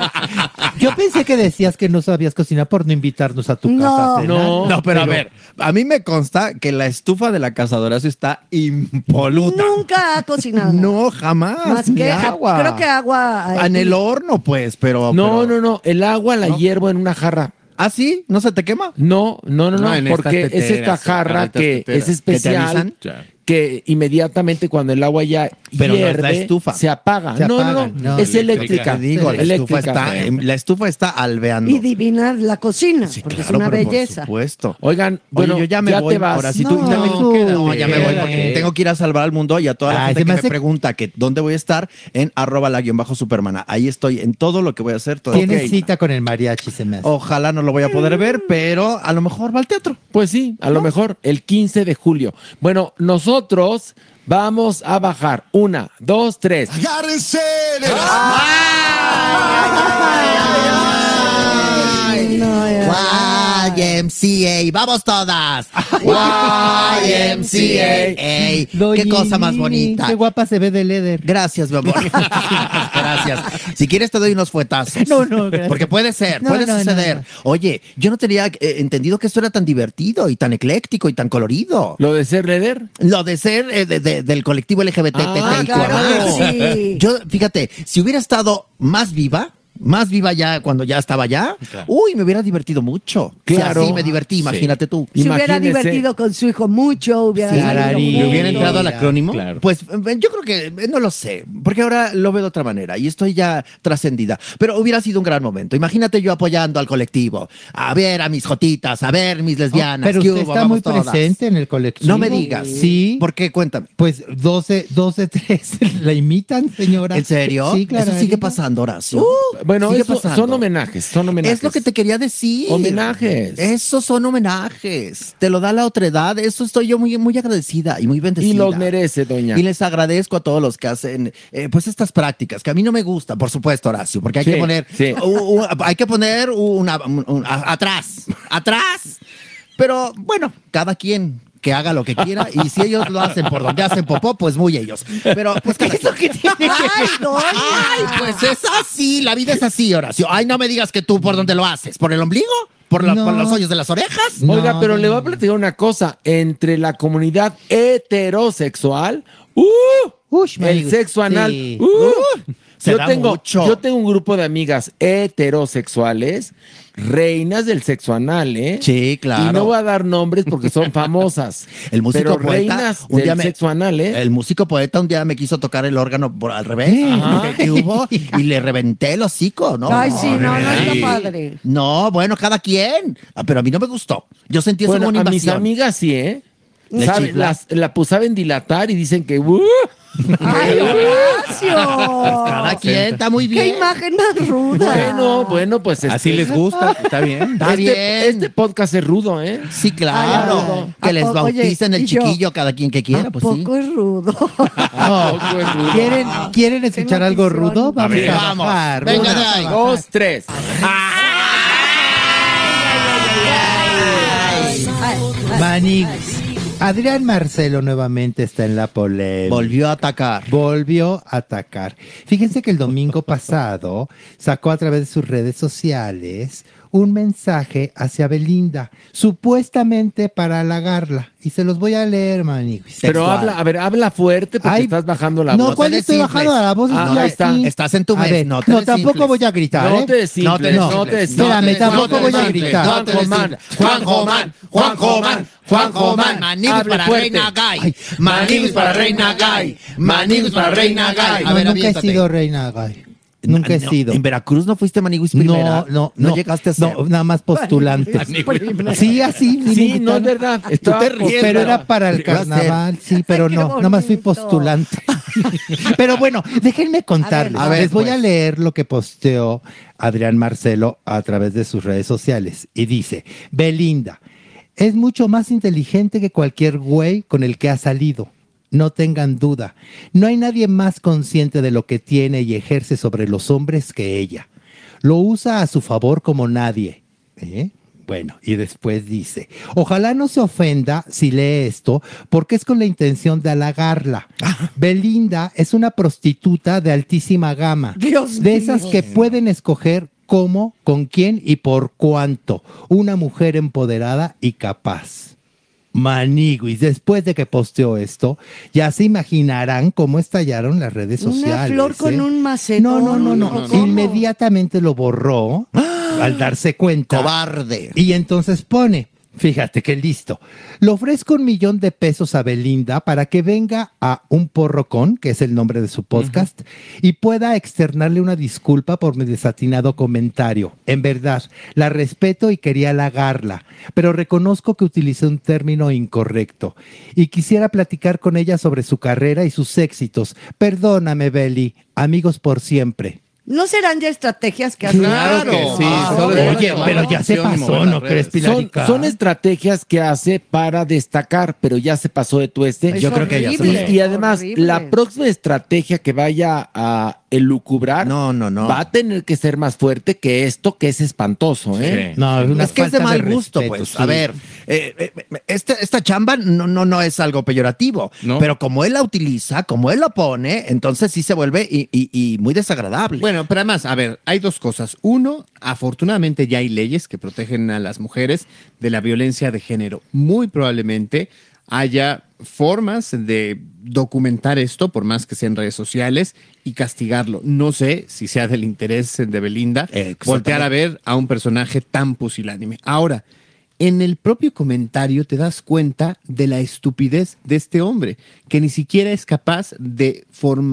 Yo pensé que decías que no sabías cocinar por no invitarnos a tu No. casa. a cenar. No, No, pero, a ver, a mí me consta que la estufa de la casa de Horacio está impoluta. Nunca ha cocinado. nada. No, jamás. Más ni que agua. creo que agua. En el horno, pues, pero. no, pero- no, no. El agua la hiervo en una jarra. ¿Ah, sí? ¿No se te quema? No, no, no, no, No, en estas porque es esta teteras, jarra jarritas que teteras. es ¿Que te especial, avisan? que inmediatamente cuando el agua ya Pero no es hierve, la estufa. se apaga. Se no, apaga, no, no, no, es eléctrica. eléctrica. Te digo, la estufa, eléctrica. está, em, la estufa está alveando. Y divina la cocina, Sí, porque claro, es una pero por belleza. supuesto. Oigan, bueno, Oye, yo ya me voy. te vas. Ahora sí No, tú ya me, tú, no, ya me voy quédate. porque tengo que ir a salvar al mundo y a toda la Ay, gente se que me me hace- pregunta que dónde voy a estar en arroba la guión bajo supermana. Ahí estoy en todo lo que voy a hacer. Todo. Tienes Ok. cita con el mariachi, se me hace. Ojalá no lo voy a poder ver, pero a lo mejor va al teatro. Pues sí, a lo mejor el quince de julio. Bueno, nosotros vamos a bajar. Una, dos, tres. Agárrense de Y M C A, vamos todas. Y M C A. Doña Qué cosa más Nini, bonita. Qué guapa se ve de Leder. Gracias, mi amor. Gracias. Si quieres te doy unos fuetazos. No, no, gracias. Porque puede ser, No, puede no, no, suceder. no. Oye, yo no tenía eh, entendido que esto era tan divertido y tan ecléctico y tan colorido. Lo de ser líder. Lo de ser eh, de- de- del colectivo L G B T. Ah, claro que sí. Yo, fíjate, si hubiera estado más viva, más viva ya cuando ya estaba allá, uy, me hubiera divertido mucho. Claro. Sí, me divertí, imagínate tú. Se hubiera Imagínese. divertido con su hijo mucho, hubiera Sí, salido Clarín. juntos. ¿Le hubiera entrado al Mira, acrónimo? claro. Pues eh, yo creo que eh, no lo sé, porque ahora lo veo de otra manera y estoy ya trascendida. Pero hubiera sido un gran momento. Imagínate yo apoyando al colectivo, a ver a mis jotitas, a ver mis lesbianas. Pero ¿qué usted hubo? está Vamos muy todas. presente en el colectivo. No me digas. Sí. ¿Por qué? Cuéntame. Pues doce, doce, tres. ¿La imitan, señora? ¿En serio? Sí, claro. Eso sigue pasando, Horacio. Bueno, Sigue eso- pasando. son homenajes, son homenajes. Es lo que te quería decir. Homenajes. Esos son homenajes. Te lo da la otredad. Eso estoy yo muy, muy agradecida y muy bendecida. Y los merece, doña. Y les agradezco a todos los que hacen eh, pues estas prácticas que a mí no me gustan, por supuesto, Horacio, porque hay Sí, que poner sí. u- u- hay que poner una, un- un- a- atrás, atrás. Pero bueno, cada quien que haga lo que quiera, y si ellos lo hacen por donde hacen popó, pues muy ellos. Pero, pues, cada ¿Eso qué tiene que Ay, ver? Ay, pues es así, la vida es así, Horacio. Ay, no me digas que tú por dónde lo haces, ¿por el ombligo? ¿Por, la- No. por los hoyos de las orejas? Oiga, No, pero no, le voy a no. platicar una cosa. Entre la comunidad heterosexual, ¡uh! Ush, el Maniguis, sexo anal, sí. ¡uh! Se yo da tengo, mucho. yo tengo un grupo de amigas heterosexuales, reinas del sexo anal, ¿eh? Sí, claro. Y no voy a dar nombres porque son famosas. El músico pero poeta reinas un del día me- sexo anal, ¿eh? El músico poeta un día me quiso tocar el órgano por al revés. Ajá. ¿Qué, qué hubo? Y le reventé el hocico, ¿no? Ay, sí, no, no Sí. está padre. No, bueno, cada quien. Ah, pero a mí no me gustó. Yo sentí eso Bueno, como una a mis invasión. amigas sí, ¿eh? ¿Le ¿Sabe? chifla? Las- la pues saben dilatar y dicen que ¡uh! ¡Ay, Horacio! Cada quien está muy ¡Qué bien. imagen más ruda! Bueno, bueno, pues Así este- les gusta, está bien. Está este, bien. este podcast es rudo, ¿eh? Sí, claro. Ay, que ¿a les poco? Oye, bauticen el y yo, chiquillo cada quien que quiera, ¿A pues sí. poco es rudo? Tampoco es rudo. ¿Quieren, ¿Quieren escuchar algo notición. rudo? Vamos a, ver. Vamos. bajar. Venga Vamos de a ahí. bajar. Dos, tres. Maniguis. Adrián Marcelo nuevamente está en la polémica. Volvió a atacar. Volvió a atacar. Fíjense que el domingo pasado sacó a través de sus redes sociales un mensaje hacia Belinda, supuestamente para halagarla. Y se los voy a leer, Maniguis. Pero Sexual. habla, a ver, habla fuerte porque Ay, estás bajando la no, voz. ¿cuál te estoy desinfles. bajando a la voz? Ah, Estoy ahí está. así. Estás en tu A mes, ver, no te no, tampoco desinfles. voy a gritar, No ¿eh? te desinfles, No te no desinfles. te desinfles. Espérame, No tampoco te voy a desinfles, gritar. no te Juanjo Man, desinfles. Juanjo Man, Juanjo Man, Juanjo Man. Maniguis Hable para fuerte. Reina Gay. Maniguis para Reina Gay. Maniguis para Reina Gay. No, A ver, nunca he aviéntate. sido reina gay. Nunca he No, sido. En Veracruz no fuiste Maniguis primera. No, no, no. llegaste a ser. No, nada más postulante. Sí, así. sí me Sí, no es invitaron. verdad. Estaba te ríes, Pero pero- era para el Iba a ser. carnaval, sí, pero Ay, qué no, nada más fui bonito. postulante. Pero bueno, déjenme contarles. A ver, Les voy pues. a leer lo que posteó Adrián Marcelo a través de sus redes sociales. Y dice, Belinda, es mucho más inteligente que cualquier güey con el que ha salido. No tengan duda, no hay nadie más consciente de lo que tiene y ejerce sobre los hombres que ella. Lo usa a su favor como nadie. ¿Eh? Bueno, y después dice, ojalá no se ofenda si lee esto, porque es con la intención de halagarla. Belinda es una prostituta de altísima gama, Dios de mío. esas que pueden escoger cómo, con quién y por cuánto. Una mujer empoderada y capaz. Maniguis, después de que posteó esto, ya se imaginarán cómo estallaron las redes sociales. Una flor con ¿eh? un macetón. No, no, no, no. ¿o cómo? Inmediatamente lo borró al darse cuenta. Cobarde. Y entonces pone, fíjate qué listo. Le ofrezco un millón de pesos a Belinda para que venga a Un Porro Con, que es el nombre de su podcast, y pueda externarle una disculpa por mi desatinado comentario. En verdad, la respeto y quería halagarla, pero reconozco que utilicé un término incorrecto y quisiera platicar con ella sobre su carrera y sus éxitos. Perdóname, Beli. Amigos por siempre. ¿No serán ya estrategias que hacen? Claro que sí, solo Oye, de llamar pero la ya se atención y pasó, mover ¿no las crees, redes. Pilar? Son, son estrategias que hace para destacar, pero ya se pasó de tueste. Es Yo creo que ya se horrible, Y, y además, horrible. la próxima estrategia que vaya a elucubrar No, no, no. va a tener que ser más fuerte que esto, que es espantoso, ¿eh? Sí. No, es una Es que es de falta mal gusto, respeto, pues. sí. A ver, eh, eh, este- esta chamba no, no, no es algo peyorativo, No. pero como él la utiliza, como él la pone, entonces sí se vuelve y, y- y muy desagradable. Bueno, pero además, a ver, hay dos cosas. Uno, afortunadamente ya hay leyes que protegen a las mujeres de la violencia de género. Muy probablemente haya formas de documentar esto, por más que sean redes sociales, y castigarlo. No sé si sea del interés de Belinda Exactamente. voltear a ver a un personaje tan pusilánime. Ahora, en el propio comentario te das cuenta de la estupidez de este hombre, que ni siquiera es capaz de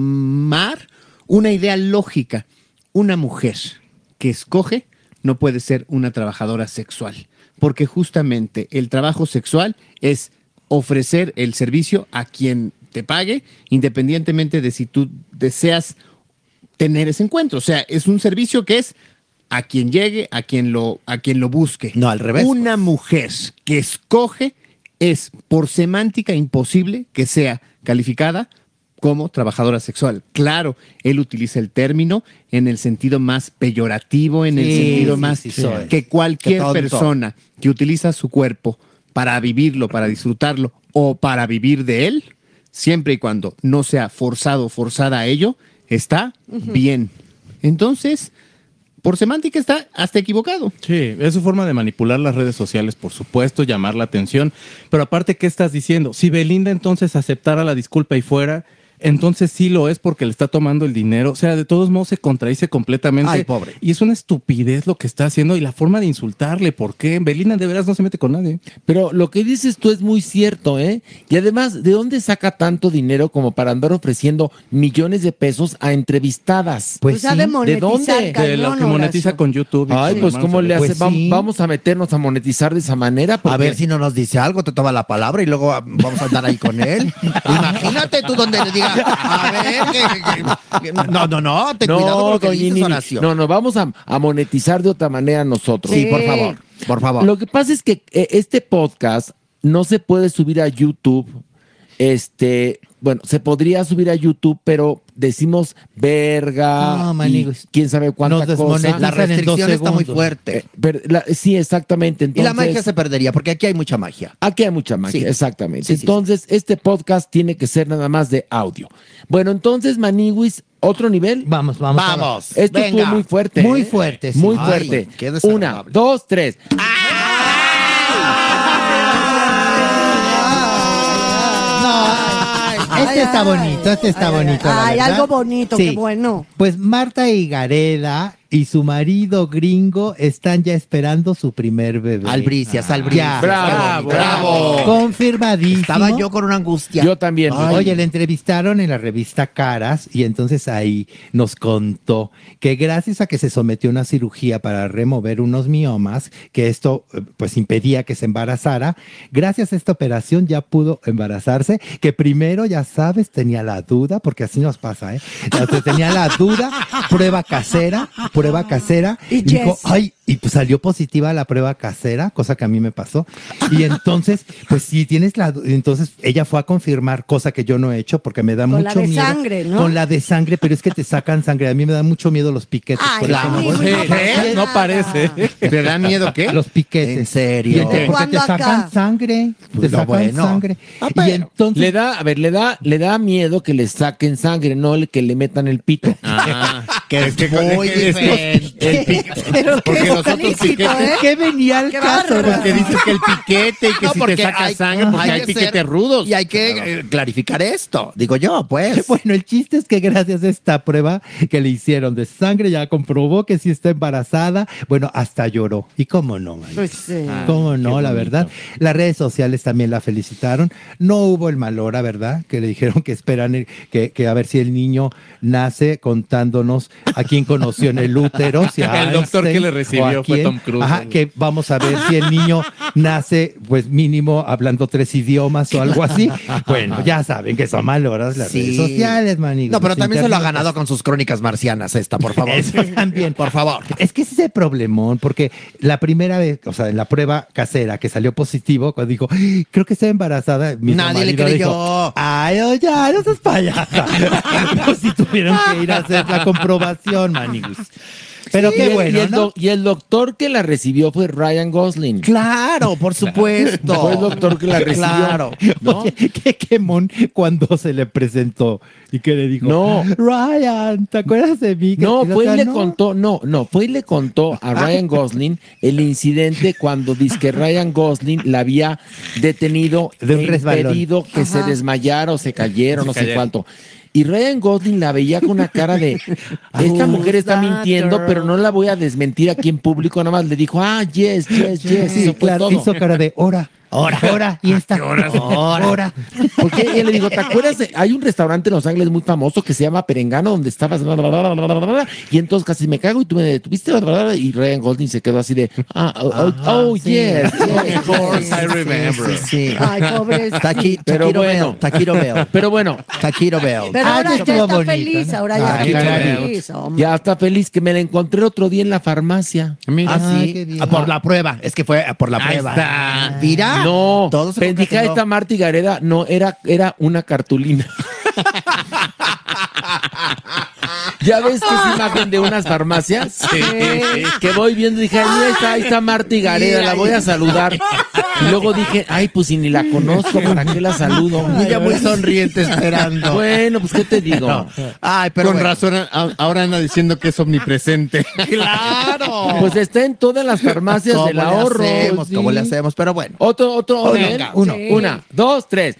formar una idea lógica. Una mujer que escoge no puede ser una trabajadora sexual, porque justamente el trabajo sexual es ofrecer el servicio a quien te pague, independientemente de si tú deseas tener ese encuentro. O sea, es un servicio que es a quien llegue, a quien lo, a quien lo busque. No, al revés, Una mujer que escoge es, por semántica, imposible que sea calificada como trabajadora sexual. Claro, él utiliza el término en el sentido más peyorativo, en el Sí, sentido sí, más sí, soy. que cualquier Qué tonto. persona que utiliza su cuerpo para vivirlo, para disfrutarlo o para vivir de él, siempre y cuando no sea forzado o forzada a ello, está bien. Entonces, por semántica está hasta equivocado. Sí, es su forma de manipular las redes sociales, por supuesto, llamar la atención. Pero aparte, ¿qué estás diciendo? Si Belinda entonces aceptara la disculpa y fuera, entonces sí lo es porque le está tomando el dinero. O sea, de todos modos se contradice completamente. Ay, pobre. Y es una estupidez lo que está haciendo y la forma de insultarle. ¿Por qué? Belinda de veras no se mete con nadie. Pero lo que dices tú es muy cierto, ¿eh? Y además, ¿de dónde saca tanto dinero como para andar ofreciendo millones de pesos a entrevistadas? Pues, pues ha de monetizar, ¿De dónde? De lo que monetiza con YouTube. Ay, pues ¿cómo le hace? Pues Vam- sí. Vamos a meternos a monetizar de esa manera. A porque- ver si no nos dice algo, te toma la palabra y luego ah, vamos a andar ahí con él. Imagínate tú donde le diga, a ver, que, que- que- no, no, no, ten cuidado con lo que doña dices, Nini, Horacio. no, no, vamos a, a monetizar de otra manera nosotros. Sí, por favor, por favor. Lo que pasa es que eh, este podcast no se puede subir a YouTube. Este, bueno, se podría subir a YouTube, pero decimos verga No, y maniguis. quién sabe cuánta Nos cosa. desmonetizan La en dos restricción está muy segundos. fuerte. Eh, pero la- sí, exactamente. Y Entonces, la magia se perdería, porque aquí hay mucha magia. Aquí hay mucha magia, Sí. exactamente. Sí, sí, entonces, este podcast tiene que ser nada más de audio. Bueno, entonces, Maniwis, ¿otro nivel? Vamos, vamos. Vamos. Esto venga. estuvo muy fuerte. Muy ¿eh? fuerte, sí. Muy Ay, fuerte. qué Una, desagradable. dos, tres. Este está bonito, este está bonito. la Ay, verdad. algo bonito, Sí. qué bueno. Pues Marta Higareda y su marido gringo están ya esperando su primer bebé. Albricias, albricias. Ya. Bravo, bravo. Confirmadísimo. Estaba yo con una angustia. Yo también. Ay. Oye, le entrevistaron en la revista Caras y entonces ahí nos contó que gracias a que se sometió a una cirugía para remover unos miomas, que esto eh, pues impedía que se embarazara, gracias a esta operación ya pudo embarazarse, que primero, ya sabes, tenía la duda, porque así nos pasa, ¿eh? Entonces, tenía la duda, prueba casera, prueba casera, Y y dijo, yes. ay, y pues salió positiva la prueba casera, cosa que a mí me pasó. Y entonces, pues si tienes la, du- entonces ella fue a confirmar, cosa que yo no he hecho porque me da Con la mucho de miedo. sangre, ¿no? Con la de sangre, pero es que te sacan sangre. A mí me da mucho miedo los piquetes. Ay, por eso claro. no voy. Sí, ¿Qué? No parece. ¿Te da miedo qué? Los piquetes. ¿En Y serio? entonces, porque te ¿Cuándo sacan acá? sangre, te Pues lo sacan bueno. sangre. Ah, y pero- entonces Le da, a ver, le da, le da miedo que le saquen sangre, no el que le metan el pito. Ah, Que es muy diferente. Pero Porque qué los otros explícito, piquetes- ¿eh? ¿qué venía al Qué caso? bárbaro. Porque dices que el piquete y que No, si porque te saca hay- sangre, porque hay, que piquetes ser- rudos. Y hay que eh, clarificar esto, digo yo, pues. Bueno, el chiste es que gracias a esta prueba que le hicieron de sangre ya comprobó que sí está embarazada. Bueno, hasta lloró. ¿Y cómo no, man? Pues sí. ¿Cómo no, la verdad? Las redes sociales también la felicitaron. No hubo el malora, ¿verdad? Que le dijeron que esperan el- que, que a ver si el niño nace contándonos a quién conoció en el útero. Si a El doctor Einstein que le o a recibió fue quién. Tom Cruise. Ajá, que vamos a ver si el niño nace, pues mínimo hablando tres idiomas o algo así. Bueno, ya saben que son maloras las Sí. redes sociales, manigos. No, pero los también se lo ha internetas. ganado con sus crónicas marcianas esta, por favor. Eso también. Por favor. Es que ese es el problemón, porque la primera vez, o sea, en la prueba casera que salió positivo, cuando dijo, "Ay, creo que estoy embarazada", mi Nadie le marido creyó. dijo, ay, oh, ya, no seas payasa. Pues si tuvieron que ir a hacer la comprobación, manigus. Pero Y qué el- y bueno, el, ¿no? doc- y el doctor que la recibió fue Ryan Gosling. Claro, por supuesto. Fue el doctor que la recibió. Claro. ¿no? Oye, qué quemón cuando se le presentó y que le dijo, No. Ryan, ¿te acuerdas de mí? Que- No, o fue y sea, le no. contó, no, no, fue y le contó a Ryan Gosling el incidente cuando dice que Ryan Gosling la había detenido De un e resbalón. impedido que se Ajá. desmayara o se cayera, o no sé cayera. cuánto. Y Ryan Gosling la veía con una cara de, esta mujer está that mintiendo, girl? pero no la voy a desmentir aquí en público, nada más le dijo, ah, yes, yes, yes, Sí, eso fue claro, todo. hizo cara de hora, hora, hora, y esta, hora, hora. Porque él le dijo, ¿te acuerdas? de- hay un restaurante en Los Ángeles muy famoso que se llama Perengano, donde estabas, bla, bla, bla, bla, bla, bla, bla, y entonces casi me cago y tú me detuviste, bla, bla, bla, y Ryan Gosling se quedó así de, ah, oh, oh, oh, sí. yes, yes, Of course, yes. I remember. Sí, sí, sí. Ay, pobre. Taqui- Pero Taquiro bueno. Bell, Taquiro Bell. Pero bueno, Taquiro Bell. Pero Ah, ahora ya ya estuvo está bonito, feliz, ¿no? ahora ya Ay, está caray. feliz, hombre. ya está feliz que me la encontré otro día en la farmacia. Ah, Ay, sí. qué bien. Ah, por la prueba. Es que fue por la Ahí prueba. está. Mira. No, Todo se bendiga concatenó. esta Marta Higareda, no, era, era una cartulina. ¿Ya ves que es imagen de unas farmacias? Sí. Que voy viendo y dije, "Ay, mira, ahí está, ahí está Marta Higareda, la voy a saludar. Y luego dije, ay, pues si ni la conozco, ¿para qué la saludo? Y ella muy sonriente esperando. Bueno, pues ¿qué te digo? No. Ay, pero Con bueno. razón, a- ahora anda diciendo que es omnipresente. ¡Claro! Pues está en todas las farmacias ¿Cómo del le ahorro. hacemos? sí. ¿Cómo le hacemos? Pero bueno. Otro, otro, Uno, orden. venga, uno. Sí. Una, dos, tres.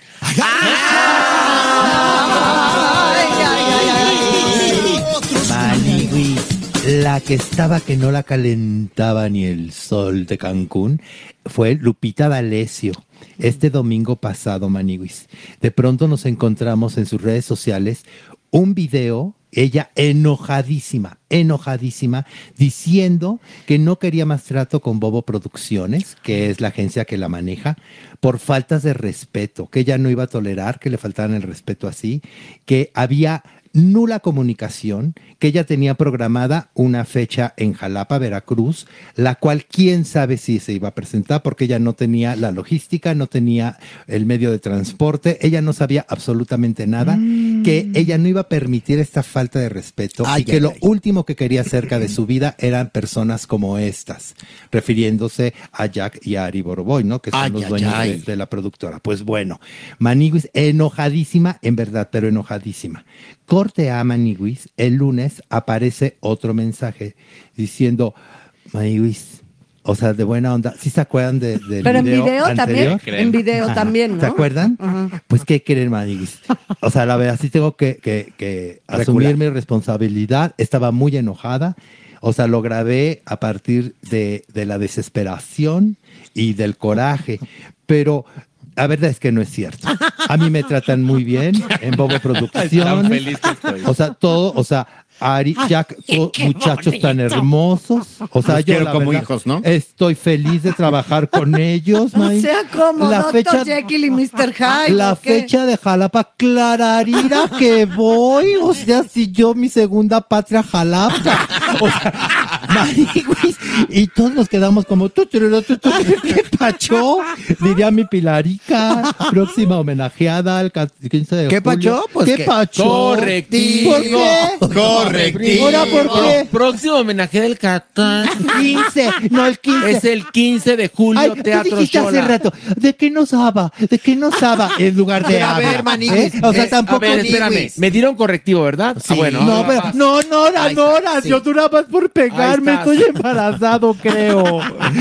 Maniwis, la que estaba que no la calentaba ni el sol de Cancún fue Lupita D'Alessio. Este domingo pasado, Maniwis, de pronto nos encontramos en sus redes sociales un video, ella enojadísima, enojadísima, diciendo que no quería más trato con Bobo Producciones, que es la agencia que la maneja, por faltas de respeto, que ella no iba a tolerar que le faltaran el respeto así, que había nula comunicación, que ella tenía programada una fecha en Jalapa, Veracruz, la cual quién sabe si se iba a presentar porque ella no tenía la logística, no tenía el medio de transporte, ella no sabía absolutamente nada, mm. que ella no iba a permitir esta falta de respeto ay, y que ay, lo ay. último que quería acerca de su vida eran personas como estas, refiriéndose a Jack y a Ari Boroboy, ¿no? Que son ay, los dueños ay, ay. De, de la productora. Pues bueno, Maniwis enojadísima, en verdad, pero enojadísima. Corte a Maniwis, el lunes aparece otro mensaje diciendo, Maniwis, o sea, de buena onda, ¿sí se acuerdan de, del Pero video en video anterior? también, en video Ajá. también, ¿no? ¿Se acuerdan? Ajá. Pues, ¿qué quieren, Maniwis? O sea, la verdad, sí tengo que, que, que asumir mi responsabilidad. Estaba muy enojada. O sea, lo grabé a partir de, de la desesperación y del coraje. Pero la verdad es que no es cierto. A mí me tratan muy bien en Bobo Producciones. Tan feliz que estoy. O sea, todo, o sea, Ari, Jack, todos muchachos tan hermosos. O sea, Los yo quiero la como verdad, hijos, ¿no? Estoy feliz de trabajar con ellos, O May. sea, como La doctor fecha- Jekyll y mister Hyde. La ¿o qué? fecha de Jalapa, clararira que voy. O sea, si yo mi segunda patria Jalapa. O sea, Maniwis, y todos nos quedamos como tu, tu, tu, tu, tu, ¿qué pacho? Diría mi Pilarica, próxima homenajeada al quince de ¿Qué julio. pacho? Pues ¿Qué que- pacho? Correctivo. ¿Por qué? Correctivo. ¿Ahora por qué? Próximo homenaje del Catán. quince, no el quince. Es el quince de julio, Ay, tú Teatro dijiste hace Xola. rato, ¿de qué nos habla? ¿De qué nos habla? En lugar de Pero a ver, habla, Maniwis, ¿eh? O sea, eh, tampoco... A ver, espérame. Maniwis. Me dieron correctivo, ¿verdad? Sí. Ah, bueno. No, pero, no, Nora, Ahí está, Nora, sí. yo tú nada más por pegarme, Ahí estás. estoy embarazado, creo.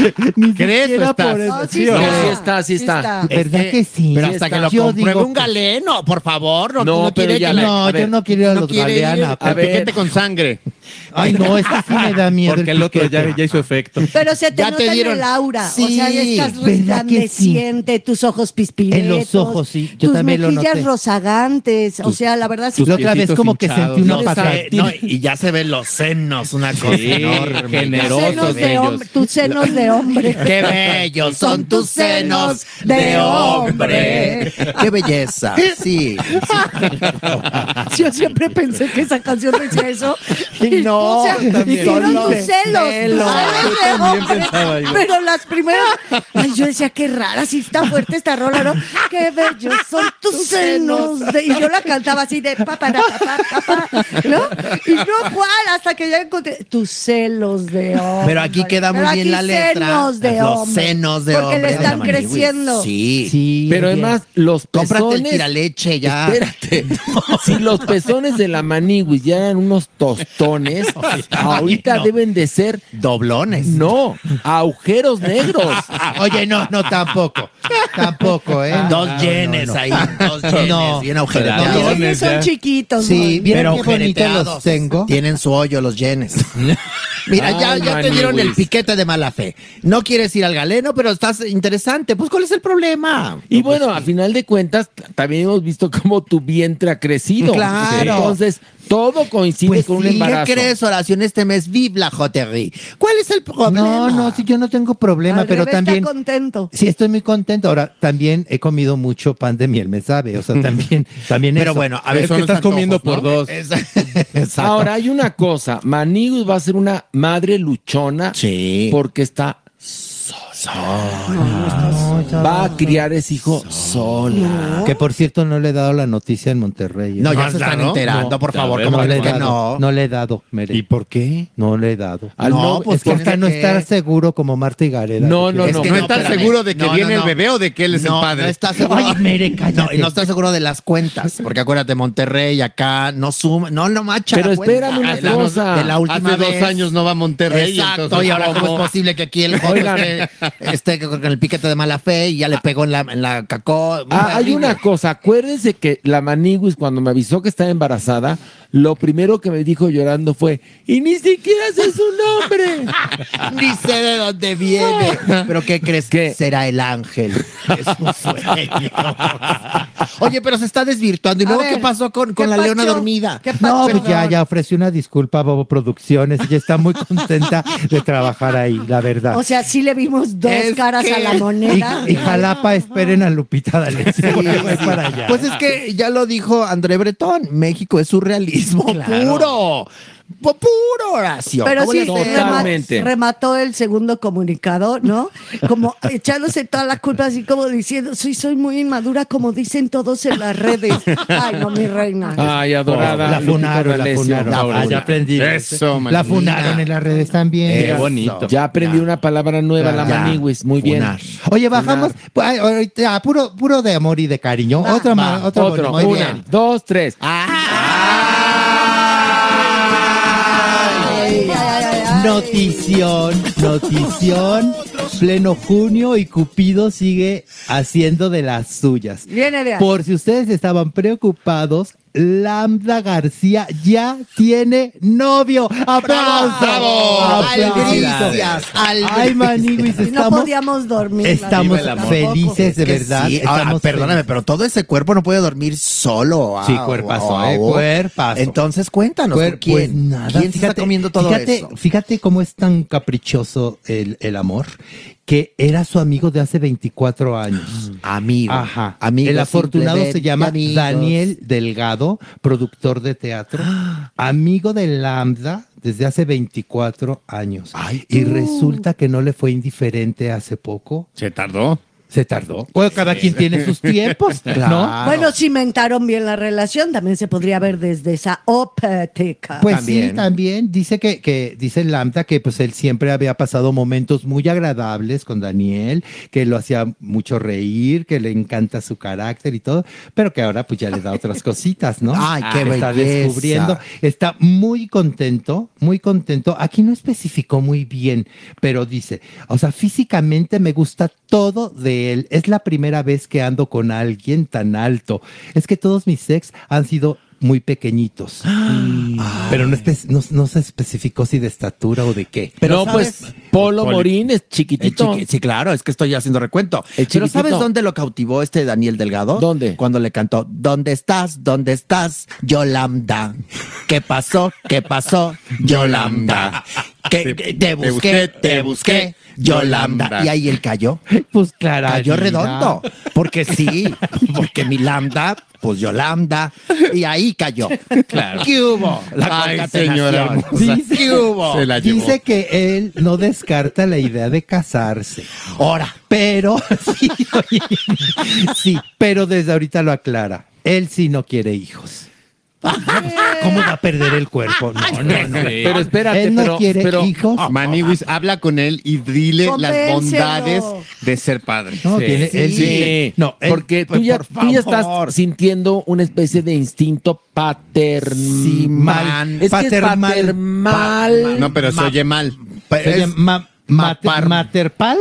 Ni ¿Crees siquiera o estás? por eso. No, sí ¿Sí o No, no? sí está, sí está. ¿Verdad que sí? Pero Sí hasta está. que lo Yo compruebe digo un que- galeno, por favor. No, No, no pero quiere ya que la- la- No, a ver, yo no quiero ir a no los quiere ir Galeana. a A ver. piquete con sangre. Ay, no, este sí me da miedo. Porque el otro ya, piquete. ya hizo efecto. Pero se te Ya nota te en dieron- el aura. Sí, o sea, ya estás ¿verdad que sí? resplandeciente, tus ojos pispiretos. En los ojos, sí, yo tus también lo mejillas noté. rozagantes. o sea, la verdad sí. La otra vez piecitos como que hinchados. sentí una No, patada. sé, no, y ya se ven los senos, una cosa Sí, enorme. generosos Senos de bellos. hombre, tus senos de hombre. ¡Qué bellos son tus senos de hombre! ¡Qué belleza! Sí. Yo siempre pensé que esa canción decía eso. Y no, o sea, también. fueron Son tus los celos. celos. celos de También hombre. pensaba yo. Pero las primeras. Ay, yo decía, qué rara, si está fuerte esta rola, ¿no? Qué bellos son tus senos. de- Y yo la cantaba así de pa, pa, pa, pa, pa, pa, ¿no? Y no cuál, hasta que ya encontré tus celos de hombre. Pero aquí queda muy Pero bien aquí la letra. Senos de Los hombre. senos de Porque hombre. le de están Maniwis. creciendo. Sí. Sí, Pero bien. además, los Cómprate el pezones... tiraleche ya. Espérate. Si los pezones de la Maniwis ya eran unos tostones, ahorita no. deben de ser... Doblones. No, agujeros negros. Oye, no, no, tampoco. Tampoco, ¿eh? Dos No, yenes no, no. ahí. Dos yenes. No. Bien Los agujereados. yenes son chiquitos. Sí, ¿no? bien Pero qué bonitos los agujereados. tengo. Tienen su hoyo los yenes. Mira, ya, Ay, ya te dieron el Maniwis. piquete de mala fe. No quieres ir al galeno, pero estás interesante. Pues, ¿cuál es el problema? Y bueno, a final de cuentas, t- también hemos visto cómo tu vientre ha crecido. Claro. Entonces, todo coincide Pues con un sí, ¿qué embarazo. ¿Qué crees, oración este mes? Vive la joterie. ¿Cuál es el problema? No, no, sí, yo no tengo problema, Al pero revés, también... está contento. Sí, estoy muy contento. Ahora, también he comido mucho pan de miel, me sabe. O sea, también, también Pero eso. bueno, a ver, Es que estás comiendo por dos. Exacto. Ahora, hay una cosa. Maniwis va a ser una madre luchona Sí. porque está Va a criar ese hijo sola. Que por cierto no le he dado la noticia en Monterrey. ¿eh? No, ya ¿has se están dado? enterando, por favor, no, ¿cómo no que le he por qué dado, no? no le he dado, Mere. ¿Y por qué? No le he dado. Al No, no, pues Es que porque hasta no estar seguro como Marta y Gareda. No, que no, quiere- no. Es que no, no, estás espérame. seguro de que No, no, viene no. el bebé o de que él es no, el padre. No está seguro. Ay, Mere, cállate. No, y no está seguro de las cuentas, porque acuérdate, Monterrey acá no suma, no no macha. Pero la cuenta. espérame una De la- cosa. De la última Hace dos vez. años no va a Monterrey. Exacto, entonces, y ahora cómo ¿cómo? es posible que aquí el joven Oigan. esté, esté con el piquete de mala fe y ya le pegó en la, en la cacó. Ah, hay Horrible. una cosa, acuérdense que la Maniguis cuando me avisó que estaba embarazada, lo primero que me dijo llorando fue, y ni siquiera sé su nombre. Ni sé de dónde viene. ¿Pero qué crees? ¿Qué? Será el ángel. Es un sueño. Oye, pero se está desvirtuando. ¿Y A luego ver, qué pasó con, con ¿qué la leona pacho? dormida? ¿Qué No, pacho? pues ya, ya ofreció una disculpa a Bobo Producciones. Ella está muy contenta de trabajar ahí, la verdad. O sea, sí le vimos dos Es caras que- a la moneda. Y, y Jalapa, esperen a Lupita D'Alessio. Voy para allá. Pues es que ya lo dijo André Bretón, México es surrealismo puro. Pu- Puro, Horacio. Pero ¿Cómo sí, le hacemos? rema- Totalmente. remató el segundo comunicado, ¿no? Como echándose toda la culpa, así como diciendo, soy, soy muy inmadura, como dicen todos en las redes. Ay, no, mi reina. Ay, adorada. La Lupita funaron, la D'Alessio. funaron. Ahora Ah, sí. ya aprendí. Eso, La Maniguis. funaron en las redes también. Qué bonito. Ya aprendí una palabra nueva, Ya, la ya. Maniguis. Muy bien. Funar. Oye, bajamos. pues, ay, ahorita, puro, puro de amor y de cariño. Va, otra va. más, otra Otro, bonita. Muy una, bien. dos, tres. Notición, notición, pleno junio y Cupido sigue haciendo de las suyas. Viene de ahí. Por si ustedes estaban preocupados, Lambda García ya tiene novio. ¡Aplausos! ¡Bravo! ¡Aplausos! ¡Albricias! Ay, Maniguis, Y no estamos, podíamos dormir. estamos la verdad, felices, de Que verdad. sí. Ahora, Estamos perdóname, felices. pero todo ese cuerpo no puede dormir solo. Sí, Ah, cuerpazo, wow. eh, cuerpazo. Entonces cuéntanos, Cuer- ¿con quién? Pues nada, ¿Quién se está comiendo todo fíjate, eso? Fíjate cómo es tan caprichoso el, el amor, que era su amigo de hace veinticuatro años. Amigo. Ajá. Amigo, el afortunado se simplemente llama amigos. Daniel Delgado, productor de teatro, amigo de Lambda desde hace veinticuatro años. Ay, y resulta que no le fue indiferente hace poco. Se tardó. Se tardó. Bueno, cada quien tiene sus tiempos, ¿no? Claro. Bueno, cimentaron bien la relación, también se podría ver desde esa óptica. Pues También. sí, también dice que, que dice Lambda que pues él siempre había pasado momentos muy agradables con Daniel, que lo hacía mucho reír, que le encanta su carácter y todo, pero que ahora pues ya le da otras cositas, ¿no? Ay, qué Que está belleza. descubriendo, está muy contento, muy contento. Aquí no especificó muy bien, pero dice, o sea, físicamente me gusta todo de él. Es la primera vez que ando con alguien tan alto. Es que todos mis ex han sido muy pequeñitos. Pero no, espe- no, no se especificó si de estatura o de qué. Pero no, pues ¿sabes? Polo Poli- Morín es El chiquitito. chiqui- sí, claro, es que estoy haciendo recuento. El Pero ¿sabes chiquitito. dónde lo cautivó este Daniel Delgado? ¿Dónde? Cuando le cantó, ¿dónde estás? ¿Dónde estás? Yolanda. ¿Qué pasó? ¿Qué pasó? Yolanda. Que, que te busqué, te busqué, Yolanda. Y ahí él cayó. Pues claro. Cayó redondo. Porque sí, porque mi lambda, pues Yolanda. Y ahí cayó. Claro. ¿Qué hubo? La Ay, concatenación. señora hermosa. Dice, ¿Qué hubo? Se la llevó. dice que él no descarta la idea de casarse. Ahora. Pero, sí, oye, sí, pero desde ahorita lo aclara. Él sí no quiere hijos. ¿Cómo va a perder el cuerpo? No, no, no. Pero espérate, Él no pero, quiere pero hijos. Maniwis, habla con él y dile las Convéncelo. bondades de ser padre. No, Sí. tiene, él sí. Sí, No, él- porque pues, tú ya, por tú ya favor. estás sintiendo una especie de instinto paternal. Sí, mal. Es Paternal. que es paternal. No, pero se Ma- oye mal. Se llama ma- mate- Mapar- ¿Materpal?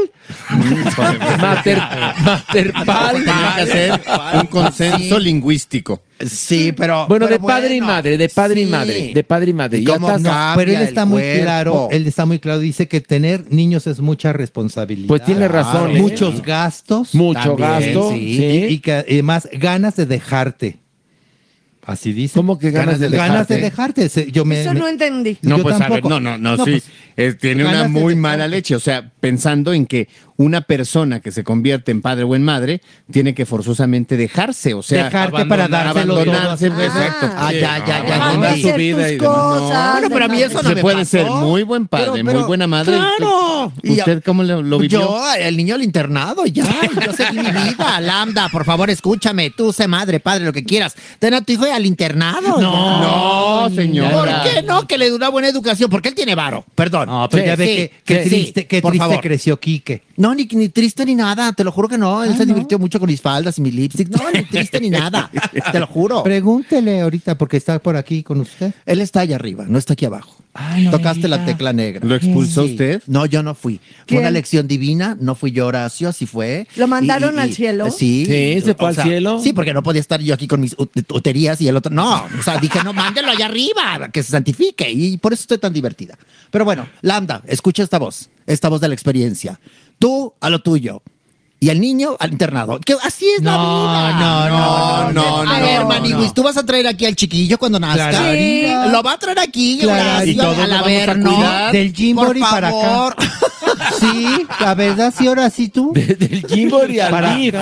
Mater, materpal. Tiene que hacer un consenso lingüístico. Sí, pero. Bueno, pero de padre y bueno, madre, de padre y sí. madre, de padre y madre. ¿Y Ya cómo estás- no? No, pero él Cambia está el muy cuerpo. claro, él está muy claro, dice que tener niños es mucha responsabilidad. Pues tiene razón. ¿eh? Muchos gastos. Mucho También, gasto. sí. Sí. Y que además ganas de dejarte. Así dice. ¿Cómo que ganas, de dejarte? Ganas de dejarte. Se- Yo me, Eso me- no entendí. No, Yo pues a ver, tampoco. no, no, no, No, sí. pues, Eh, tiene una ganas de muy dejar. mala leche. O sea, pensando en que una persona que se convierte en padre o en madre tiene que forzosamente dejarse. O sea, Dejarte para dárselo todo. abandonarse. Ah, exacto. Ah, ya, ya, ya. Dejar ya, de ya. hacer vida tus y demás. cosas. Bueno, pero a mí eso no Se me puede pasó. ser muy buen padre, Pero- pero- muy buena madre. Claro. Y ya- ¿Usted cómo lo, lo vivió? Yo, el niño al internado, ya. Yo seguí mi vida. Lambda, por favor, escúchame. Tú sé madre, padre, lo que quieras. Ten a tu hijo al internado. No, señora. ¿Por qué no? Que le dé una buena educación. Porque él tiene varo. Perdón. No, pero Sí, ya ve sí, que, qué sí, triste, qué por triste favor. creció Quique. No, ni, ni triste ni nada, te lo juro que no. Él Ah, se ¿no? divirtió mucho con mis faldas y mi lipstick. No, ni triste ni nada. Te lo juro. Pregúntele ahorita porque está por aquí con usted. Él está allá arriba, no está aquí abajo. Ay, no me Tocaste la diga. tecla negra. ¿Lo expulsó Sí. usted? No, yo no fui. Fue ¿Quién? una lección divina, no fui yo, Horacio, así fue. ¿Lo mandaron al cielo? Sí. Sí, se fue O al sea, cielo. Sí, porque no podía estar yo aquí con mis ut- uterías y el otro. No, o sea, dije, no, mándelo allá arriba, que se santifique. Y por eso estoy tan divertida. Pero bueno, Lambda, escucha esta voz, esta voz de la experiencia. Tú a lo tuyo. Y el niño al internado. Que así es la No, vida. no, no, no, A no, ver, no, Maniguis, tú vas a traer aquí al chiquillo cuando nazca. Claro. Lo va a traer aquí, Claro. Horacio, Y todos al lo vamos a Averno. cuidar. Del Jimbori Por para acá. favor. Sí, la verdad, sí, ahora sí tú. Del Jimbori al Para- D I F.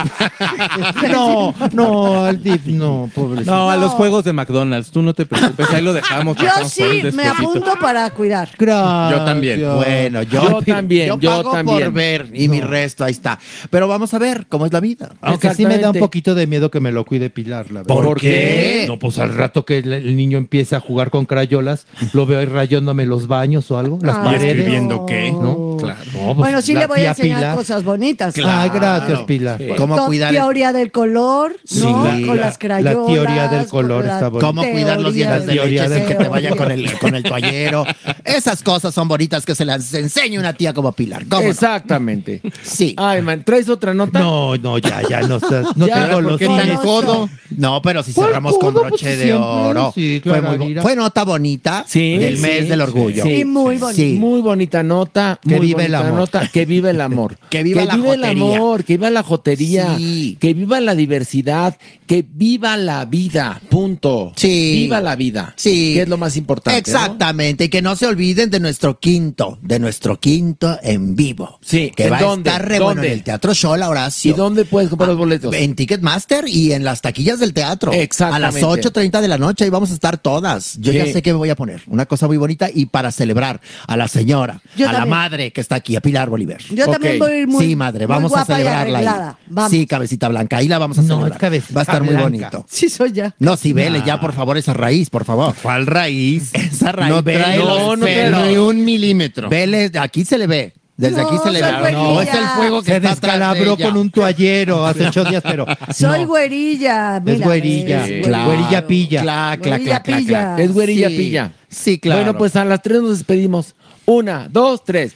No, no, al D I F, no, pobre. No, a los juegos de McDonald's, tú no te preocupes, ahí lo dejamos. Yo pasamos por sí él me despacito. apunto para cuidar. Gracias. Yo también. Bueno, yo, Yo también, yo yo pago también. por ver y mi resto ahí está. Pero vamos a ver cómo es la vida. Aunque sí me da un Exactamente. poquito de miedo que me lo cuide Pilar, la verdad. ¿Por qué? No, pues al rato que el, el niño empiece a jugar con crayolas, lo veo ahí rayándome los baños o algo, las Ay, paredes. escribiendo qué? ¿No? Claro. No, pues, Bueno, sí la le voy a tía enseñar Pilar. cosas bonitas. Ay, gracias, Pilar. ¿Cómo To- cuidar el- Teoría del color, ¿no? Sí. Con La- las crayolas. la teoría del color con la está bonita. Cómo cuidar los teoría dientes de teoría leche del sin que te vaya color. con el, con el toallero. Esas cosas son bonitas que se las enseña una tía como Pilar. ¿Cómo no? Exactamente. Sí. Ay, man, ¿traes otra nota? No, no, ya, ya no estás. No Ya, tengo los ¿por qué tan dientes. codo? No, pero si ¿Cuál cerramos con codo? broche Pues de siempre, oro. sí, fue, claro, muy, mira. fue nota bonita Sí, del sí, mes del orgullo. sí. Y muy bonito. Sí. Muy bonita nota. Que muy viva el bonita amor. nota. Que viva el amor. Que viva la el jotería. amor, que viva la jotería. Sí. Que viva la diversidad. Que viva la vida. Punto. Sí. Viva la vida. Sí. Que es lo más importante. ¿no? Exactamente, y que no se olviden de nuestro quinto, de nuestro quinto en vivo. Sí, que ¿en va dónde? a estar re bueno ¿Dónde? en el Teatro Shola, Horacio. ¿Y dónde puedes comprar los boletos? En Ticketmaster y en las taquillas del teatro. Exactamente. A las ocho treinta de la noche ahí vamos a estar todas. Yo Sí. ya sé que me voy a poner. Una cosa muy bonita y para celebrar a la señora, Yo a la también. madre que está aquí, a Pilar Bolívar. Yo también voy a ir muy Sí, madre, muy vamos a guapa y celebrarla arreglada. ahí. Vamos. Sí, cabecita blanca, ahí la vamos a No, celebrar. es cabecita Va a estar muy blanca. bonito. Sí, soy ya. No, sí, vele ya, por favor, esa raíz, por favor. ¿Cuál raíz? Esa raíz. No vele trae los los pelos. pelos. Ni un milímetro. Vele, aquí se le ve. Desde No, aquí se le soy ve. güerilla. No, es el fuego que Se está atrás de descalabró ella. con un toallero hace ocho días, pero. Soy no, güerilla. Es Mira, güerilla. es Claro. Güerilla pilla. Cla, cla, Güerilla cla, cla, pilla. cla. Es güerilla Sí. pilla. Sí, claro. Bueno, pues a las tres nos despedimos. Una, dos, tres.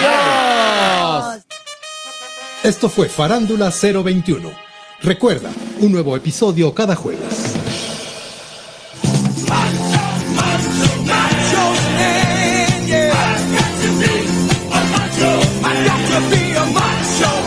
¡Adiós! Esto fue Farándula cero veintiuno. Recuerda, un nuevo episodio cada jueves. I got to be a macho.